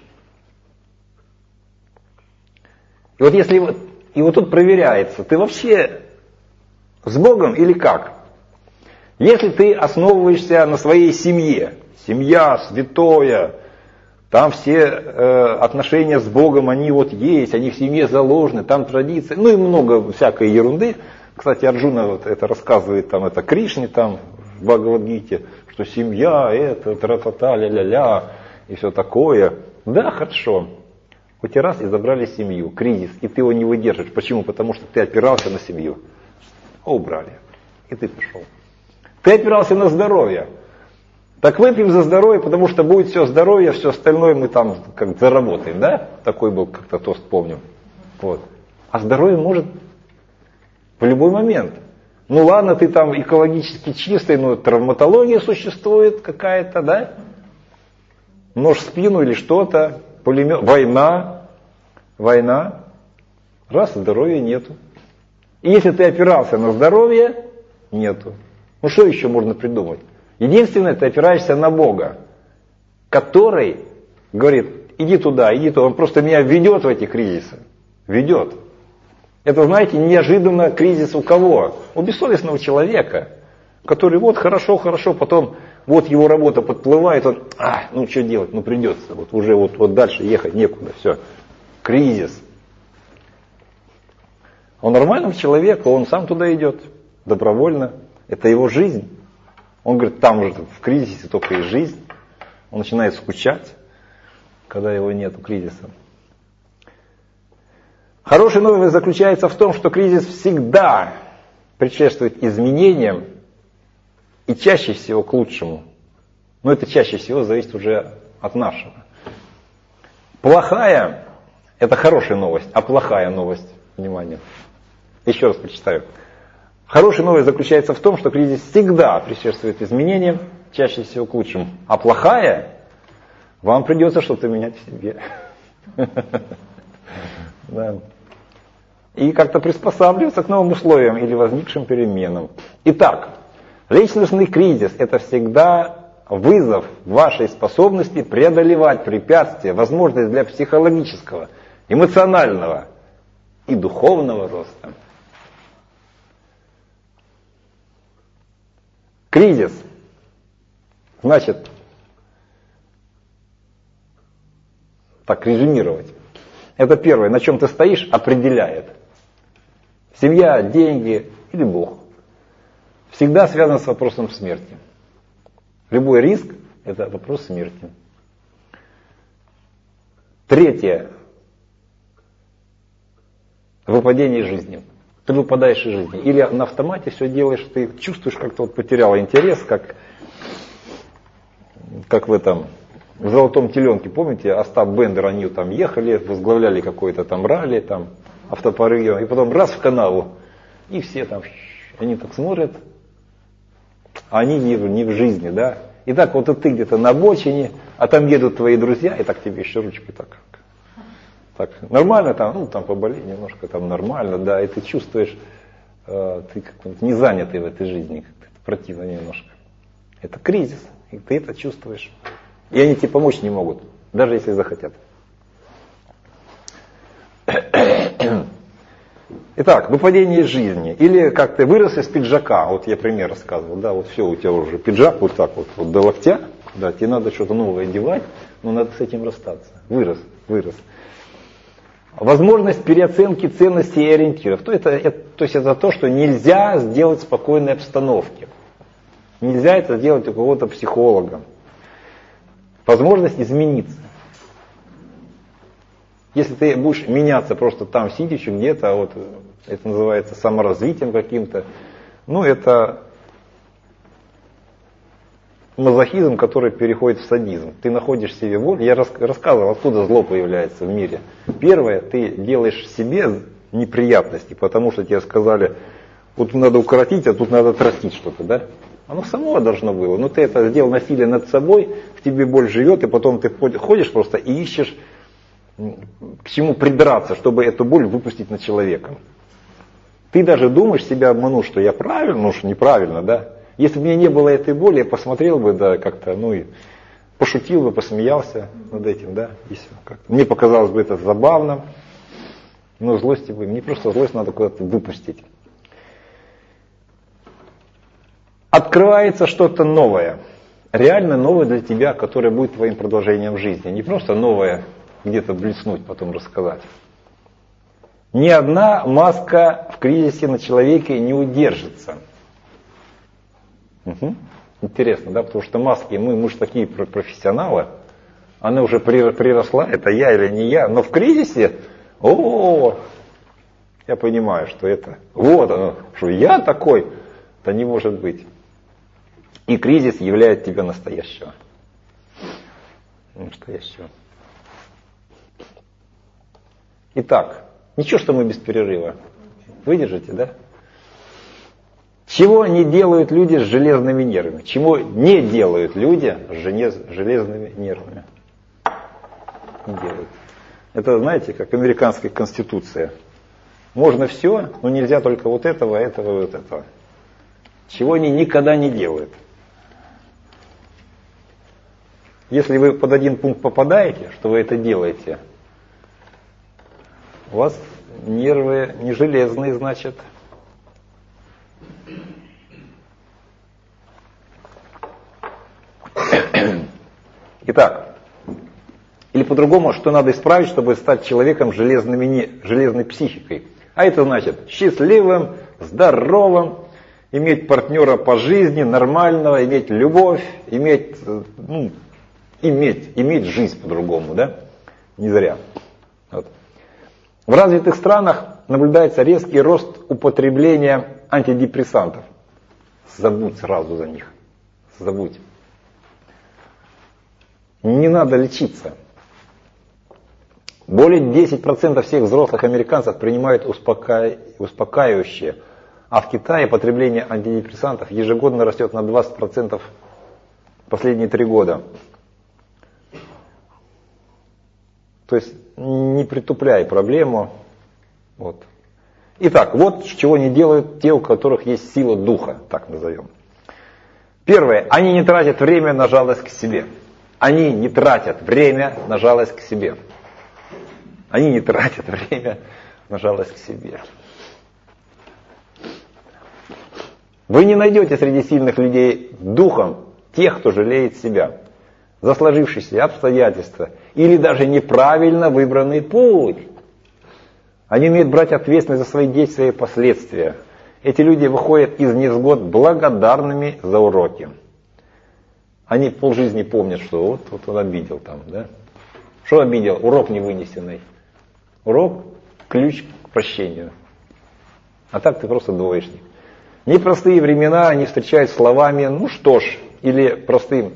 И вот тут проверяется, ты вообще с Богом или как? Если ты основываешься на своей семье, семья святое, там все отношения с Богом, они вот есть, они в семье заложены, там традиции, ну и много всякой ерунды. Кстати, Арджуна вот это рассказывает, там это Кришне, там в Бхагавад-гите, что семья, это, тра-та-та, ля-ля-ля, и все такое. Да, хорошо. У тебя раз и забрали семью, кризис, и ты его не выдержишь. Почему? Потому что ты опирался на семью. Убрали. И ты пошел. Ты опирался на здоровье. Так выпьем за здоровье, потому что будет все здоровье, все остальное мы там как заработаем, да? Такой был как-то тост, помню. Вот. А здоровье может в любой момент. Ну ладно, ты там экологически чистый, но травматология существует какая-то, да? Нож в спину или что-то, пулемет, война. Раз, здоровья нету. И если ты опирался на здоровье, нету. Ну что еще можно придумать? Единственное, ты опираешься на Бога, который говорит, иди туда. Он просто меня ведет в эти кризисы. Ведет. Это, знаете, неожиданно кризис у кого? У бессовестного человека, который вот хорошо, потом вот его работа подплывает, он, ну что делать, ну придется, вот уже вот дальше ехать некуда, все. Кризис. Он нормальный человек, он сам туда идет, добровольно. Это его жизнь. Он говорит, там же в кризисе только и жизнь. Он начинает скучать, когда его нету кризиса. Хорошая новость заключается в том, что кризис всегда предшествует изменениям и чаще всего к лучшему. Но это чаще всего зависит уже от нашего. Плохая – это хорошая новость, а плохая новость, внимание. Еще раз прочитаю. Хорошая новость заключается в том, что кризис всегда предшествует изменениям, чаще всего к лучшему. А плохая, вам придется что-то менять в себе. Да. И как-то приспосабливаться к новым условиям или возникшим переменам. Итак, личностный кризис – это всегда вызов вашей способности преодолевать препятствия, возможность для психологического, эмоционального и духовного роста. Кризис. Значит, так резюмировать. Это первое, на чем ты стоишь, определяет. Семья, деньги или Бог. Всегда связано с вопросом смерти. Любой риск – это вопрос смерти. Третье. Выпадение из жизни. Ты выпадаешь из жизни. Или на автомате все делаешь, ты чувствуешь, как-то вот потерял интерес, как в этом, в «Золотом теленке», помните, Остап Бендер, они там ехали, возглавляли какой-то там ралли, там, автопорыгивание, и потом раз в канаву, и все там, они так смотрят, а они не в жизни, да. И так вот и ты где-то на обочине, а там едут твои друзья, и так тебе еще ручкой так нормально там, ну там поболей немножко, там нормально, да, и ты чувствуешь, ты как-то не занятый в этой жизни, как-то противно немножко. Это кризис, и ты это чувствуешь. И они тебе помочь не могут, даже если захотят. Итак, выпадение из жизни. Или как ты вырос из пиджака, вот я пример рассказывал, да, вот все, у тебя уже пиджак вот так вот до локтя, да, тебе надо что-то новое одевать, но надо с этим расстаться. Вырос. Возможность переоценки ценностей и ориентиров. То есть это то, что нельзя сделать в спокойной обстановке. Нельзя это сделать у кого-то психолога. Возможность измениться. Если ты будешь меняться просто там, сидячи где-то, вот это называется саморазвитием каким-то, ну это мазохизм, который переходит в садизм. Ты находишь себе волю. Я рассказывал, откуда зло появляется в мире. Первое, ты делаешь себе неприятности, потому что тебе сказали, вот надо укоротить, а тут надо отрастить что-то, да? Оно само должно было. Но ты это сделал насилие над собой, в тебе боль живет, и потом ты ходишь просто и ищешь, к чему придраться, чтобы эту боль выпустить на человека. Ты даже думаешь, себя обманул, что я правильно, ну что неправильно, да? Если бы у меня не было этой боли, я посмотрел бы, да, как-то, ну и пошутил бы, посмеялся над этим, да, и все. Как-то. Мне показалось бы это забавно, но злости бы, мне просто злость надо куда-то выпустить. Открывается что-то новое, реально новое для тебя, которое будет твоим продолжением жизни. Не просто новое где-то блеснуть, потом рассказать. Ни одна маска в кризисе на человеке не удержится. Угу. Интересно, да, потому что маски, мы же такие профессионалы, она уже приросла, это я или не я, но в кризисе, я понимаю, что это, вот оно, что я такой, это не может быть. И кризис являет тебя настоящего. Итак, ничего, что мы без перерыва. Выдержите, да? Чего не делают люди с железными нервами? Чего не делают люди с железными нервами? Не делают. Это, знаете, как американская конституция. Можно все, но нельзя только вот этого, этого и вот этого. Чего они никогда не делают. Если вы под один пункт попадаете, что вы это делаете, у вас нервы не железные, значит. Итак, или по-другому, что надо исправить, чтобы стать человеком с железной психикой. А это значит счастливым, здоровым, иметь партнера по жизни, нормального, иметь любовь, иметь жизнь по-другому, да? Не зря. Вот. В развитых странах наблюдается резкий рост употребления антидепрессантов. Забудь сразу за них. Забудь. Не надо лечиться. Более 10% всех взрослых американцев принимают успокаивающие, а в Китае потребление антидепрессантов ежегодно растет на 20% последние 3 года. То есть не притупляй проблему. Вот. Итак, вот чего не делают те, у которых есть сила духа, так назовем. Первое. Они не тратят время на жалость к себе. Они не тратят время на жалость к себе. Они не тратят время на жалость к себе. Вы не найдете среди сильных людей духом тех, кто жалеет себя за сложившиеся обстоятельства или даже неправильно выбранный путь. Они умеют брать ответственность за свои действия и последствия. Эти люди выходят из невзгод благодарными за уроки. Они полжизни помнят, что вот он обидел там, да? Что обидел? Урок невынесенный. Урок – ключ к прощению. А так ты просто двоечник. Непростые времена они встречают словами «ну что ж» или простым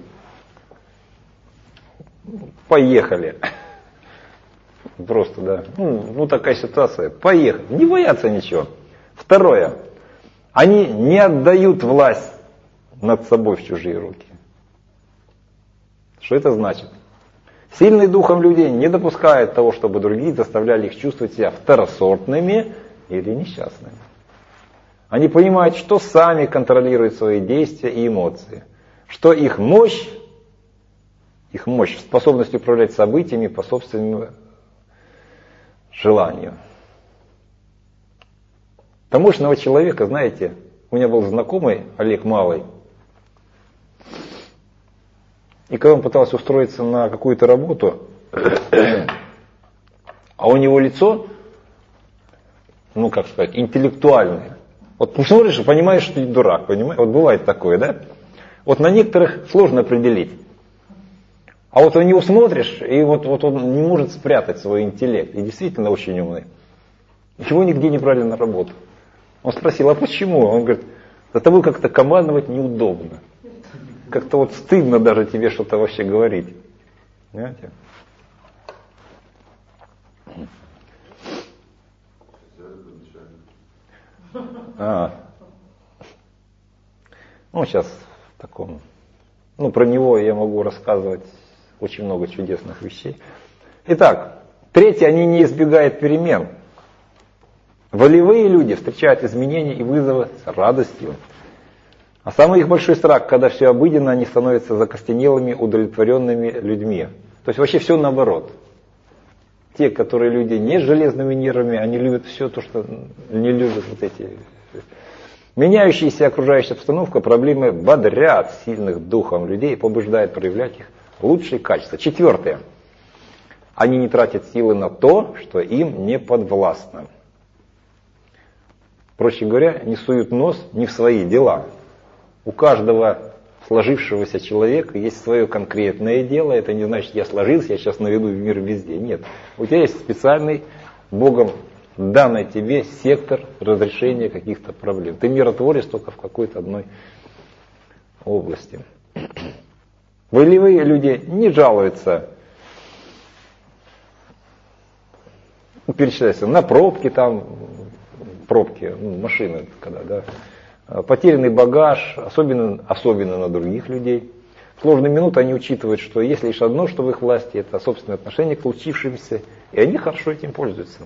«поехали». Просто, да. Ну такая ситуация. Поехали. Не боятся ничего. Второе. Они не отдают власть над собой в чужие руки. Что это значит? Сильные духом люди не допускают того, чтобы другие заставляли их чувствовать себя второсортными или несчастными. Они понимают, что сами контролируют свои действия и эмоции. Что их мощь в способности управлять событиями по собственному желанию. Таможенного человека, знаете, у меня был знакомый Олег Малый, и когда он пытался устроиться на какую-то работу, а у него лицо, ну как сказать, интеллектуальное. Вот посмотришь и понимаешь, что ты дурак, понимаешь? Вот бывает такое, да? Вот на некоторых сложно определить. А вот на него смотришь, и вот он не может спрятать свой интеллект. И действительно очень умный. Его нигде не брали на работу. Он спросил, а почему? Он говорит, да тобой как-то командовать неудобно. Как-то вот стыдно даже тебе что-то вообще говорить. Понимаете? Ну, сейчас в таком... Ну, про него я могу рассказывать очень много чудесных вещей. Итак, третье, они не избегают перемен. Волевые люди встречают изменения и вызовы с радостью. А самый их большой страх, когда все обыденно, они становятся закостенелыми, удовлетворенными людьми. То есть вообще все наоборот. Те, которые люди не с железными нервами, они любят все то, что не любят вот эти... Меняющаяся окружающая обстановка, проблемы бодрят сильных духом людей и побуждают проявлять их лучшие качества. Четвертое. Они не тратят силы на то, что им не подвластно. Проще говоря, не суют нос не в свои дела. У каждого сложившегося человека есть свое конкретное дело. Это не значит, я сложился, я сейчас наведу мир везде. Нет. У тебя есть специальный Богом данный тебе сектор разрешения каких-то проблем. Ты миротворец только в какой-то одной области. Волевые люди не жалуются, перечисляются на пробки, машины, когда, да, потерянный багаж, особенно на других людей. В сложные минуты они учитывают, что есть лишь одно, что в их власти, это собственное отношение к случившимся, и они хорошо этим пользуются.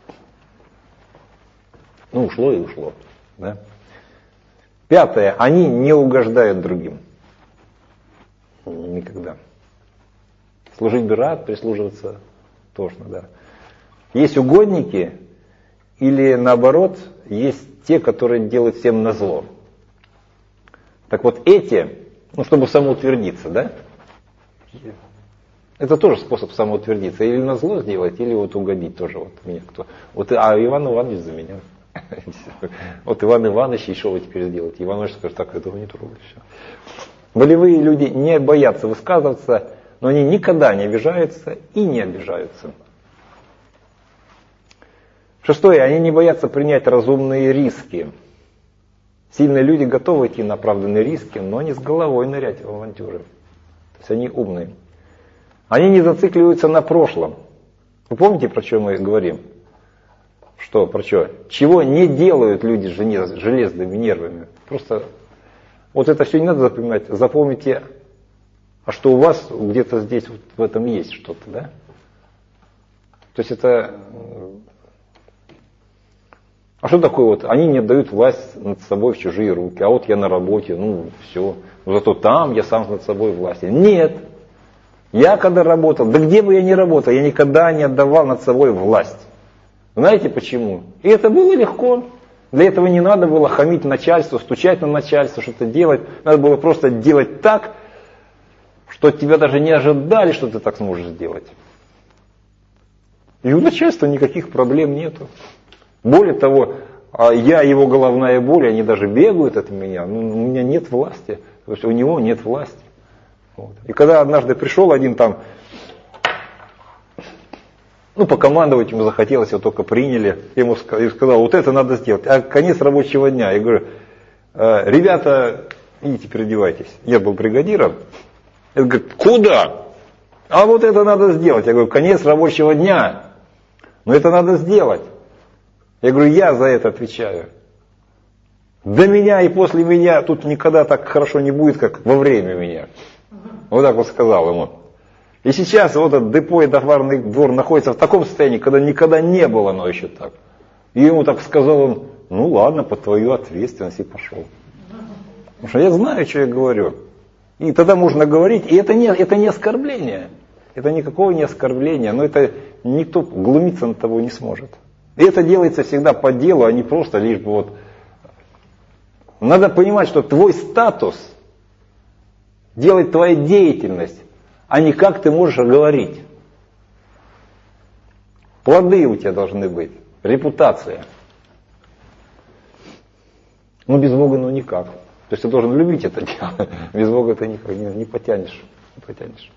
Ну, ушло и ушло. Да? Пятое. Они не угождают другим. Никогда. Служить бы рад, прислуживаться тошно, да. Есть угодники, или наоборот, есть те, которые делают всем назло. Так вот эти, чтобы самоутвердиться, да? Это тоже способ самоутвердиться. Или назло сделать, или вот угодить тоже. Вот мне кто. А Иван Иванович за меня. Вот Иван Иванович, и что вы теперь сделаете? Иван Иванович скажет, так, этого не трогай. Все. Волевые люди не боятся высказываться, но они никогда не обижаются и не обижаются. Шестое, они не боятся принять разумные риски. Сильные люди готовы идти на оправданные риски, но не с головой нырять в авантюры. То есть они умные. Они не зацикливаются на прошлом. Вы помните, про что мы говорим? Что, про что? Чего не делают люди с железными нервами? Просто вот это все не надо запоминать. Запомните, а что у вас где-то здесь вот в этом есть что-то, да? То есть это... А что такое вот? Они не отдают власть над собой в чужие руки. А вот я на работе, все. Но зато там я сам над собой властен. Нет. Я когда работал, да где бы я ни работал, я никогда не отдавал над собой власть. Знаете почему? И это было легко. Для этого не надо было хамить начальству, стучать на начальство, что-то делать. Надо было просто делать так, что от тебя даже не ожидали, что ты так сможешь сделать. И у начальства никаких проблем нету. Более того, я его головная боль, они даже бегают от меня. Но у меня нет власти. Потому что у него нет власти. Вот. И когда однажды пришел один там, покомандовать ему захотелось, его только приняли. Я ему сказал, вот это надо сделать. А конец рабочего дня. Я говорю, ребята, идите переодевайтесь. Я был бригадиром. Он говорит, куда? А вот это надо сделать. Я говорю, конец рабочего дня. Но это надо сделать. Я говорю, я за это отвечаю. До меня и после меня тут никогда так хорошо не будет, как во время меня. Вот так вот сказал ему. И сейчас вот этот депо и товарный двор находится в таком состоянии, когда никогда не было, но еще так. И ему так сказал он, ну ладно, под твою ответственность, и пошел. Потому что я знаю, что я говорю. И тогда можно говорить, и это не оскорбление. Это никакого не оскорбления, но это никто глумиться над тобой не сможет. И это делается всегда по делу, а не просто лишь бы вот. Надо понимать, что твой статус делает твоя деятельность, а не как ты можешь говорить. Плоды у тебя должны быть, репутация. Ну без Бога никак. То есть ты должен любить это дело. Без Бога ты никак не потянешь. Не потянешь.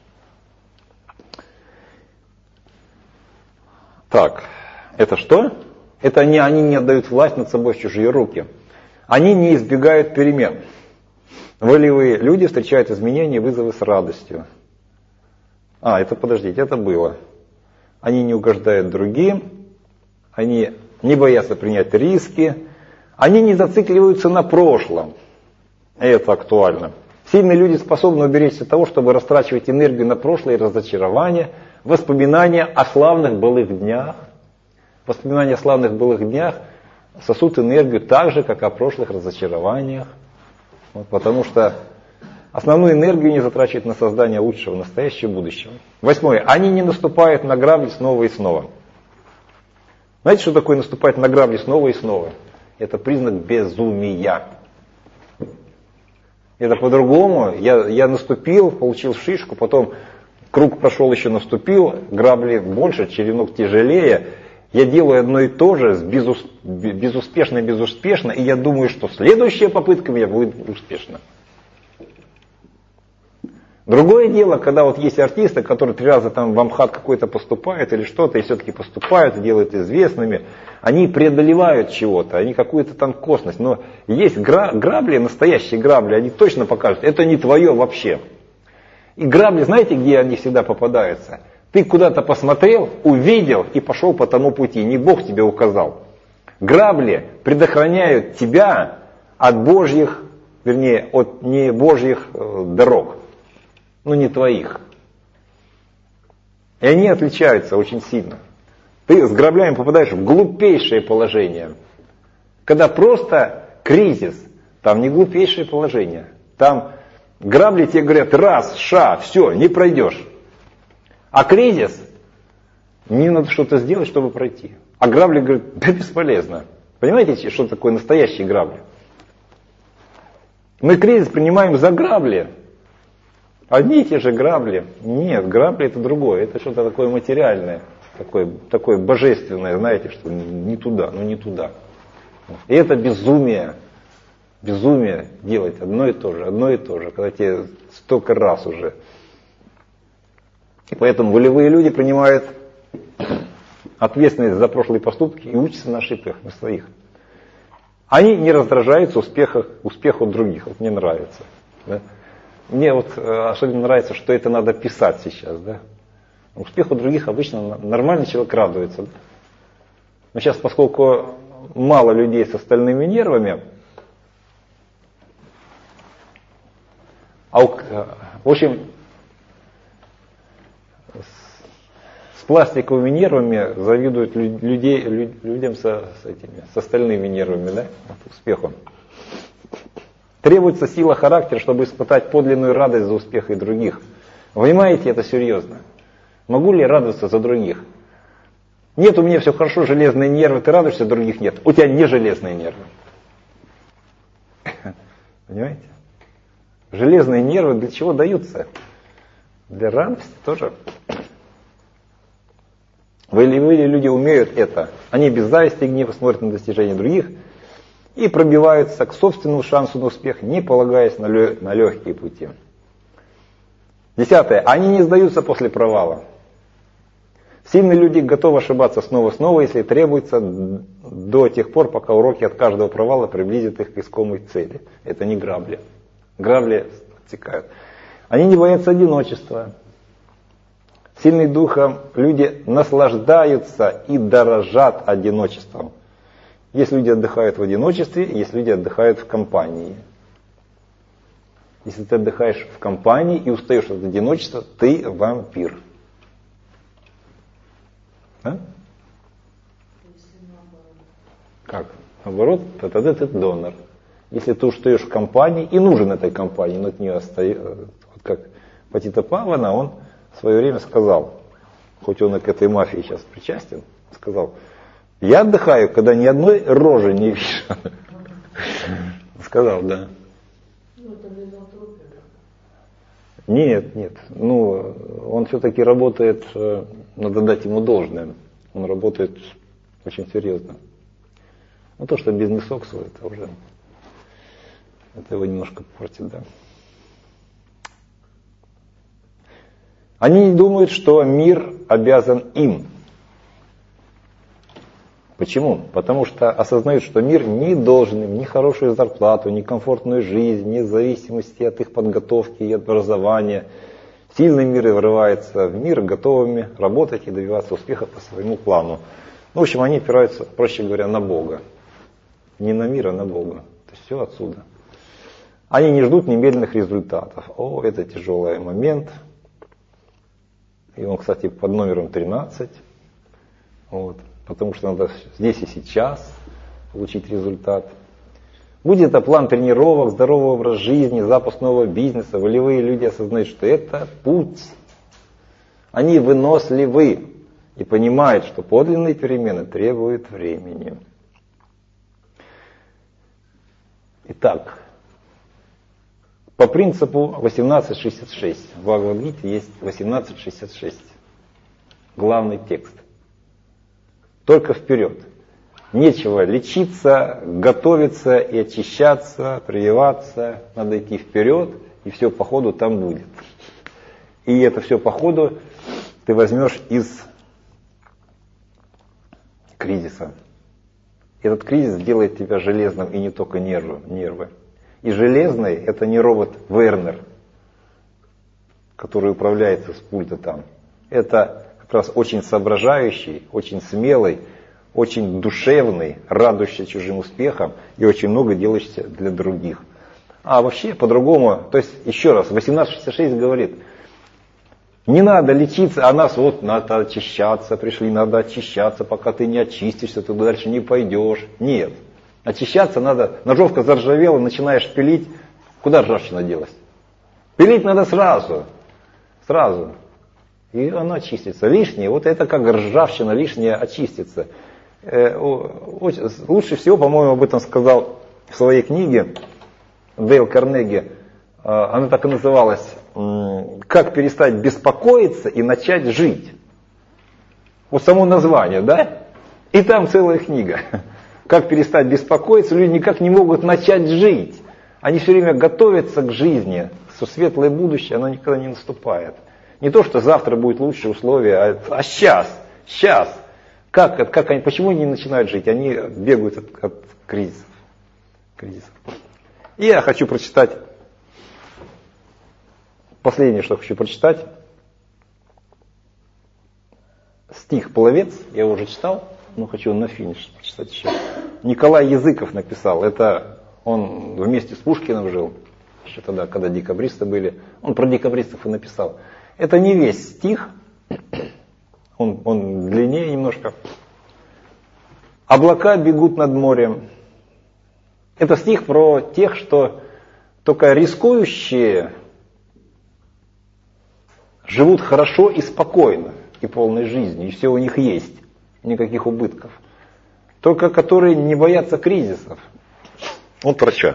Так, это что? Это они не отдают власть над собой в чужие руки. Они не избегают перемен. Волевые люди встречают изменения и вызовы с радостью. Это было. Они не угождают другим, они не боятся принять риски, они не зацикливаются на прошлом. Это актуально. Сильные люди способны уберечься от того, чтобы растрачивать энергию на прошлое и разочарование, воспоминания о славных былых днях. Воспоминания о славных былых днях сосут энергию так же, как о прошлых разочарованиях. Потому что основную энергию не затрачивают на создание лучшего, настоящего будущего. 8. Они не наступают на грабли снова и снова. Знаете, что такое наступать на грабли снова и снова? Это признак безумия. Это по-другому. Я наступил, получил шишку, потом круг прошел, еще наступил, грабли больше, черенок тяжелее. Я делаю одно и то же, безуспешно, и я думаю, что следующая попытка у меня будет успешна. Другое дело, когда вот есть артисты, которые 3 раза там в Амхат какой-то поступают или что-то, и все-таки поступают, и делают известными, они преодолевают чего-то, они какую-то там косность. Но есть грабли, настоящие грабли, они точно покажут, это не твое вообще. И грабли, знаете, где они всегда попадаются? Ты куда-то посмотрел, увидел и пошел по тому пути, не Бог тебе указал. Грабли предохраняют тебя от Божьих, от не Божьих дорог. Не твоих. И они отличаются очень сильно. Ты с граблями попадаешь в глупейшее положение. Когда просто кризис, там не глупейшее положение. Там грабли тебе говорят, раз, все, не пройдешь. А кризис, мне надо что-то сделать, чтобы пройти. А грабли говорят, да бесполезно. Понимаете, что такое настоящие грабли? Мы кризис принимаем за грабли. Одни и те же грабли. Нет, грабли это другое. Это что-то такое материальное, такое божественное, знаете, что не туда, не туда. И это безумие. Безумие делать одно и то же, когда тебе столько раз уже. И поэтому волевые люди принимают ответственность за прошлые поступки и учатся на ошибках, на своих. Они не раздражаются успеху других. Вот мне нравится. Да? Мне особенно нравится, что это надо писать сейчас. Да? Успеху других обычно нормальный человек радуется. Да? Но сейчас, поскольку мало людей с остальными нервами, в общем, с пластиковыми нервами завидуют людям с остальными нервами, да, успехом. Требуется сила характера, чтобы испытать подлинную радость за успехи других. Вы понимаете, это серьезно. Могу ли я радоваться за других? Нет, у меня все хорошо, железные нервы, ты радуешься, других нет. У тебя не железные нервы. Понимаете? Железные нервы для чего даются? Для радости тоже. Волевые люди умеют это. Они без зависти и гнева смотрят на достижения других и пробиваются к собственному шансу на успех, не полагаясь на легкие пути. 10. Они не сдаются после провала. Сильные люди готовы ошибаться снова, если требуется, до тех пор, пока уроки от каждого провала приблизят их к искомой цели. Это не грабли. Грабли отсекают. Они не боятся одиночества. Сильные духом люди наслаждаются и дорожат одиночеством. Есть люди отдыхают в одиночестве, есть люди отдыхают в компании. Если ты отдыхаешь в компании и устаешь от одиночества, ты вампир. А? Как? Наоборот, тогда ты донор. Если ты устаешь в компании и нужен этой компании, но от нее остается, вот как Патита Павана, он в свое время сказал, хоть он и к этой мафии сейчас причастен, сказал, я отдыхаю, когда ни одной рожи не вижу. Сказал, да. Ну, это мизантропия. Нет. Ну, он все-таки работает, надо дать ему должное. Он работает очень серьезно. Ну, то, что бизнесоксу, это уже, это его немножко портит, да. Они думают, что мир обязан им. Почему? Потому что осознают, что мир не должен им ни хорошую зарплату, ни комфортную жизнь, ни зависимости от их подготовки и образования. Сильный мир врывается в мир готовыми работать и добиваться успеха по своему плану. Ну, в общем, они опираются, проще говоря, на Бога. Не на мир, а на Бога. То есть все отсюда. Они не ждут немедленных результатов. О, это тяжелый момент. И он, кстати, под номером 13. Вот. Потому что надо здесь и сейчас получить результат. Будет это план тренировок, здоровый образ жизни, запуск нового бизнеса. Волевые люди осознают, что это путь. Они выносливы и понимают, что подлинные перемены требуют времени. Итак, по принципу 18.66. В Бхагавад-гите есть 18.66. Главный текст. Только вперед. Нечего лечиться, готовиться и очищаться, прививаться. Надо идти вперед, и все по ходу там будет. И это все по ходу ты возьмешь из кризиса. Этот кризис сделает тебя железным, и не только нервы. И железный — это не робот Вернер, который управляется с пульта там. Это как раз очень соображающий, очень смелый, очень душевный, радующийся чужим успехом и очень много делающийся для других. А вообще по-другому, то есть еще раз, 18.66 говорит, не надо лечиться, а нас вот надо очищаться, пришли, надо очищаться, пока ты не очистишься, ты дальше не пойдешь. Нет. Очищаться надо, ножовка заржавела, начинаешь пилить, куда ржавчина делась? Пилить надо сразу. И она очистится. Лишнее, вот это как ржавчина лишняя очистится. Лучше всего, по-моему, об этом сказал в своей книге Дейл Карнеги. Она так и называлась «Как перестать беспокоиться и начать жить». Вот само название, да? И там целая книга. Как перестать беспокоиться, люди никак не могут начать жить. Они все время готовятся к жизни, что светлое будущее, оно никогда не наступает. Не то, что завтра будет лучшие условия, а сейчас. Как они, почему они не начинают жить? Они бегают от кризисов. И я хочу прочитать, последнее, что хочу прочитать, стих «Пловец», я его уже читал, но хочу на финиш прочитать еще. Николай Языков написал, это он вместе с Пушкиным жил, еще тогда, когда декабристы были, он про декабристов и написал. Это не весь стих, он длиннее немножко. «Облака бегут над морем». Это стих про тех, что только рискующие живут хорошо и спокойно, и полной жизнью, и все у них есть. никаких убытков. Только которые не боятся кризисов. Вот врача.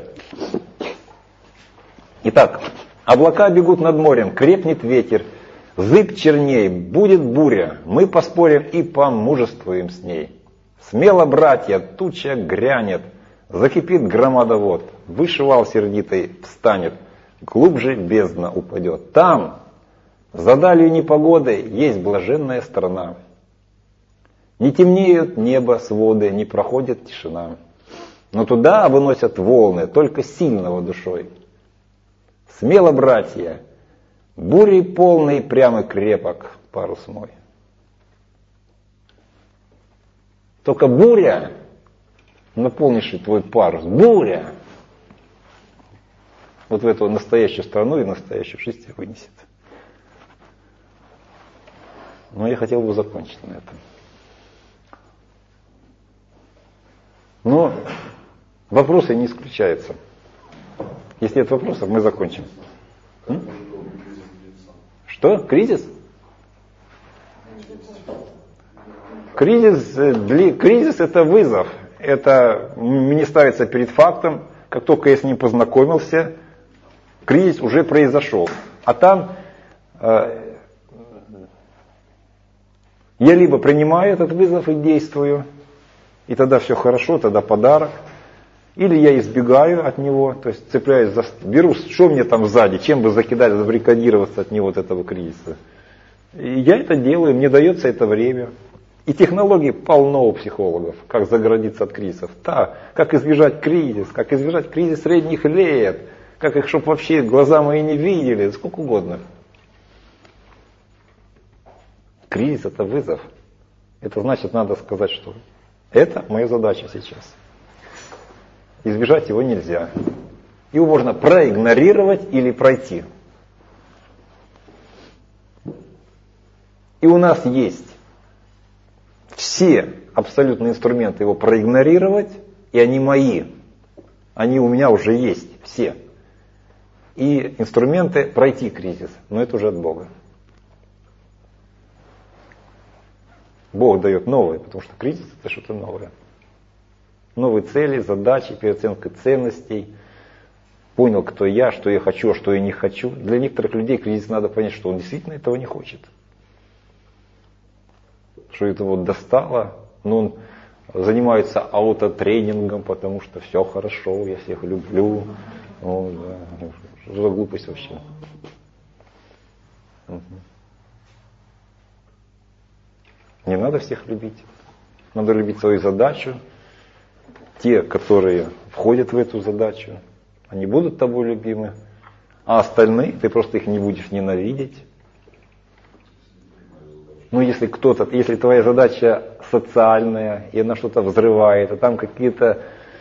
Итак, облака бегут над морем, крепнет ветер, зыбь черней, будет буря, мы поспорим и помужествуем с ней. Смело, братья, туча грянет, закипит громадовод, выше вал сердитый встанет, глубже бездна упадет. Там, за далью непогоды, есть блаженная страна. Не темнеют небо своды, не проходит тишина. Но туда выносят волны только сильного душой. Смело, братья, бурей полный прямо крепок парус мой. Только буря, наполнивший твой парус, буря, вот в эту настоящую страну и настоящую жизнь тебя вынесет. Но я хотел бы закончить на этом. Но вопросы не исключаются. Если нет вопросов, мы закончим. Что? Кризис? Кризис это вызов. Это мне ставится перед фактом, как только я с ним познакомился, кризис уже произошел. А там я либо принимаю этот вызов и действую, и тогда все хорошо, тогда подарок. Или я избегаю от него, то есть цепляюсь беру, что мне там сзади, чем бы закидать, забаррикадироваться от него, от этого кризиса. И я это делаю, мне дается это время. И технологий полно у психологов, как загородиться от кризисов. Как избежать кризис средних лет, как их, чтобы вообще глаза мои не видели, сколько угодно. Кризис это вызов. Это значит, надо сказать, что это моя задача сейчас. Избежать его нельзя. Его можно проигнорировать или пройти. И у нас есть все абсолютные инструменты его проигнорировать, и они мои. Они у меня уже есть, все. И инструменты пройти кризис, но это уже от Бога. Бог дает новое, потому что кризис это что-то новое. Новые цели, задачи, переоценка ценностей. Понял, кто я, что я хочу, а что я не хочу. Для некоторых людей кризис надо понять, что он действительно этого не хочет. Что это вот достало. Но он занимается аутотренингом, потому что все хорошо, я всех люблю. О, да. Что за глупость вообще? Не надо всех любить. Надо любить свою задачу. Те, которые входят в эту задачу, они будут тобой любимы. А остальные, ты просто их не будешь ненавидеть. Ну, если твоя задача социальная, и она что-то взрывает, а там какие-то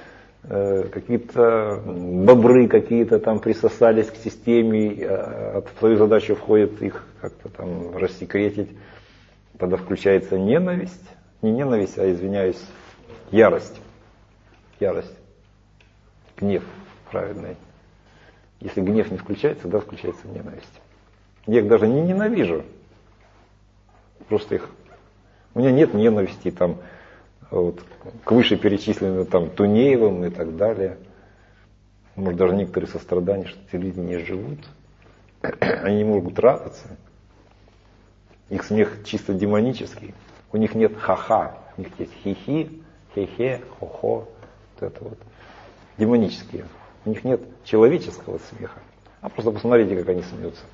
бобры какие-то там присосались к системе, а в твою задачу входит их как-то там рассекретить, тогда включается ненависть. Не ненависть, а, извиняюсь, ярость. Ярость. Гнев праведный. Если гнев не включается, тогда включается ненависть. Я их даже не ненавижу. Просто их... У меня нет ненависти там, вот, к вышеперечисленным там, Тунеевым и так далее. Может, даже некоторые сострадания, что эти люди не живут. Они не могут радоваться. Их смех чисто демонический. У них нет ха-ха. У них есть хи-хи, хе-хе, хо-хо. Вот это вот. Демонические. У них нет человеческого смеха. А просто посмотрите, как они смеются.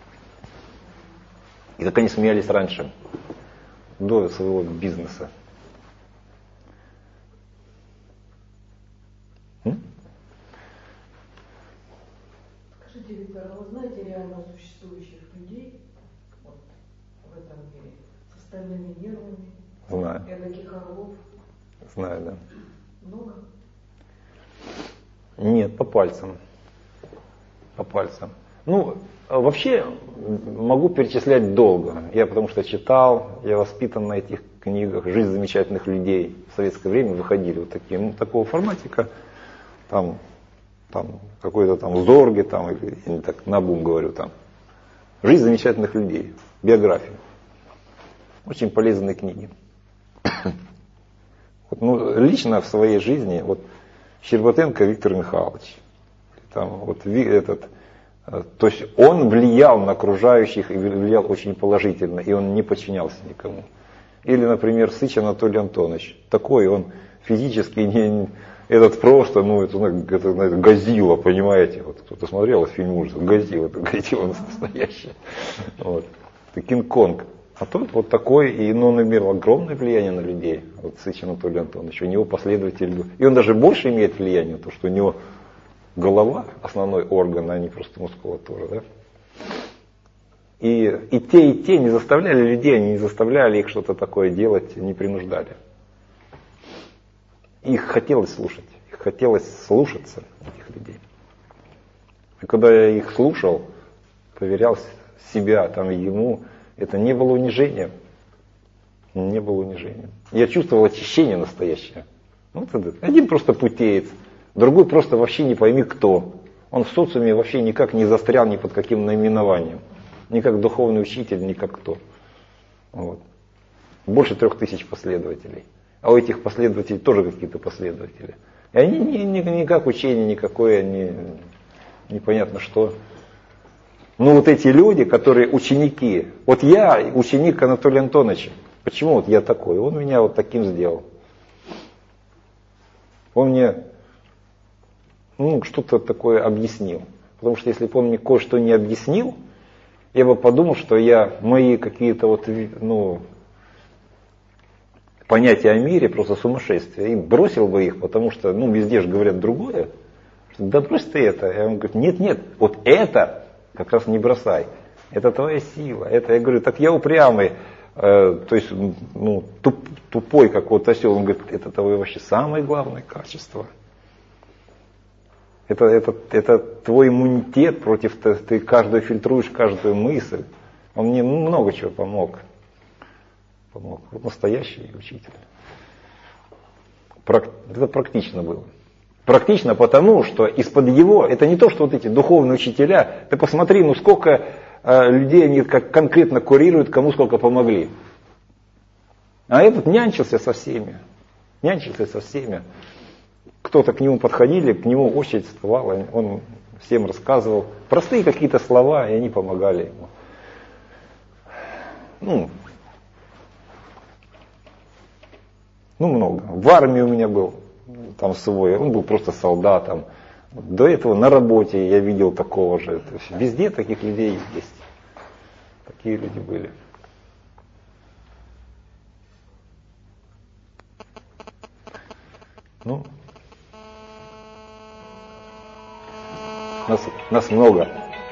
И как они смеялись раньше, до своего бизнеса. Скажите, Виктор, а вы знаете реально существующих людей вот, в этом мире с остальными нервами? Знаю. Эдаких орлов? Знаю, да. Много? Нет, по пальцам. По пальцам. Ну, вообще могу перечислять долго. Я потому что читал, я воспитан на этих книгах. «Жизнь замечательных людей». В советское время выходили вот такие, ну, такого форматика. Там какой-то там Зорге, там, или я не так наобум говорю, там. «Жизнь замечательных людей». Биография. Очень полезные книги. Вот, ну, лично в своей жизни, вот Щербатенко Виктор Михайлович, там, вот, то есть он влиял на окружающих и влиял очень положительно, и он не подчинялся никому. Или, например, Сыч Анатолий Антонович, такой он физически не... Этот просто, ну, это Годзилла, понимаете, вот кто-то смотрел фильм ужасов, Годзилла, это Годзилла настоящая. Вот. Это Кинг-Конг. А тот вот такой, и он имел огромное влияние на людей, вот Сыч Анатолий Антонович, у него последователь был. И он даже больше имеет влияние, то, что у него голова, основной орган, а не просто мускулатура, да? И те не заставляли людей, они не заставляли их что-то такое делать, не принуждали. Их хотелось слушать, их хотелось слушаться, этих людей. И когда я их слушал, поверял себя, там, ему, это не было унижением. Не было унижением. Я чувствовал очищение настоящее. Вот один просто путеец, другой просто вообще не пойми кто. Он в социуме вообще никак не застрял ни под каким наименованием. Ни как духовный учитель, ни как кто. Вот. Больше 3000 последователей. А у этих последователей тоже какие-то последователи. И они никак учение никакое, непонятно что. Ну вот эти люди, которые ученики. Вот я ученик Анатолия Антоновича. Почему вот я такой? Он меня вот таким сделал. Он мне что-то такое объяснил. Потому что если бы он мне кое-что не объяснил, я бы подумал, что мои какие-то вот, понятия о мире просто сумасшествие. И бросил бы их, потому что, везде же говорят другое. Что, да брось ты это. И он говорит, нет, вот это как раз не бросай. Это твоя сила. Это, я говорю, так я упрямый, то есть, тупой, как вот осел. Он говорит, это твое вообще самое главное качество. Это твой иммунитет против, ты каждую фильтруешь, каждую мысль. Он мне много чего помог. Вот настоящий учитель. Это практично было. Практично потому, что из-под его, это не то, что вот эти духовные учителя, ты посмотри, сколько людей они как конкретно курируют, кому сколько помогли. А этот нянчился со всеми. Кто-то к нему подходили, к нему очередь вставала, он всем рассказывал простые какие-то слова, и они помогали ему. Много. В армии у меня был там свой, он был просто солдатом. До этого на работе я видел такого же. То есть везде таких людей есть. Такие люди были. Нас много.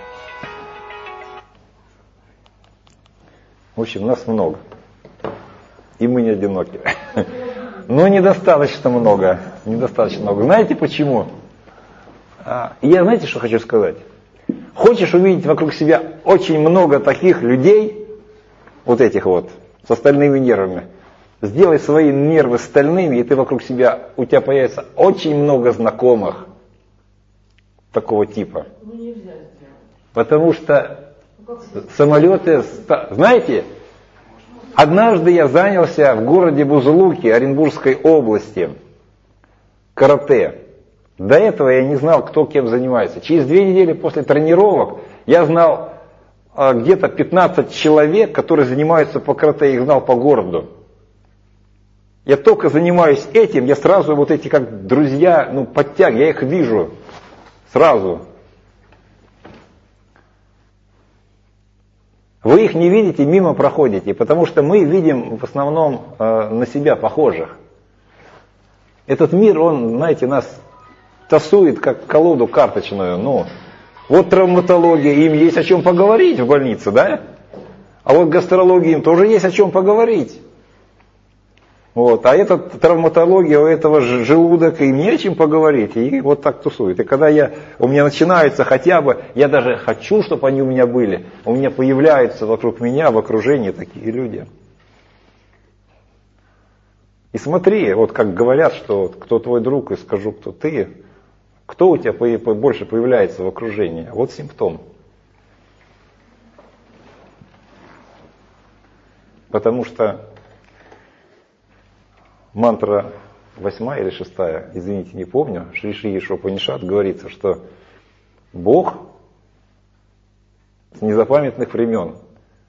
В общем, нас много. И мы не одиноки. Но недостаточно много. Знаете почему? Я знаете, что хочу сказать? Хочешь увидеть вокруг себя очень много таких людей, вот этих вот, с остальными нервами, сделай свои нервы стальными, и ты вокруг себя, у тебя появится очень много знакомых такого типа. Нельзя сделать. Потому что самолеты, знаете, однажды я занялся в городе Бузулуке Оренбургской области карате. До этого я не знал, кто кем занимается. Через 2 недели после тренировок я знал где-то 15 человек, которые занимаются по карате, их знал по городу. Я только занимаюсь этим, я сразу вот эти как друзья, подтягиваю, я их вижу сразу. Вы их не видите, мимо проходите, потому что мы видим в основном на себя похожих. Этот мир, он, знаете, нас тасует как колоду карточную. Вот травматология, им есть о чем поговорить в больнице, да? А вот гастрология, им тоже есть о чем поговорить. А эта травматология, у этого желудок, им не о чем поговорить, и вот так тусует. И когда у меня начинаются хотя бы, я даже хочу, чтобы они у меня были, у меня появляются вокруг меня, в окружении такие люди. И смотри, вот как говорят, что кто твой друг, и скажу, кто ты, кто у тебя больше появляется в окружении. Вот симптом. Потому что мантра 8 или 6, извините, не помню, Шри Шри Ишупанишад говорится, что Бог с незапамятных времен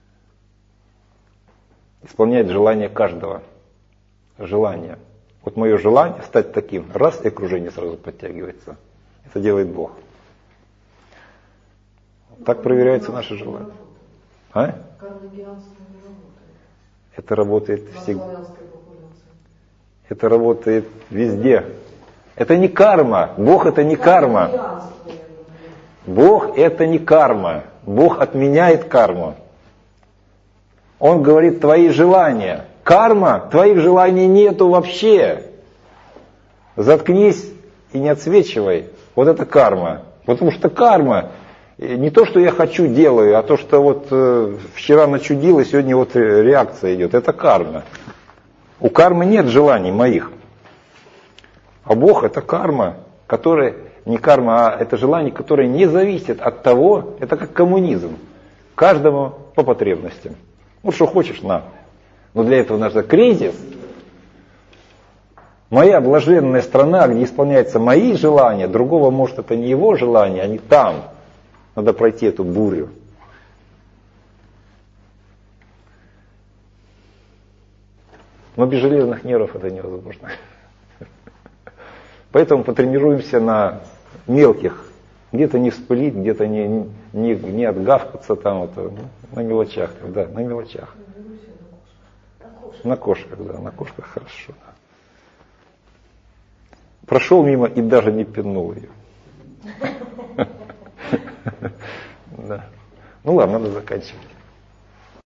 исполняет желание каждого. Желание. Вот мое желание стать таким, раз, и окружение сразу подтягивается. Это делает Бог. Так проверяются наши желания. А? Карнегианство не работает. Это работает На всегда. славянской популяции. Это работает везде. Это не карма. Бог это не карма. Карнегианство, я думаю. Бог это не карма. Бог отменяет карму. Он говорит твои желания. Карма, твоих желаний нету вообще. Заткнись и не отсвечивай. Вот это карма. Потому что карма не то, что я хочу, делаю, а то, что вот вчера начудил, и сегодня вот реакция идет. Это карма. У кармы нет желаний моих. А Бог это карма, которая, не карма, а это желание, которое не зависит от того, это как коммунизм. Каждому по потребностям. Вот что хочешь, на. Но для этого нужен кризис. Моя блаженная страна, где исполняются мои желания, другого, может, это не его желание, они там. Надо пройти эту бурю. Но без железных нервов это невозможно. Поэтому потренируемся на мелких. Где-то не вспылить, где-то не отгавкаться там, это, на мелочах. Да, на мелочах. На кошках, да, на кошках хорошо. Прошел мимо и даже не пинул ее. Да. Ну ладно, надо заканчивать.